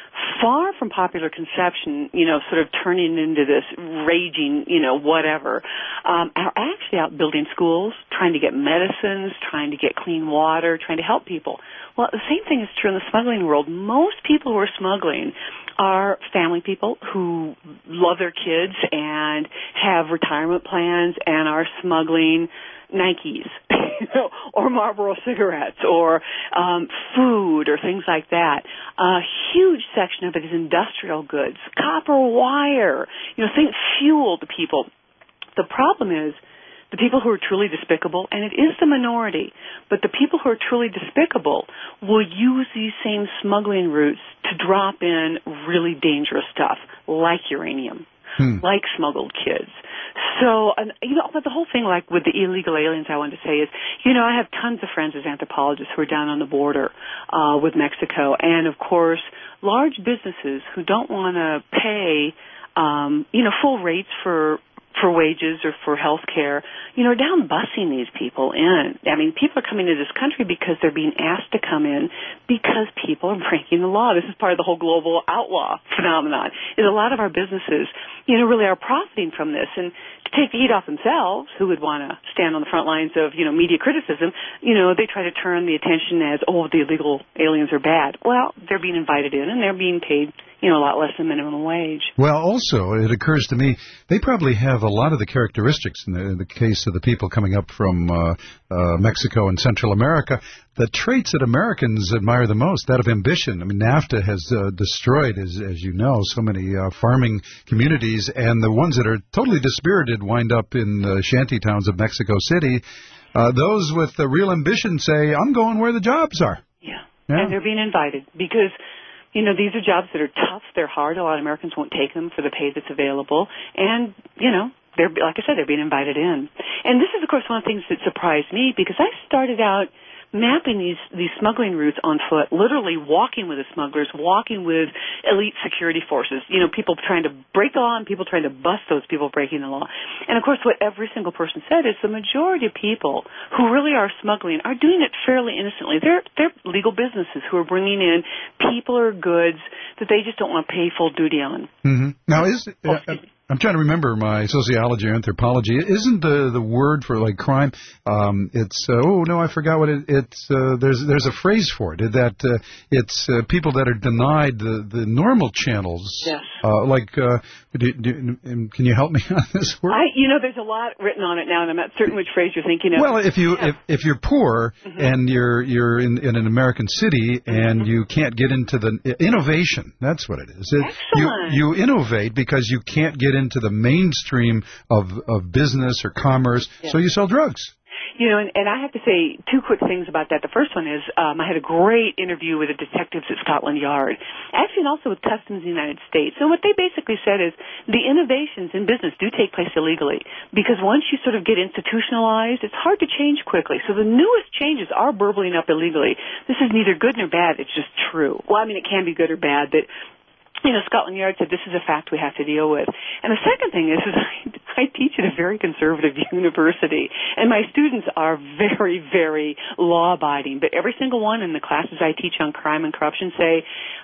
T: far from popular conception, you know, sort of turning into this raging, you know, whatever, um, are actually out building schools, trying to get medicines, trying to get clean water, trying to help people. Well, the same thing is true in the smuggling world. Most people who are smuggling are family people who love their kids and have retirement plans and are smuggling Nikes, you know, or Marlboro cigarettes, or um, food, or things like that. A huge section of it is industrial goods, copper wire, you know, things, fuel to people. The problem is the people who are truly despicable, and it is the minority, but the people who are truly despicable will use these same smuggling routes to drop in really dangerous stuff, like uranium. Hmm. Like smuggled kids. So, and, you know, but the whole thing, like with the illegal aliens, I wanted to say is, you know, I have tons of friends as anthropologists who are down on the border uh, with Mexico, and of course, large businesses who don't want to pay, um, you know, full rates for for wages or for health care, you know, down busing these people in. I mean, people are coming to this country because they're being asked to come in because people are breaking the law. This is part of the whole global outlaw phenomenon, is a lot of our businesses, you know, really are profiting from this. And to take the heat off themselves, who would want to stand on the front lines of, you know, media criticism, you know, they try to turn the attention as, oh, the illegal aliens are bad. Well, they're being invited in and they're being paid, you know, a lot less than minimum wage.
C: Well, also, it occurs to me, they probably have a lot of the characteristics, in the, in the case of the people coming up from uh, uh, Mexico and Central America, the traits that Americans admire the most, that of ambition. I mean, NAFTA has uh, destroyed, as, as you know, so many uh, farming communities, and the ones that are totally dispirited wind up in the shanty towns of Mexico City. Uh, those with the real ambition say, I'm going where the jobs are.
T: Yeah, yeah. And they're being invited because... You know, these are jobs that are tough, they're hard, a lot of Americans won't take them for the pay that's available, and, you know, they're, like I said, they're being invited in. And this is, of course, one of the things that surprised me, because I started out mapping these, these smuggling routes on foot, literally walking with the smugglers, walking with elite security forces, you know, people trying to break the law and people trying to bust those people breaking the law. And, of course, what every single person said is the majority of people who really are smuggling are doing it fairly innocently. They're, they're legal businesses who are bringing in people or goods that they just don't want to pay full duty on.
C: Mm-hmm. Now, is... Uh, uh, I'm trying to remember my sociology or anthropology. Isn't the the word for like crime? Um, it's uh, oh no, I forgot what it, it's. Uh, there's there's a phrase for it. That uh, it's uh, people that are denied the, the normal channels.
T: Yes.
C: Uh, like, uh, do, do, can you help me on this word?
T: I, you know, there's a lot written on it now, and I'm not certain which phrase you're thinking of.
C: Well, if you
T: yeah.
C: if if you're poor mm-hmm. and you're you're in, in an American city and mm-hmm. you can't get into the innovation, that's what it is. It,
T: Excellent.
C: You you innovate because you can't get into the mainstream of, of business or commerce, yeah. so you sell drugs.
T: You know, and, and I have to say two quick things about that. The first one is um, I had a great interview with the detectives at Scotland Yard, actually, and also with Customs in the United States. And what they basically said is the innovations in business do take place illegally because once you sort of get institutionalized, it's hard to change quickly. So the newest changes are burbling up illegally. This is neither good nor bad. It's just true. Well, I mean, it can be good or bad, but you know, Scotland Yard said this is a fact we have to deal with. And the second thing is, is I, I teach at a very conservative university, and my students are very, very law-abiding. But every single one in the classes I teach on crime and corruption say,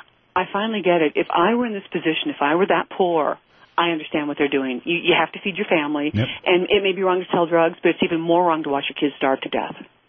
T: I finally get it. If I were in this position, if I were that poor, I understand what they're doing. You, you have to feed your family,
C: yep.
T: and it may be wrong to sell drugs, but it's even more wrong to watch your kids starve to death.
C: Yeah.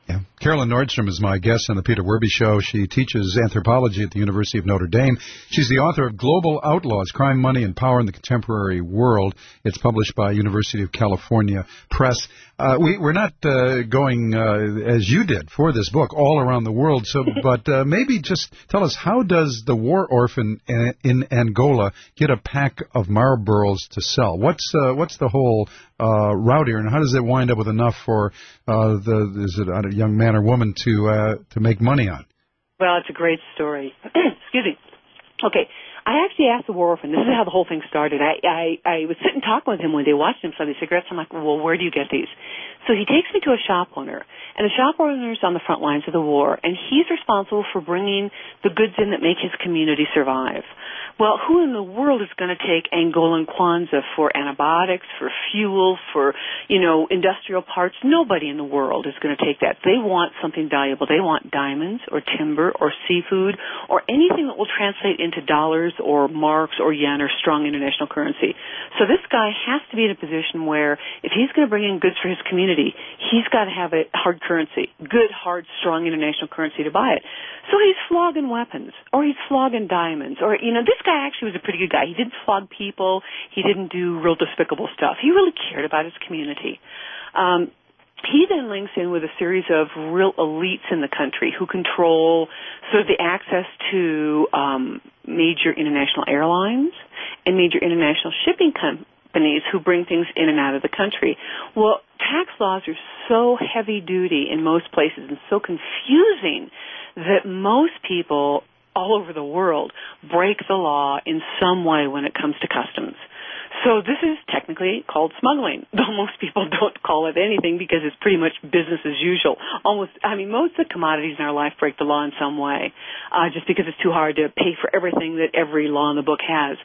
C: Carolyn Nordstrom is my guest on the Peter Werby Show. She teaches anthropology at the University of Notre Dame. She's the author of Global Outlaws, Crime, Money, and Power in the Contemporary World. It's published by University of California Press. Uh, we, we're not uh, going, uh, as you did, for this book, all around the world, So, but uh, maybe just tell us, how does the war orphan in Angola get a pack of Marlboros to sell? What's uh, what's the whole uh, route here, and how does it wind up with enough for uh, the is it a young man or woman to uh, to make money on?
T: Well, it's a great story. Excuse me. Okay, I actually asked the war orphan. This is how the whole thing started. I I, I was sitting talking with him one day, watching him sell these cigarettes. I'm like, well, where do you get these? So he takes me to a shop owner, and the shop owner is on the front lines of the war, and he's responsible for bringing the goods in that make his community survive. Well, who in the world is going to take Angolan Kwanzaa for antibiotics, for fuel, for, you know, industrial parts? Nobody in the world is going to take that. They want something valuable. They want diamonds or timber or seafood or anything that will translate into dollars or marks or yen or strong international currency. So this guy has to be in a position where if he's going to bring in goods for his community, he's got to have a hard currency, good, hard, strong international currency to buy it. So he's flogging weapons, or he's flogging diamonds, or, you know, this guy actually was a pretty good guy. He didn't flog people. He didn't do real despicable stuff. He really cared about his community. Um, he then links in with a series of real elites in the country who control sort of the access to um, major international airlines and major international shipping companies who bring things in and out of the country. Well, tax laws are so heavy-duty in most places and so confusing that most people all over the world break the law in some way when it comes to customs. So this is technically called smuggling, though most people don't call it anything because it's pretty much business as usual. Almost, I mean, most of the commodities in our life break the law in some way, uh, just because it's too hard to pay for everything that every law in the book has.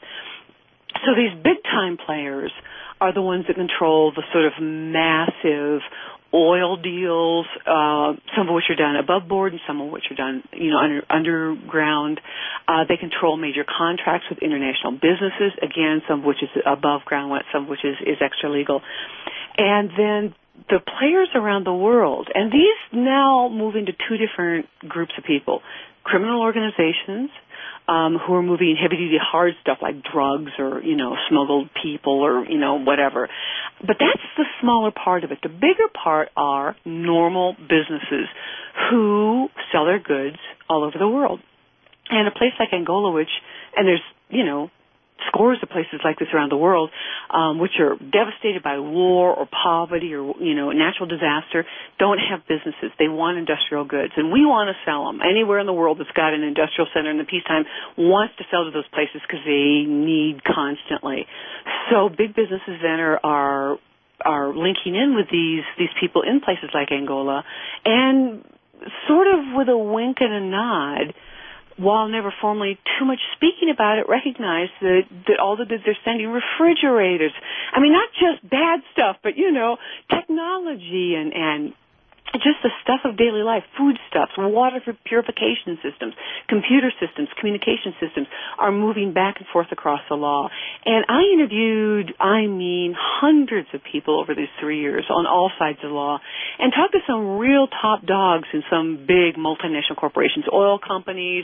T: So these big-time players are the ones that control the sort of massive oil deals, uh, some of which are done above board and some of which are done, you know, under, underground. Uh, they control major contracts with international businesses, again, some of which is above ground, some of which is, is extra legal. And then the players around the world, and these now move into two different groups of people, criminal organizations, Um, who are moving heavy-duty hard stuff like drugs or, you know, smuggled people or, you know, whatever. But that's the smaller part of it. The bigger part are normal businesses who sell their goods all over the world. And a place like Angola, which, and there's, you know, scores of places like this around the world, um, which are devastated by war or poverty or, you know, natural disaster, don't have businesses. They want industrial goods, and we want to sell them. Anywhere in the world that's got an industrial center in the peacetime wants to sell to those places because they need constantly. So big businesses then are, are are linking in with these these people in places like Angola, and sort of with a wink and a nod, while never formally too much speaking about it, recognize that, that all the goods they're sending, refrigerators, I mean, not just bad stuff, but, you know, technology and, and just the stuff of daily life, foodstuffs, water purification systems, computer systems, communication systems are moving back and forth across the law. And I interviewed, I mean, hundreds of people over these three years on all sides of the law and talked to some real top dogs in some big multinational corporations, oil companies,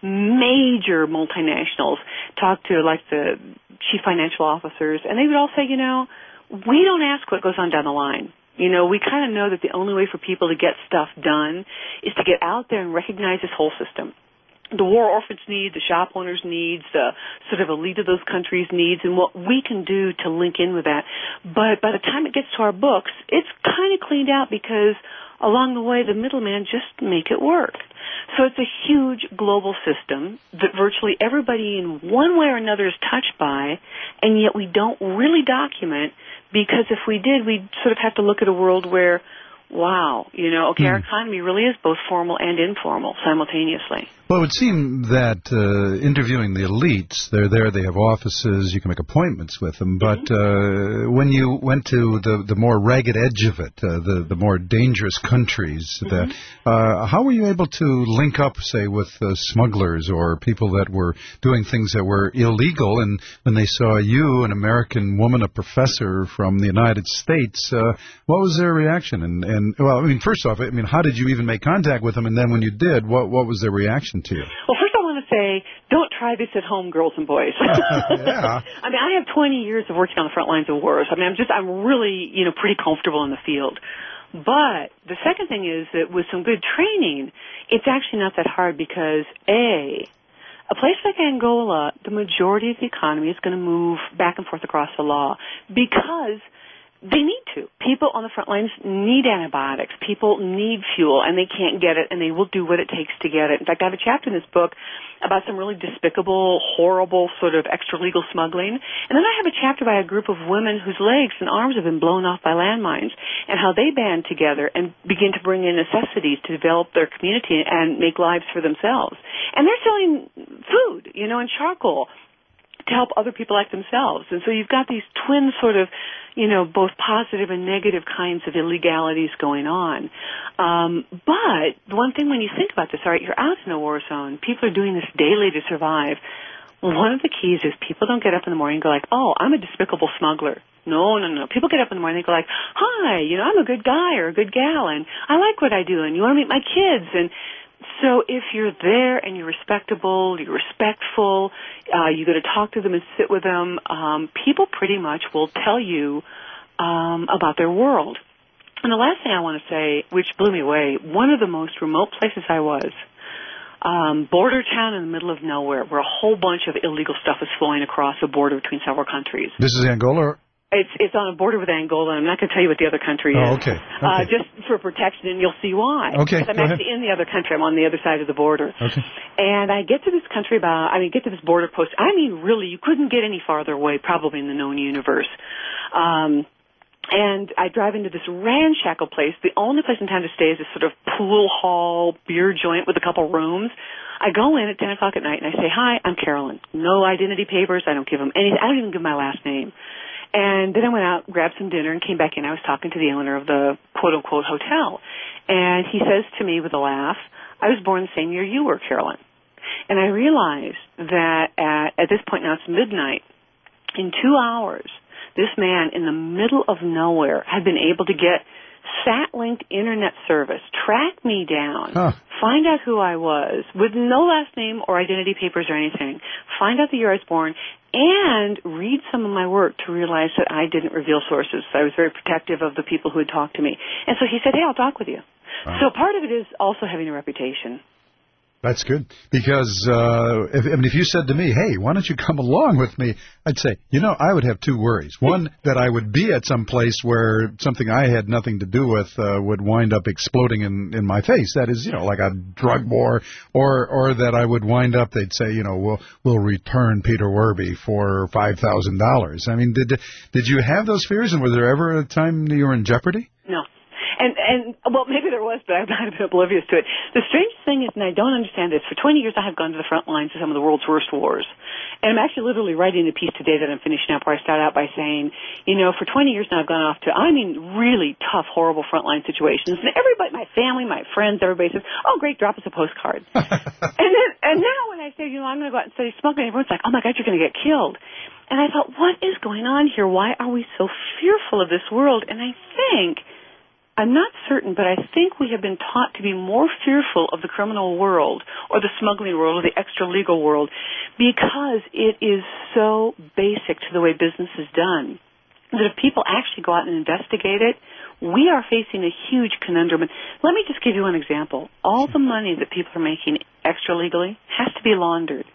T: major multinationals, talked to like the chief financial officers, and they would all say, you know, we don't ask what goes on down the line. You know, we kind of know that the only way for people to get stuff done is to get out there and recognize this whole system. The war orphans' needs, the shop owners' needs, the sort of elite of those countries' needs, and what we can do to link in with that. But by the time it gets to our books, it's kind of cleaned out because along the way the middlemen just make it work. So it's a huge global system that virtually everybody in one way or another is touched by, and yet we don't really document, because if we did, we'd sort of have to look at a world where, wow, you know, okay, mm. our economy really is both formal and informal simultaneously.
C: Well, it would seem that uh, interviewing the elites, they're there, they have offices, you can make appointments with them, but mm-hmm. uh, when you went to the, the more ragged edge of it, uh, the, the more dangerous countries, mm-hmm. that, uh, how were you able to link up, say, with uh, smugglers or people that were doing things that were illegal, and when they saw you, an American woman, a professor from the United States, uh, what was their reaction, and, and And, well, I mean, first off, I mean, how did you even make contact with them? And then when you did, what what was their reaction to you?
T: Well, first I want to say, don't try this at home, girls and boys.
C: Yeah.
T: I mean, I have twenty years of working on the front lines of wars. I mean, I'm just, I'm really, you know, pretty comfortable in the field. But the second thing is that with some good training, it's actually not that hard because, A, a place like Angola, the majority of the economy is going to move back and forth across the law because they need to. People on the front lines need antibiotics. People need fuel, and they can't get it, and they will do what it takes to get it. In fact, I have a chapter in this book about some really despicable, horrible sort of extra-legal smuggling. And then I have a chapter by a group of women whose legs and arms have been blown off by landmines and how they band together and begin to bring in necessities to develop their community and make lives for themselves. And they're selling food, you know, and charcoal to help other people like themselves. And so you've got these twin sort of, you know, both positive and negative kinds of illegalities going on. Um, but the one thing when you think about this, all right, you're out in a war zone. People are doing this daily to survive. One of the keys is people don't get up in the morning and go like, oh, I'm a despicable smuggler. No, no, no. People get up in the morning and they go like, hi, you know, I'm a good guy or a good gal, and I like what I do, and you want to meet my kids, and so if you're there and you're respectable, you're respectful, uh, you go to talk to them and sit with them, um, people pretty much will tell you um, about their world. And the last thing I want to say, which blew me away, one of the most remote places I was, um, border town in the middle of nowhere, where a whole bunch of illegal stuff is flowing across the border between several countries.
C: This is Angola?
T: It's it's on a border with Angola. I'm not going to tell you what the other country is.
C: Oh, okay. okay.
T: Uh, just for protection, and you'll see why.
C: Okay,
T: I'm
C: go
T: actually
C: ahead.
T: in the other country. I'm on the other side of the border.
C: Okay.
T: And I get to this country about, I mean, get to this border post. I mean, really, you couldn't get any farther away, probably in the known universe. Um, and I drive into this ramshackle place. The only place in town to stay is this sort of pool hall beer joint with a couple rooms. I go in at ten o'clock at night and I say, hi, I'm Carolyn. No identity papers. I don't give them anything. I don't even give my last name. And then I went out, grabbed some dinner, and came back in. I was talking to the owner of the quote-unquote hotel. And he says to me with a laugh, I was born the same year you were, Carolyn. And I realized that at, at this point now it's midnight. In two hours, this man in the middle of nowhere had been able to get sat-linked internet service, track me down, huh. find out who I was, with no last name or identity papers or anything, find out the year I was born, and read some of my work to realize that I didn't reveal sources. I was very protective of the people who had talked to me. And so he said, hey, I'll talk with you. Wow. So part of it is also having a reputation.
C: That's good. Because, uh, if, I mean, if you said to me, hey, why don't you come along with me? I'd say, you know, I would have two worries. One, that I would be at some place where something I had nothing to do with uh, would wind up exploding in, in my face. That is, you know, like a drug war. Or or that I would wind up, they'd say, you know, we'll, we'll return Peter Werby for five thousand dollars. I mean, did did you have those fears? And was there ever a time you were in jeopardy?
T: No. And, and well, maybe there was, but I might have been oblivious to it. The strange thing is, and I don't understand this, for twenty years I have gone to the front lines of some of the world's worst wars. And I'm actually literally writing a piece today that I'm finishing up where I start out by saying, you know, for twenty years now I've gone off to, I mean, really tough, horrible frontline situations. And everybody, my family, my friends, everybody says, oh, great, drop us a postcard. and then, and now when I say, you know, I'm going to go out and study smuggling, everyone's like, oh, my God, you're going to get killed. And I thought, what is going on here? Why are we so fearful of this world? And I think... I'm not certain, but I think we have been taught to be more fearful of the criminal world or the smuggling world or the extra-legal world because it is so basic to the way business is done that if people actually go out and investigate it, we are facing a huge conundrum. And let me just give you one example. All the money that people are making extra-legally has to be laundered,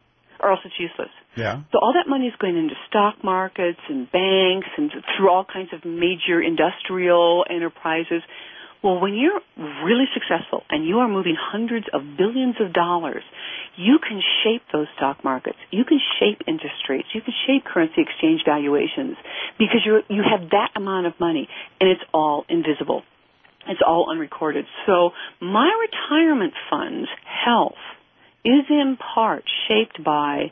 T: or else it's useless.
C: Yeah.
T: So all that money is going into stock markets and banks and through all kinds of major industrial enterprises. Well, when you're really successful and you are moving hundreds of billions of dollars, you can shape those stock markets. You can shape interest rates. You can shape currency exchange valuations because you you have that amount of money, and it's all invisible. It's all unrecorded. So my retirement fund's health is in part shaped by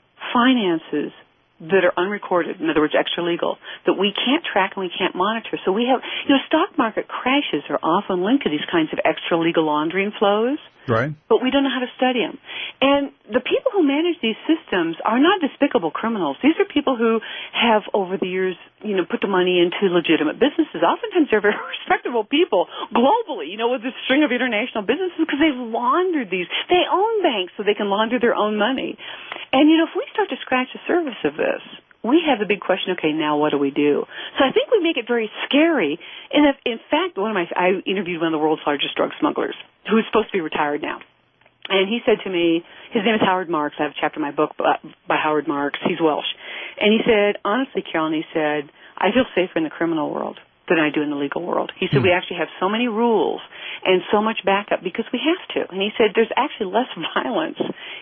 T: finances that are unrecorded, in other words, extra-legal, that we can't track and we can't monitor. So we have, you know, stock market crashes are often linked to these kinds of extra-legal laundering flows.
C: Right.
T: But we don't know how to study them. And the people who manage these systems are not despicable criminals. These are people who have, over the years, you know, put the money into legitimate businesses. Oftentimes they're very respectable people globally, you know, with this string of international businesses because they've laundered these. They own banks so they can launder their own money. And, you know, if we start to scratch the surface of this, we have the big question, okay, now what do we do? So I think we make it very scary. And if, in fact, one of my, I interviewed one of the world's largest drug smugglers who's supposed to be retired now. And he said to me, his name is Howard Marks. I have a chapter in my book by, by Howard Marks. He's Welsh. And he said, honestly, Carolyn, he said, I feel safer in the criminal world than I do in the legal world. He said, mm. we actually have so many rules and so much backup because we have to. And he said, there's actually less violence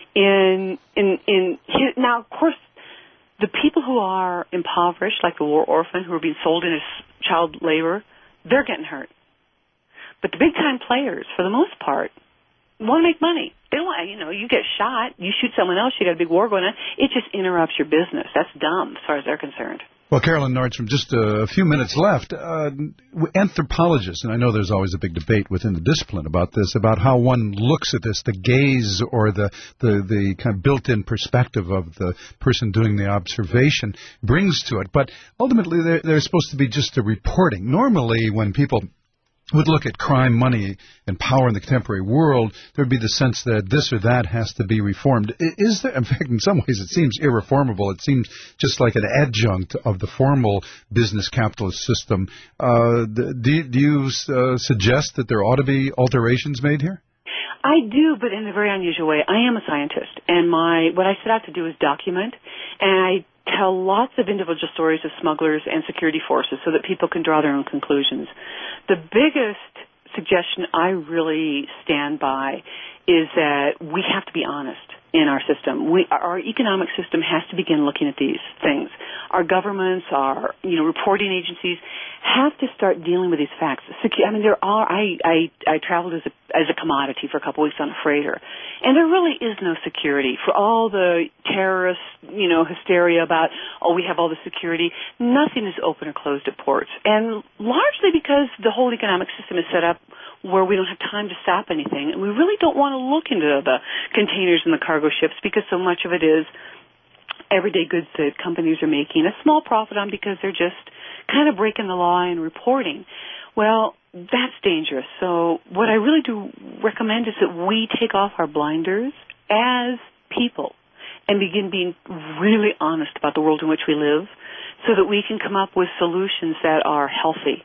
T: in, in, in his, now, of course, the people who are impoverished, like the war orphan, who are being sold into child labor, they're getting hurt. But the big-time players, for the most part, want to make money. They don't want, you know, you get shot, you shoot someone else, you got a big war going on. It just interrupts your business. That's dumb as far as they're concerned.
C: Well, Carolyn Nordstrom, just a few minutes left. Uh, anthropologists, and I know there's always a big debate within the discipline about this, about how one looks at this, the gaze or the, the, the kind of built-in perspective of the person doing the observation brings to it. But ultimately, they're, they're supposed to be just a reporting. Normally, when people would look at crime, money, and power in the contemporary world, there would be the sense that this or that has to be reformed. Is there, in fact, in some ways, it seems irreformable. It seems just like an adjunct of the formal business capitalist system. Uh, do, do you uh, suggest that there ought to be alterations made here?
T: I do, but in a very unusual way. I am a scientist, and my what I set out to do is document, and I tell lots of individual stories of smugglers and security forces so that people can draw their own conclusions. The biggest suggestion I really stand by is that we have to be honest in our system. We, our economic system has to begin looking at these things. Our governments, our you know reporting agencies have to start dealing with these facts. Secu- I mean, there are. I I, I traveled as a as a commodity for a couple weeks on a freighter, and there really is no security for all the terrorist you know hysteria about oh we have all the security. Nothing is open or closed at ports, and largely because the whole economic system is set up where we don't have time to stop anything, and we really don't want to look into the containers and the cargo ships because so much of it is everyday goods that companies are making a small profit on because they're just kind of breaking the law and reporting. Well, that's dangerous. So what I really do recommend is that we take off our blinders as people and begin being really honest about the world in which we live so that we can come up with solutions that are healthy.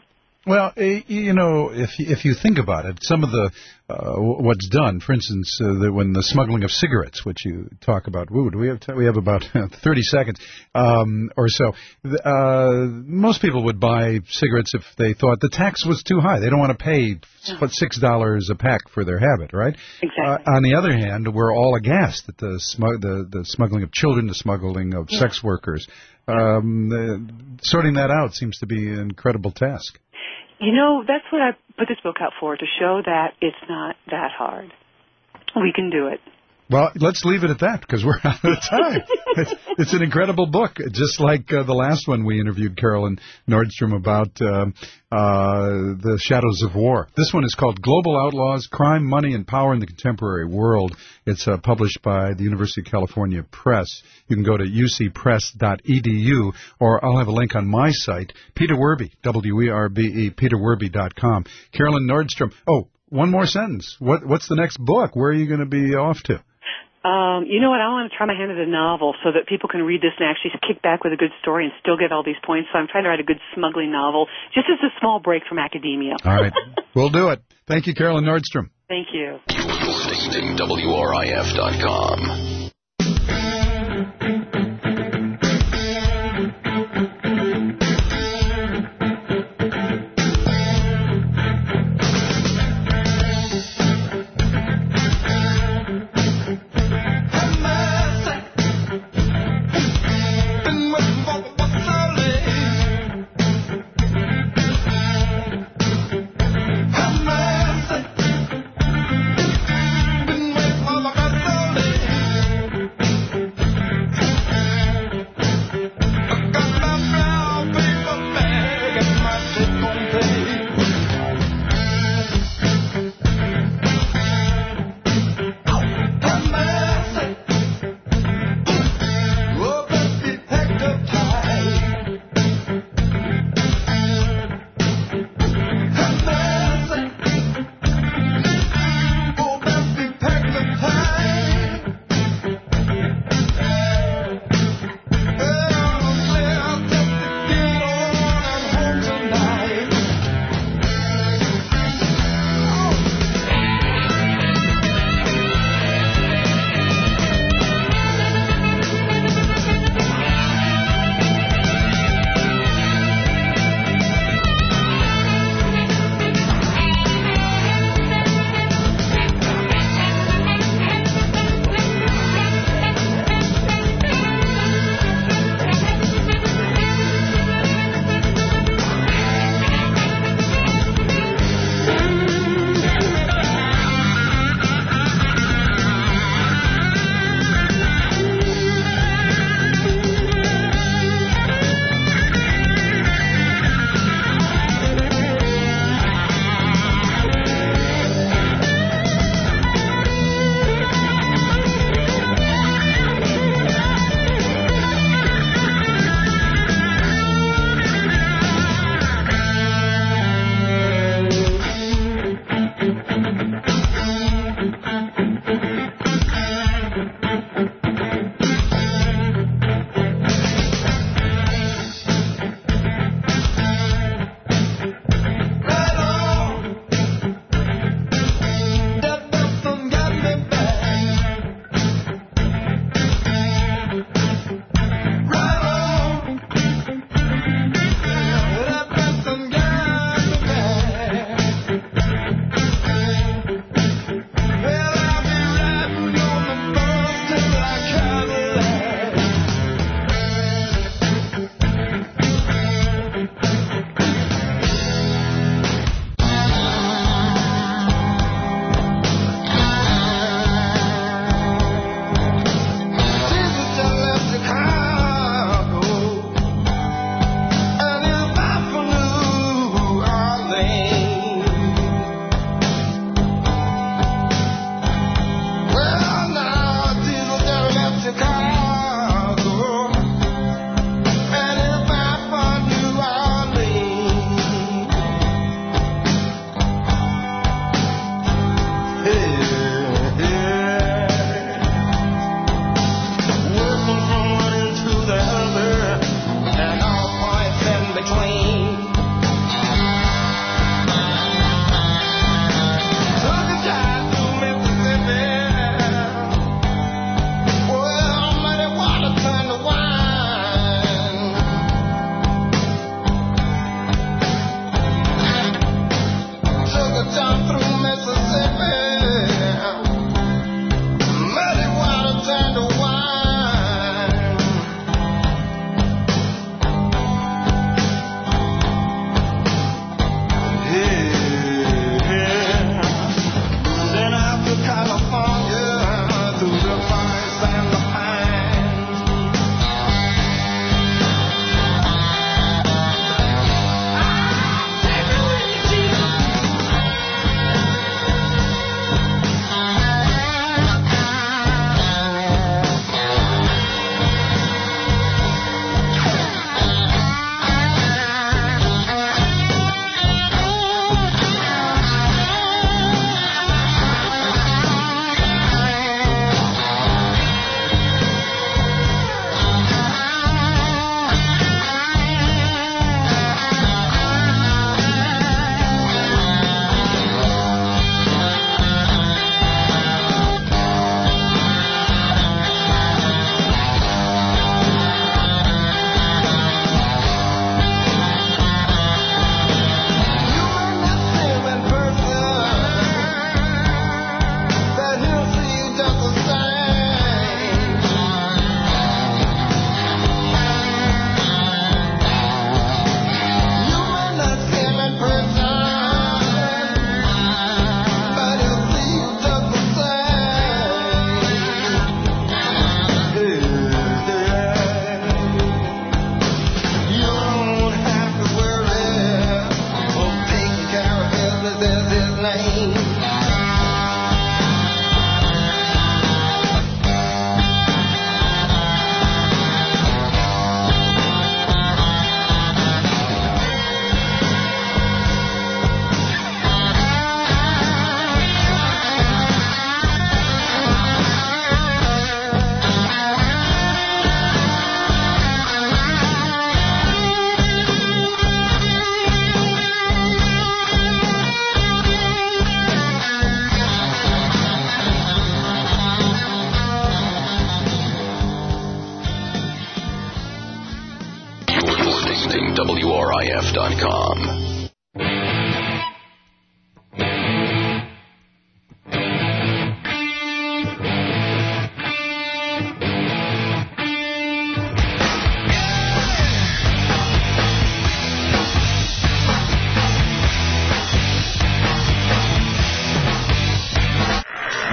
C: Well, you know, if if you think about it, some of the uh, what's done, for instance, uh, the, when the smuggling of cigarettes, which you talk about, ooh, do we have t- we have about thirty seconds um, or so. Uh, most people would buy cigarettes if they thought the tax was too high. They don't want to pay what six dollars a pack for their habit, right?
T: Exactly.
C: Uh, on the other hand, we're all aghast at the smug- the, the smuggling of children, the smuggling of yeah. sex workers. Um, uh, sorting that out seems to be an incredible task.
T: You know, that's what I put this book out for, to show that it's not that hard. We can do it.
C: Well, let's leave it at that, because we're out of time. it's, it's an incredible book, just like uh, the last one we interviewed Carolyn Nordstrom about, uh, uh, The Shadows of War. This one is called Global Outlaws, Crime, Money, and Power in the Contemporary World. It's uh, published by the University of California Press. You can go to u c press dot e d u, or I'll have a link on my site, Peter Werbe, W E R B E, peter werbe dot com. Carolyn Nordstrom. Oh, one more sentence. What, what's the next book? Where are you going to be off to?
T: Um, you know what? I want to try my hand at a novel so that people can read this and actually kick back with a good story and still get all these points. So I'm trying to write a good smuggling novel, just as a small break from academia.
C: All right. We'll do it. Thank you, Carolyn Nordstrom.
T: Thank you.
A: Listening to W R I F dot com.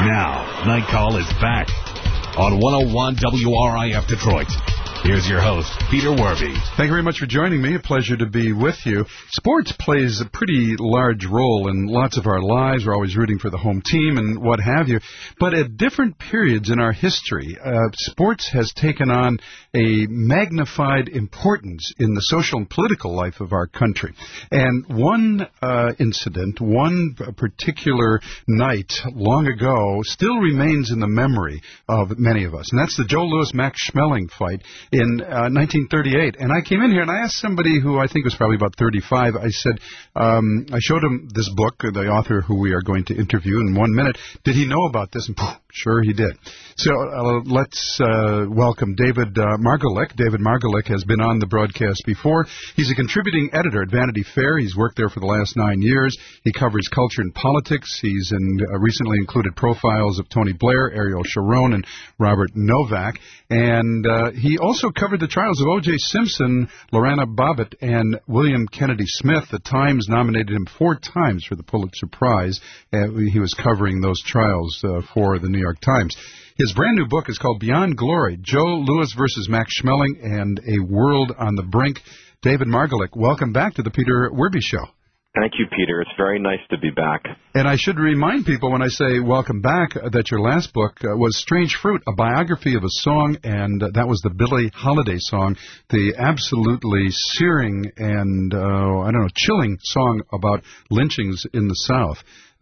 G: Now, Night Call is back on one oh one W R I F Detroit. Here's your host, Peter Werby.
C: Thank you very much for joining me. A pleasure to be with you. Sports plays a pretty large role in lots of our lives. We're always rooting for the home team and what have you. But at different periods in our history, uh, sports has taken on a magnified importance in the social and political life of our country. And one uh, incident, one particular night long ago still remains in the memory of many of us. And that's the Joe Louis-Max Schmeling fight in uh, nineteen thirty-eight. And I came in here and I asked somebody who I think was probably about thirty-five, I said, um, I showed him this book, the author who we are going to interview in one minute. Did he know about this? And poof, sure he did. So uh, let's uh, welcome David uh, Margolick. David Margolick has been on the broadcast before. He's a contributing editor at Vanity Fair. He's worked there for the last nine years. He covers culture and politics. He's in, uh, recently included profiles of Tony Blair, Ariel Sharon, and Robert Novak. And uh, he also covered the trials of O J Simpson, Lorena Bobbitt, and William Kennedy Smith. The Times nominated him four times for the Pulitzer Prize. Uh, he was covering those trials uh, for the New York Times. His brand new book is called Beyond Glory, Joe Louis versus Max Schmeling and a World on the Brink. David Margolick, welcome back to the Peter Werby Show.
U: Thank you, Peter. It's very nice to be back.
C: And I should remind people when I say welcome back uh, that your last book uh, was Strange Fruit, a biography of a song, and uh, that was the Billie Holiday song, the absolutely searing and, uh, I don't know, chilling song about lynchings in the South.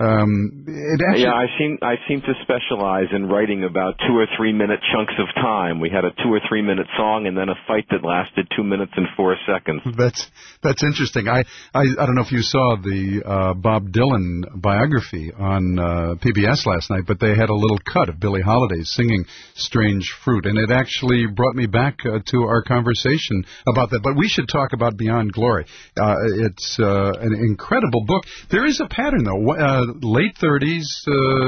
C: Um, it actually,
U: yeah, I seem I seem to specialize in writing about two or three minute chunks of time. We had a two or three minute song and then a fight that lasted two minutes and four seconds.
C: That's that's interesting. I I, I don't know if you saw the uh, Bob Dylan biography on uh, P B S last night, but they had a little cut of Billie Holiday singing "Strange Fruit," and it actually brought me back uh, to our conversation about that. But we should talk about Beyond Glory. Uh, it's uh, an incredible book. There is a pattern, though. Uh, late thirties, uh,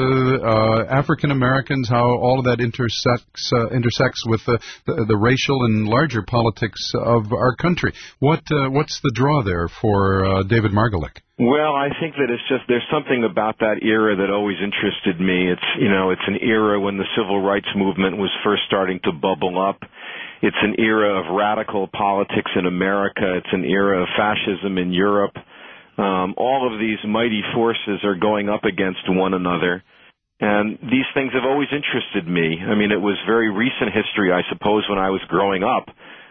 C: uh, African Americans, how all of that intersects uh, intersects with the, the, the racial and larger politics of our country. What uh, what's the draw there for uh, David Margolick?
U: Well, I think that it's just there's something about that era that always interested me. It's you know it's an era when the civil rights movement was first starting to bubble up. It's an era of radical politics in America. It's an era of fascism in Europe. Um, all of these mighty forces are going up against one another, and these things have always interested me. I mean, it was very recent history, I suppose, when I was growing up,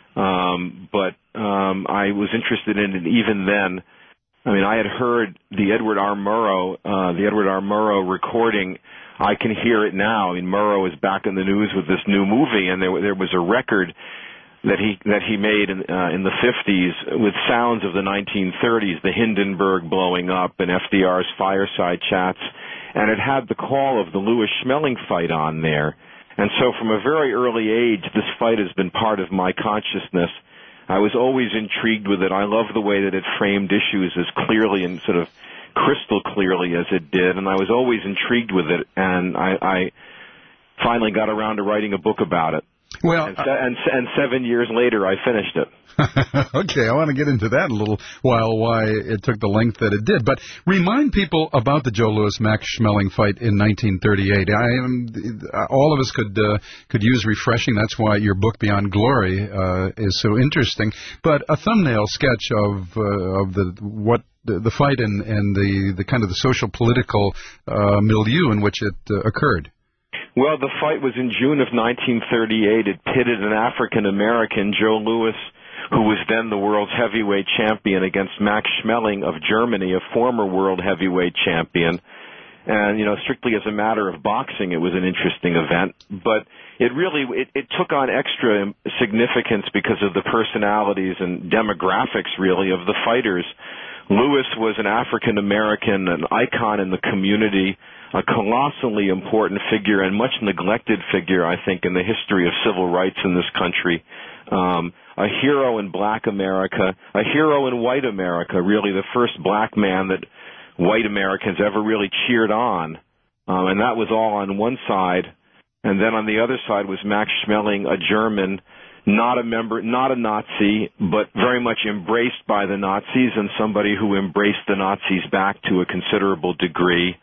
U: um, but um, I was interested in it even then. I mean, I had heard the Edward R. Murrow, uh, the Edward R. Murrow recording. I can hear it now. I mean, Murrow is back in the news with this new movie, and there, there was a record that he that he made in uh, in the fifties with sounds of the nineteen thirties, the Hindenburg blowing up and F D R's fireside chats, and it had the call of the Louis Schmeling fight on there. And so from a very early age, this fight has been part of my consciousness. I was always intrigued with it. I love the way that it framed issues as clearly and sort of crystal clearly as it did, and I was always intrigued with it, and I, I finally got around to writing a book about it.
C: Well,
U: and, and, and seven years later, I finished it.
C: Okay, I want to get into that a little while, why it took the length that it did. But remind people about the Joe Louis-Max Schmeling fight in nineteen thirty-eight. I am, all of us could uh, could use refreshing. That's why your book Beyond Glory uh, is so interesting. But a thumbnail sketch of uh, of the what. The, the fight and, and the, the kind of the social political uh, milieu in which it uh, occurred.
U: Well, the fight was in June of nineteen thirty-eight. It pitted an African-American, Joe Louis, who was then the world's heavyweight champion, against Max Schmeling of Germany, a former world heavyweight champion. And, you know, strictly as a matter of boxing, it was an interesting event. But it really, it, it took on extra significance because of the personalities and demographics, really, of the fighters. Louis was an African-American, an icon in the community, a colossally important figure and much neglected figure, I think, in the history of civil rights in this country. Um, a hero in black America, a hero in white America, really the first black man that white Americans ever really cheered on. Um, and that was all on one side. And then on the other side was Max Schmeling, a German, not a member, not a Nazi, but very much embraced by the Nazis and somebody who embraced the Nazis back to a considerable degree.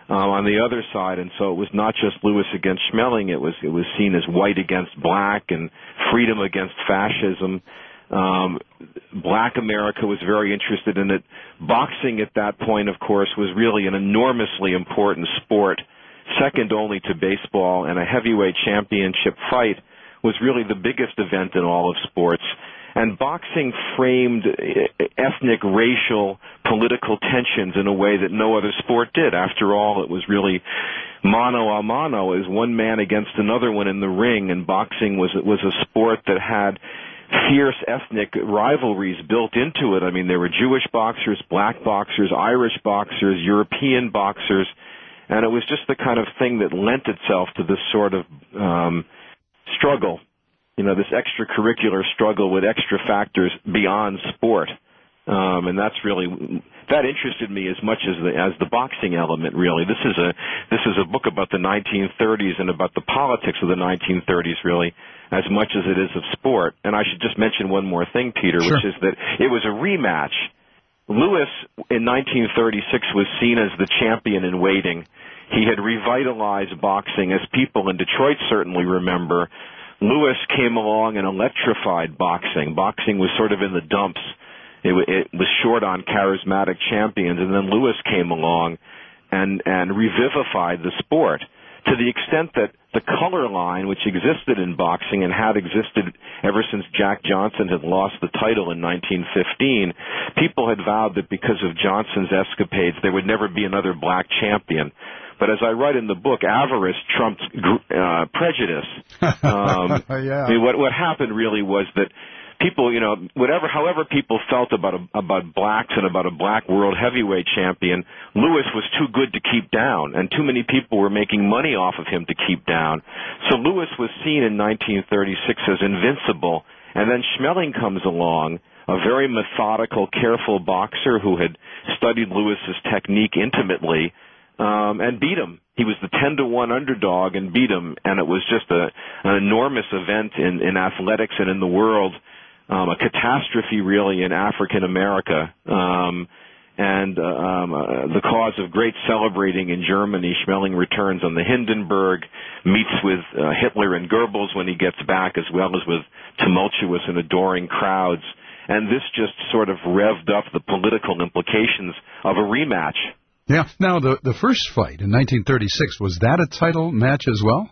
U: um, on the other side, and so it was not just Lewis against Schmeling. It was it was seen as white against black and freedom against fascism. Um, black America was very interested in it. Boxing at that point, of course, was really an enormously important sport, second only to baseball, and a heavyweight championship fight was really the biggest event in all of sports. And boxing framed ethnic, racial, political tensions in a way that no other sport did. After all, it was really mano a mano, as one man against another one in the ring, and boxing was was a sport that had fierce ethnic rivalries built into it. I mean, there were Jewish boxers, black boxers, Irish boxers, European boxers, and it was just the kind of thing that lent itself to this sort of um, struggle, you know, this extracurricular struggle with extra factors beyond sport. Um, and that's really, that interested me as much as the, as the boxing element, really. This is a, this is a book about the nineteen thirties and about the politics of the nineteen thirties, really, as much as it is of sport. And I should just mention one more thing, Peter, sure. which is that it was a rematch. Lewis, in nineteen thirty-six, was seen as the champion in waiting. He had revitalized boxing, as people in Detroit certainly remember. Lewis came along and electrified boxing. Boxing was sort of in the dumps. It, it was short on charismatic champions, and then Lewis came along and, and revivified the sport to the extent that the color line, which existed in boxing and had existed ever since Jack Johnson had lost the title in nineteen fifteen, people had vowed that because of Johnson's escapades, there would never be another black champion. But as I write in the book, avarice trumped uh, prejudice. Um,
C: yeah.
U: I mean, what what happened really was that people, you know, whatever, however people felt about a, about blacks and about a black world heavyweight champion, Lewis was too good to keep down, and too many people were making money off of him to keep down. So Lewis was seen in nineteen thirty-six as invincible, and then Schmeling comes along, a very methodical, careful boxer who had studied Lewis's technique intimately, um, and beat him. He was the ten to one underdog and beat him, and it was just a, an enormous event in, in athletics and in the world. Um, a catastrophe, really, in African America, um, and uh, um, uh, the cause of great celebrating in Germany. Schmeling returns on the Hindenburg, meets with uh, Hitler and Goebbels when he gets back, as well as with tumultuous and adoring crowds. And this just sort of revved up the political implications of a rematch.
C: Yeah. Now, the the first fight in nineteen thirty-six, was that a title match as well?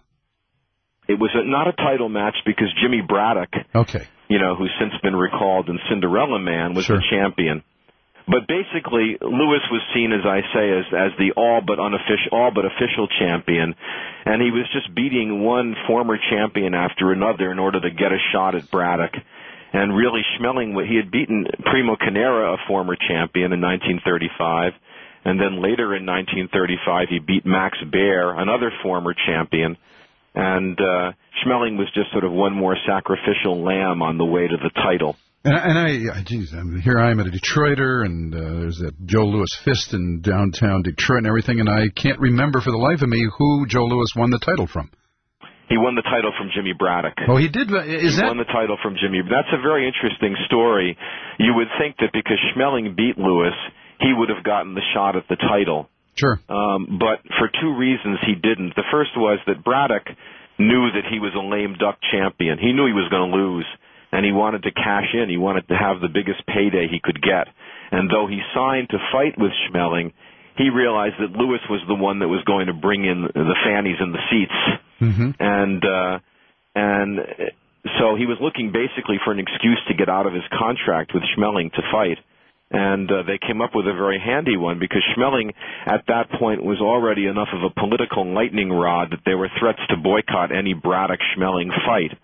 U: It was a, not a title match because Jimmy Braddock,
C: okay,
U: you know, who's since been recalled in Cinderella Man, was sure. the champion. But basically, Lewis was seen, as I say, as as the all but unofficial, all but official champion, and he was just beating one former champion after another in order to get a shot at Braddock. And really, Schmeling, he had beaten Primo Carnera, a former champion, in nineteen thirty-five, and then later in nineteen thirty-five, he beat Max Baer, another former champion. And uh, Schmeling was just sort of one more sacrificial lamb on the way to the title.
C: And, and I, geez, I'm, here I am at a Detroiter, and uh, there's that Joe Louis Fist in downtown Detroit and everything, and I can't remember for the life of me who Joe Louis won the title from.
U: He won the title from Jimmy Braddock.
C: Oh, he did? Is
U: he
C: that...
U: won the title from Jimmy. That's a very interesting story. You would think that because Schmeling beat Louis, he would have gotten the shot at the title.
C: Sure.
U: Um, but for two reasons he didn't. The first was that Braddock knew that he was a lame duck champion. He knew he was going to lose, and he wanted to cash in. He wanted to have the biggest payday he could get. And though he signed to fight with Schmeling, he realized that Lewis was the one that was going to bring in the fannies and the seats.
C: Mm-hmm.
U: And uh, and so he was looking basically for an excuse to get out of his contract with Schmeling to fight. And uh, they came up with a very handy one because Schmeling, at that point, was already enough of a political lightning rod that there were threats to boycott any Braddock-Schmeling fight.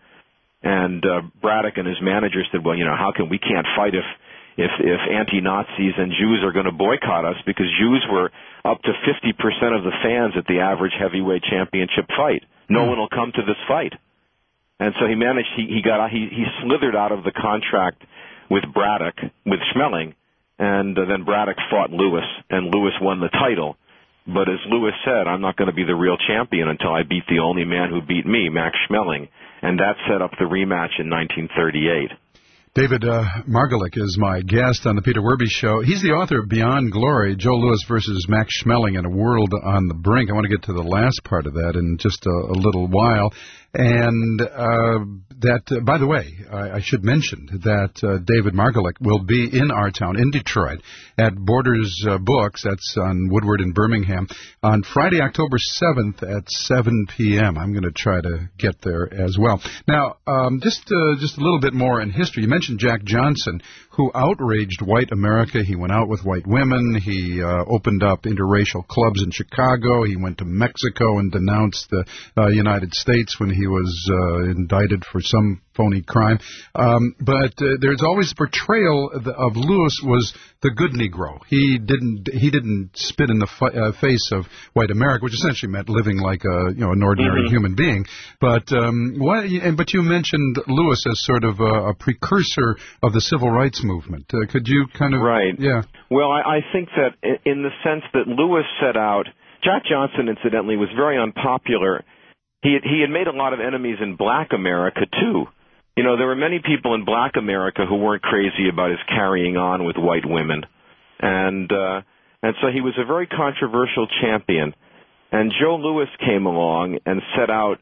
U: And uh, Braddock and his manager said, well, you know, how can we can't fight if if, if anti-Nazis and Jews are going to boycott us, because Jews were up to fifty percent of the fans at the average heavyweight championship fight. No mm. one will come to this fight. And so he managed, he, he got he, he slithered out of the contract with Braddock, with Schmeling, and uh, then Braddock fought Lewis, and Lewis won the title. But as Lewis said, I'm not going to be the real champion until I beat the only man who beat me, Max Schmeling. And that set up the rematch in nineteen thirty-eight.
C: David uh, Margolick is my guest on the Peter Werby Show. He's the author of Beyond Glory, Joe Louis versus Max Schmeling in a World on the Brink. I want to get to the last part of that in just a, a little while. And uh, that, uh, by the way, I, I should mention that uh, David Margolick will be in our town, in Detroit, at Borders uh, Books, that's on Woodward in Birmingham, on Friday, October seventh at seven p.m. I'm going to try to get there as well. Now, um, just uh, just a little bit more in history. You mentioned Jack Johnson, who outraged white America. He went out with white women. He uh, opened up interracial clubs in Chicago. He went to Mexico and denounced the uh, United States when he was uh, indicted for some phony crime. Um, but uh, there's always a portrayal of, of Lewis was the good Negro. He didn't he didn't spit in the fi- uh, face of white America, which essentially meant living like a you know an ordinary mm-hmm. human being. But um, what? But you mentioned Lewis as sort of a, a precursor of the civil rights movement. Uh, could you kind of
U: right?
C: Yeah.
U: Well, I, I think that in the sense that Lewis set out, Jack Johnson, incidentally, was very unpopular. He had, he had made a lot of enemies in Black America too. You know, there were many people in Black America who weren't crazy about his carrying on with white women. And uh, and so he was a very controversial champion. And Joe Louis came along and set out,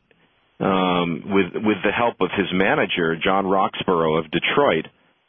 U: um, with with the help of his manager, John Roxborough of Detroit,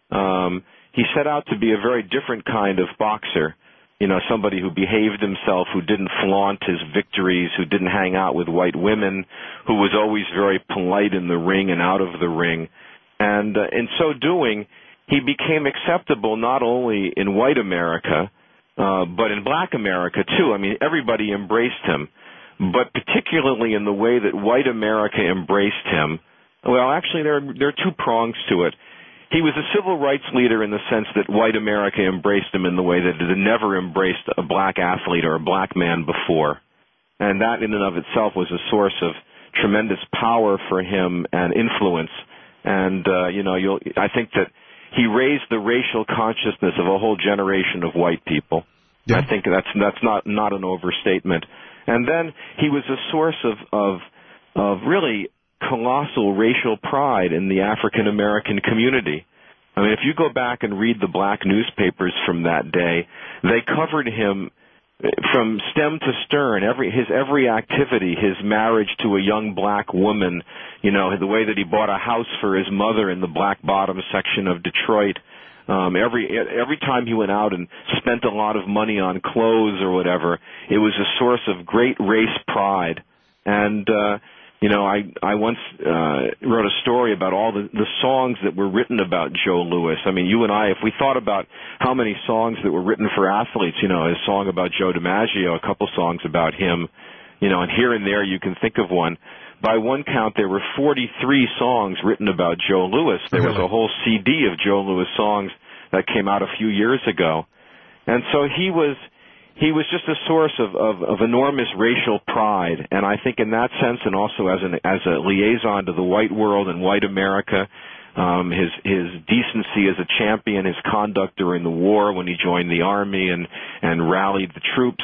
U: um, he set out to be a very different kind of boxer. You know, somebody who behaved himself, who didn't flaunt his victories, who didn't hang out with white women, who was always very polite in the ring and out of the ring. And uh, in so doing, he became acceptable not only in white America, uh, but in Black America, too. I mean, everybody embraced him, but particularly in the way that white America embraced him. Well, actually, there are, there are two prongs to it. He was a civil rights leader in the sense that white America embraced him in the way that it had never embraced a black athlete or a black man before. And that in and of itself was a source of tremendous power for him and influence. And, uh, you know, you'll, I think that he raised the racial consciousness of a whole generation of white people. Yeah. I think that's that's not, not an overstatement. And then he was a source of, of, of really colossal racial pride in the African-American community. I mean, if you go back and read the black newspapers from that day, they covered him from stem to stern, every his every activity, his marriage to a young black woman, you know, the way that he bought a house for his mother in the black bottom section of Detroit. Um, every every time he went out and spent a lot of money on clothes or whatever, it was a source of great race pride. And uh You know, I I once uh, wrote a story about all the, the songs that were written about Joe Louis. I mean, you and I, if we thought about how many songs that were written for athletes, you know, a song about Joe DiMaggio, a couple songs about him, you know, and here and there you can think of one. By one count, there were forty-three songs written about Joe Louis. There was a whole C D of Joe Louis songs that came out a few years ago. And so he was... He was just a source of, of, of enormous racial pride, and I think in that sense, and also as an as a liaison to the white world and white America, um, his his decency as a champion, his conduct during the war when he joined the army and and rallied the troops,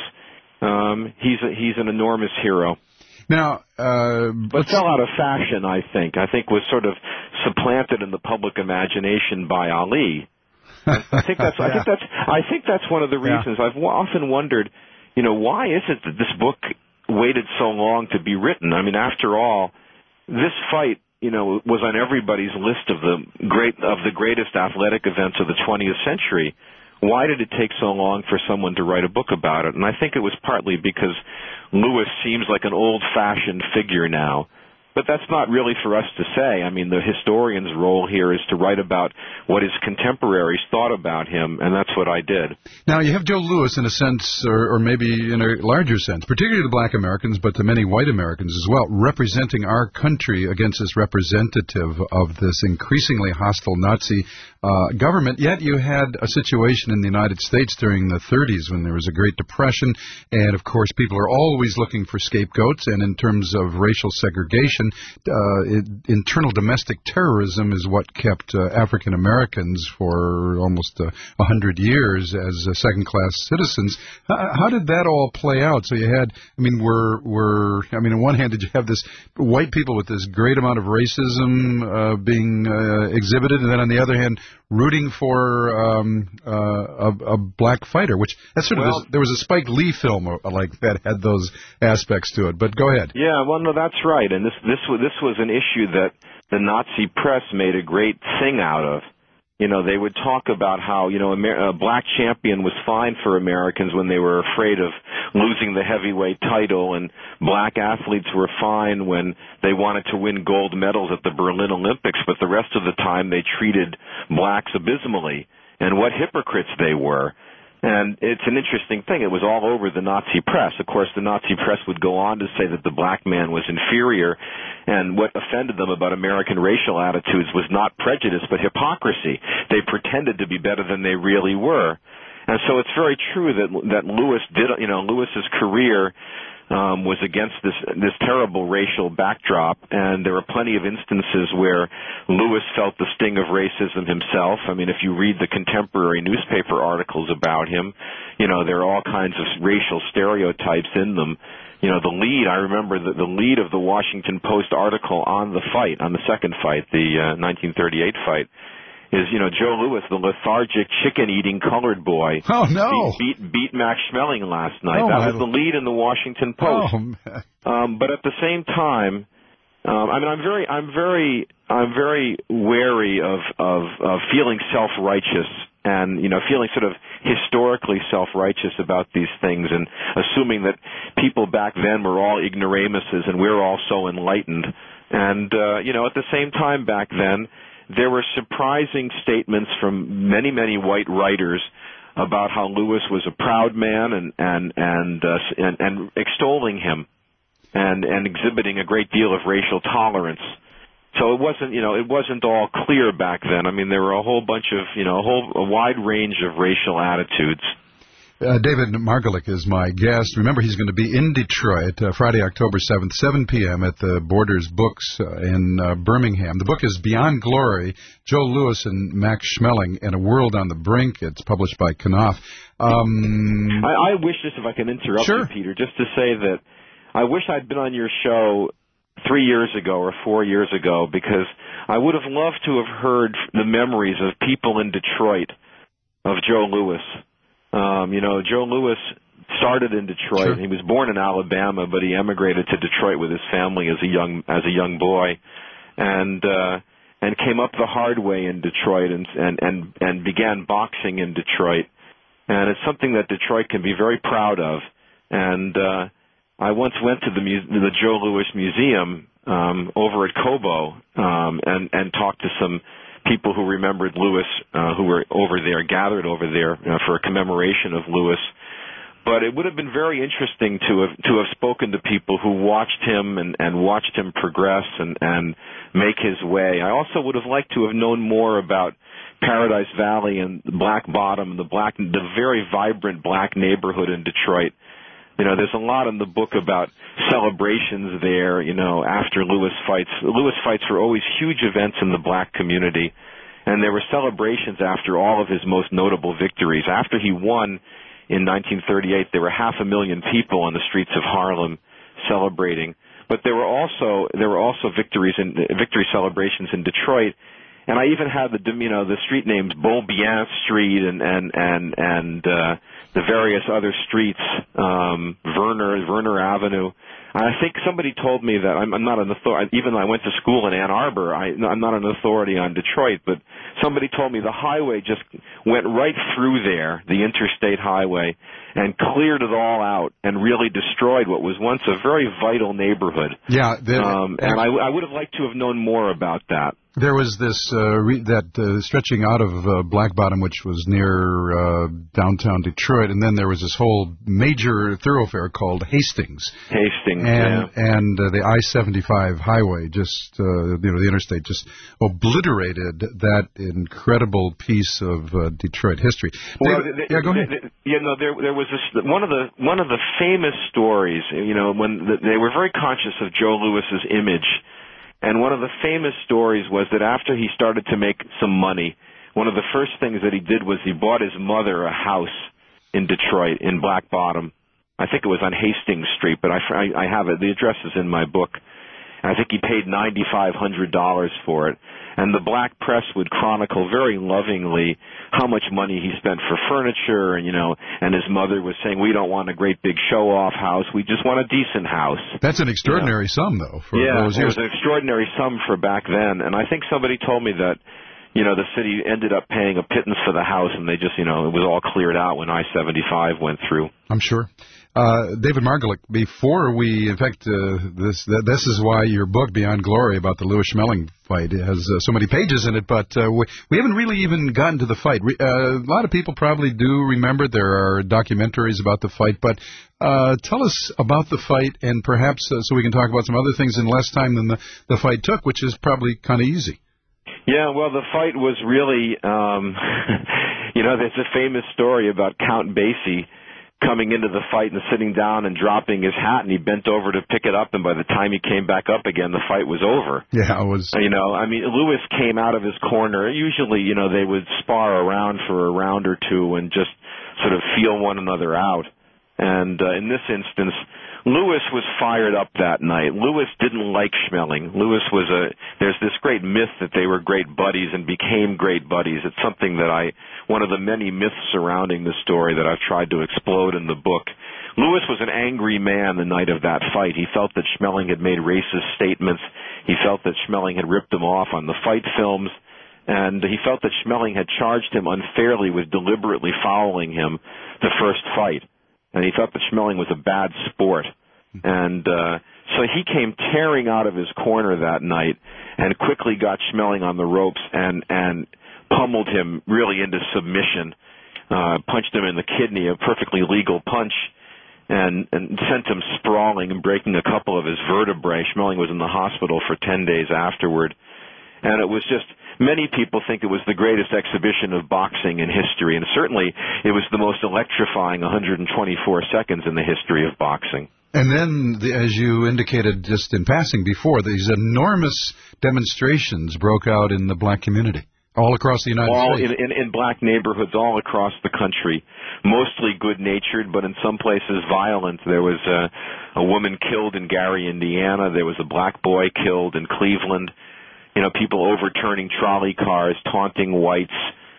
U: um, he's a, he's an enormous hero.
C: Now, uh,
U: but fell out of fashion, I think. I think was sort of supplanted in the public imagination by Ali. I think that's. yeah. I think that's. I think that's one of the reasons. Yeah. I've often wondered, you know, why is it that this book waited so long to be written? I mean, after all, this fight, you know, was on everybody's list of the great of the greatest athletic events of the twentieth century. Why did it take so long for someone to write a book about it? And I think it was partly because Louis seems like an old-fashioned figure now. But that's not really for us to say. I mean, the historian's role here is to write about what his contemporaries thought about him, and that's what I did.
C: Now, you have Joe Louis in a sense, or, or maybe in a larger sense, particularly to black Americans, but to many white Americans as well, representing our country against this representative of this increasingly hostile Nazi uh, government. Yet you had a situation in the United States during the thirties when there was a Great Depression, and, of course, people are always looking for scapegoats, and in terms of racial segregation, American uh, it, internal domestic terrorism is what kept uh, African Americans for almost a uh, hundred years as uh, second-class citizens. How, how did that all play out? So you had, I mean, were were I mean, on one hand, did you have this white people with this great amount of racism uh, being uh, exhibited, and then on the other hand, rooting for um, uh, a, a black fighter, which that's sort
U: well,
C: of there was a Spike Lee film like that had those aspects to it. But go ahead.
U: Yeah, well, no, that's right, and this this was this was an issue that the Nazi press made a great thing out of. You know, they would talk about how, you know, a black champion was fine for Americans when they were afraid of losing the heavyweight title, and black athletes were fine when they wanted to win gold medals at the Berlin Olympics, but the rest of the time they treated blacks abysmally, and what hypocrites they were. And it's an interesting thing. It was all over the Nazi press. Of course, the Nazi press would go on to say that the black man was inferior, and what offended them about American racial attitudes was not prejudice but hypocrisy. They pretended to be better than they really were. And so it's very true that that Lewis did, you know, Lewis's career um, was against this this terrible racial backdrop, and there were plenty of instances where Lewis felt the sting of racism himself. I mean, if you read the contemporary newspaper articles about him, you know, there are all kinds of racial stereotypes in them. You know, the lead, I remember the, the lead of the Washington Post article on the fight, on the second fight, the uh, nineteen thirty-eight fight, is, you know, Joe Louis, the lethargic, chicken-eating colored boy.
C: Oh, no.
U: Beat, beat, beat Max Schmeling last night.
C: Oh,
U: that was the lead in the Washington Post.
C: Oh, man.
U: Um, but at the same time, um, I mean, I'm very, I'm very, I'm very wary of, of, of feeling self-righteous and, you know, feeling sort of historically self-righteous about these things and assuming that people back then were all ignoramuses and we're all so enlightened. And, uh, you know, at the same time back then, there were surprising statements from many, many white writers about how Lewis was a proud man and and and uh, and, and extolling him and and exhibiting a great deal of racial tolerance. So it wasn't, you know, it wasn't all clear back then. I mean, there were a whole bunch of, you know, a whole a wide range of racial attitudes.
C: Uh, David Margolick is my guest. Remember, he's going to be in Detroit uh, Friday, October seventh, seven p.m. at the Borders Books uh, in uh, Birmingham. The book is Beyond Glory, Joe Louis and Max Schmeling and a World on the Brink. It's published by Knopf. Um,
U: I, I wish, just if I can interrupt
C: sure.
U: you, Peter, just to say that I wish I'd been on your show three years ago or four years ago, because I would have loved to have heard the memories of people in Detroit of Joe Louis. Um, you know, Joe Louis started in Detroit.
C: Sure.
U: He was born in Alabama, but he emigrated to Detroit with his family as a young as a young boy, and uh, and came up the hard way in Detroit and and and and began boxing in Detroit. And it's something that Detroit can be very proud of. And uh, I once went to the mu- the Joe Louis Museum um, over at Cobo um, and and talked to some people who remembered Lewis, uh, who were over there, gathered over there uh, for a commemoration of Lewis. But it would have been very interesting to have to have spoken to people who watched him and, and watched him progress and, and make his way. I also would have liked to have known more about Paradise Valley and Black Bottom and the black, the very vibrant black neighborhood in Detroit. You know, there's a lot in the book about celebrations there, you know, after Lewis fights. Lewis fights were always huge events in the black community, and there were celebrations after all of his most notable victories. After he won in nineteen thirty-eight, there were half a million people on the streets of Harlem celebrating. But there were also there were also victories in victory celebrations in Detroit. And I even had the, you know, the street names Beaubien Street and, and, and, and, uh, the various other streets, um, Werner, Werner Avenue. I think somebody told me that I'm, I'm not an authority, even though I went to school in Ann Arbor, I, I'm not an authority on Detroit, but somebody told me the highway just went right through there, the interstate highway, and cleared it all out and really destroyed what was once a very vital neighborhood.
C: Yeah. The,
U: um, and I, I would have liked to have known more about that.
C: There was this uh, re- that uh, stretching out of uh, Black Bottom, which was near uh, downtown Detroit, and then there was this whole major thoroughfare called Hastings.
U: Hastings,
C: and
U: yeah.
C: and uh, the I seventy-five highway, just uh, you know, the interstate, just obliterated that incredible piece of uh, Detroit history.
U: Well,
C: David,
U: the,
C: yeah, go ahead.
U: The, the, you know, there there was this one of the one of the famous stories. You know, when the, they were very conscious of Joe Louis's image And one of the famous stories was that after he started to make some money, one of the first things that he did was he bought his mother a house in Detroit, in Black Bottom. I think it was on Hastings Street, but I, I, I have it. The address is in my book. And I think he paid nine thousand five hundred dollars for it. And the black press would chronicle very lovingly how much money he spent for furniture, and, you know, and his mother was saying, we don't want a great big show-off house, we just want a decent house.
C: That's an extraordinary
U: you know?
C: sum, though, for
U: yeah,
C: those
U: it
C: years.
U: was an extraordinary sum for back then. And I think somebody told me that, you know, the city ended up paying a pittance for the house, and they just, you know, it was all cleared out when I seventy-five went through.
C: I'm sure. Uh, David Margolick, before we, in fact, uh, this this is why your book, Beyond Glory, about the Louis Schmeling fight, has uh, so many pages in it, but uh, we, we haven't really even gotten to the fight. Re, uh, a lot of people probably do remember there are documentaries about the fight, but uh, tell us about the fight, and perhaps uh, so we can talk about some other things in less time than the, the fight took, which is probably kind of easy.
U: Yeah, well, the fight was really, um, you know, there's a famous story about Count Basie coming into the fight and sitting down and dropping his hat, and he bent over to pick it up, and by the time he came back up again, the fight was over.
C: Yeah, it was.
U: You know, I mean, Louis came out of his corner. Usually, you know, they would spar around for a round or two and just sort of feel one another out. And uh, in this instance, Louis was fired up that night. Louis didn't like Schmeling. Louis was a, there's this great myth that they were great buddies and became great buddies. It's something that I, one of the many myths surrounding the story that I've tried to explode in the book. Louis was an angry man the night of that fight. He felt that Schmeling had made racist statements. He felt that Schmeling had ripped him off on the fight films. And he felt that Schmeling had charged him unfairly with deliberately fouling him the first fight. And he thought that Schmeling was a bad sport. And uh, so he came tearing out of his corner that night and quickly got Schmeling on the ropes and, and pummeled him really into submission, uh, punched him in the kidney, a perfectly legal punch, and, and sent him sprawling and breaking a couple of his vertebrae. Schmeling was in the hospital for ten days afterward. And it was just, many people think it was the greatest exhibition of boxing in history, and certainly it was the most electrifying one hundred twenty-four seconds in the history of boxing.
C: And then, the, as you indicated just in passing before, these enormous demonstrations broke out in the black community all across the United
U: all
C: States.
U: In, in, in black neighborhoods all across the country, mostly good-natured, but in some places violent. There was a, a woman killed in Gary, Indiana. There was a black boy killed in Cleveland. You know, people overturning trolley cars, taunting whites,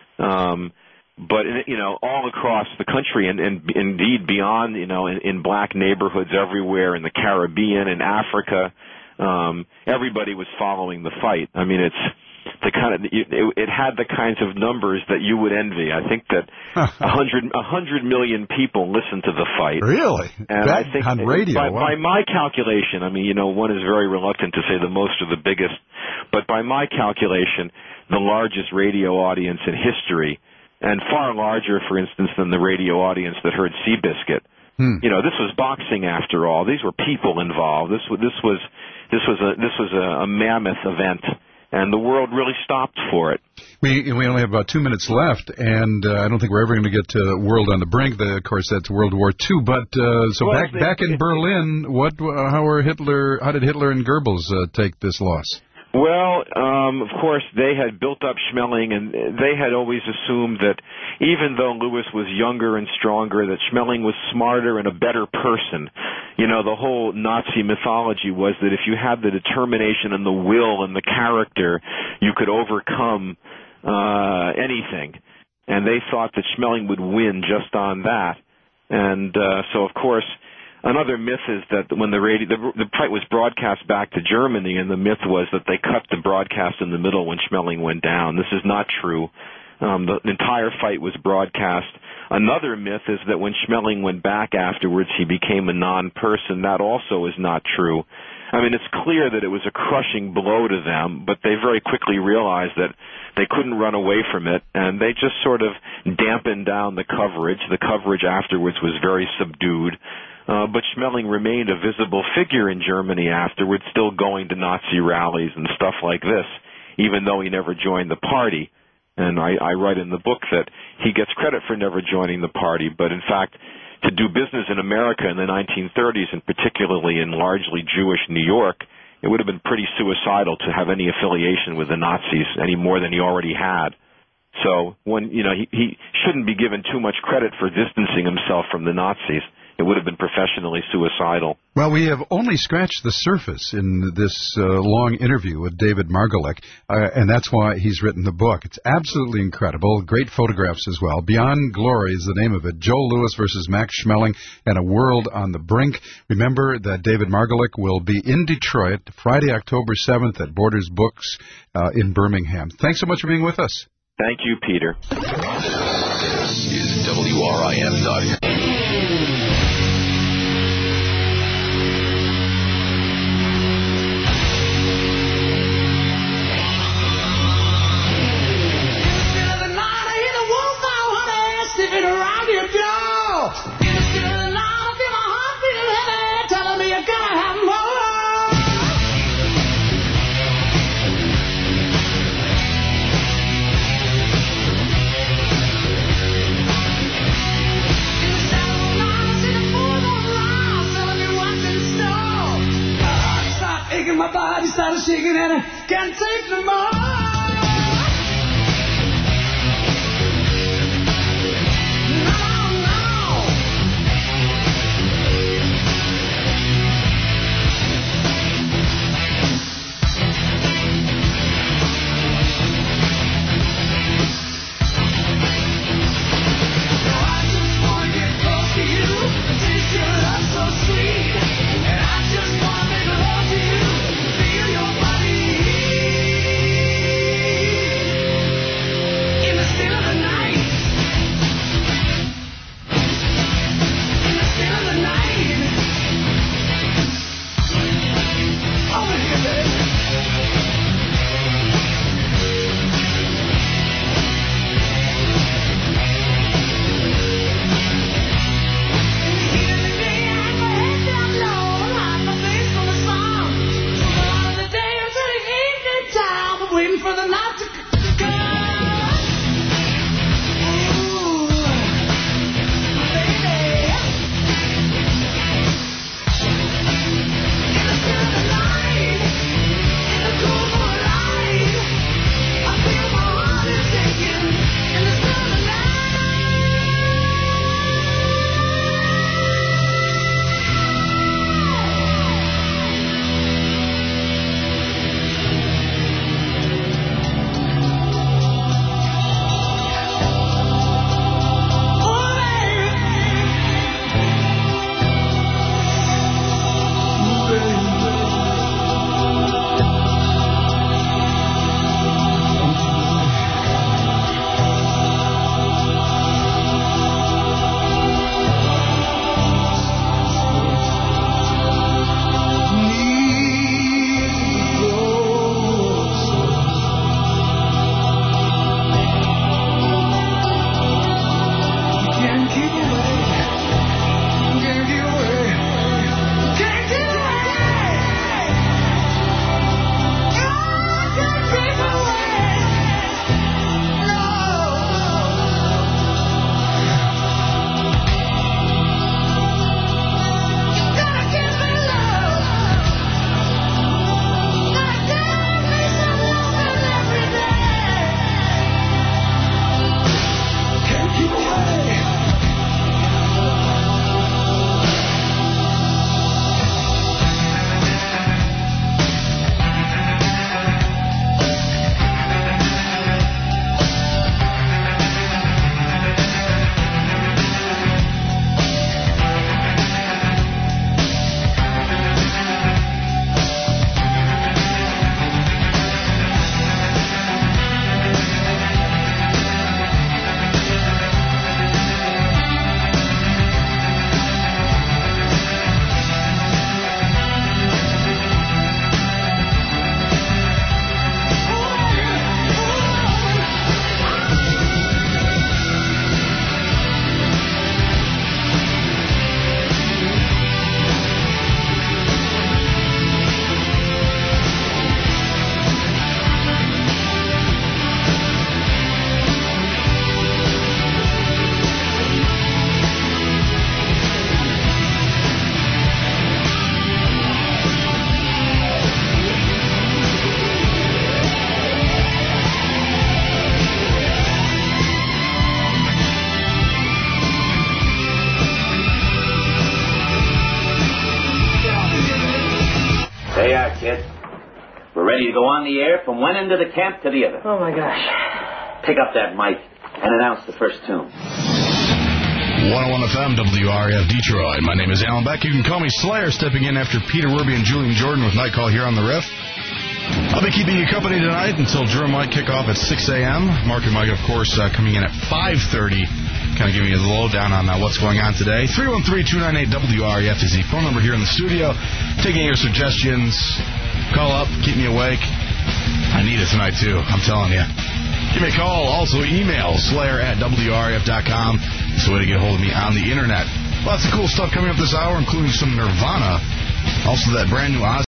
U: um, but, you know, all across the country and, and indeed beyond, you know, in, in black neighborhoods everywhere, in the Caribbean, in Africa, um, everybody was following the fight. I mean, it's the kind of, it, it had the kinds of numbers that you would envy. I think that a hundred, a hundred million people listened to the fight.
C: Really?
U: And
C: that,
U: I think
C: on radio,
U: by,
C: wow.
U: by my calculation, I mean, you know, one is very reluctant to say the most or the biggest, but by my calculation, the largest radio audience in history, and far larger, for instance, than the radio audience that heard Seabiscuit. Hmm. You know, this was boxing after all. These were people involved. This was this was this was a this was a, a mammoth event, and the world really stopped for it.
C: We we only have about two minutes left, and uh, I don't think we're ever going to get to World on the Brink. The, of course, that's World War Two. But uh, so
U: well,
C: back
U: they,
C: back in
U: they,
C: Berlin, what uh, how were Hitler? How did Hitler and Goebbels uh, take this loss?
U: Well, um, of course, they had built up Schmeling, and they had always assumed that even though Louis was younger and stronger, that Schmeling was smarter and a better person. You know, the whole Nazi mythology was that if you had the determination and the will and the character, you could overcome uh, anything. And they thought that Schmeling would win just on that. And uh, so, of course, another myth is that when the radio, the, the fight was broadcast back to Germany, and the myth was that they cut the broadcast in the middle when Schmeling went down. This is not true. Um, the entire fight was broadcast. Another myth is that when Schmeling went back afterwards, he became a non-person. That also is not true. I mean, it's clear that it was a crushing blow to them, but they very quickly realized that they couldn't run away from it, and they just sort of dampened down the coverage. The coverage afterwards was very subdued. Uh, but Schmeling remained a visible figure in Germany afterwards, still going to Nazi rallies and stuff like this, even though he never joined the party. And I, I write in the book that he gets credit for never joining the party, but in fact, to do business in America in the nineteen thirties, and particularly in largely Jewish New York, it would have been pretty suicidal to have any affiliation with the Nazis any more than he already had. So when, you know, he, he shouldn't be given too much credit for distancing himself from the Nazis. It would have been professionally suicidal.
C: Well, we have only scratched the surface in this uh, long interview with David Margolin, uh, and that's why he's written the book. It's absolutely incredible. Great photographs as well. Beyond Glory is the name of it. Joel Lewis versus Max Schmeling and A World on the Brink. Remember that David Margolin will be in Detroit Friday, October seventh at Borders Books uh, in Birmingham. Thanks so much for being with us.
U: Thank you, Peter.
A: This is W R I F dot com.
E: Around your door. It's still alive, feel my heart beating heavy, telling me you're gonna have more. In the shadow of night, I see the moon on the rise, telling me what's in store. My heart stopped aching, my body started shaking, and I can't take no more.
F: There you are, kid. We're ready to go on the air from one end of the camp to the other.
V: Oh, my gosh.
F: Pick up that mic and announce the first tune.
W: one oh one F M, W R F Detroit. My name is Alan Beck. You can call me Slayer, stepping in after Peter Werby and Julian Jordan with Night Call here on the Riff. I'll be keeping you company tonight until Drew and Mike kick off at six a.m. Mark and Mike, of course, uh, coming in at five thirty, kind of giving you the lowdown on uh, what's going on today. three one three, two nine eight, W R E F is the phone number here in the studio. Taking your suggestions. Call up, keep me awake. I need it tonight, too. I'm telling you. Give me a call. Also, email slayer at W R F dot com. It's a way to get a hold of me on the internet. Lots of cool stuff coming up this hour, including some Nirvana. Also, that brand new Oz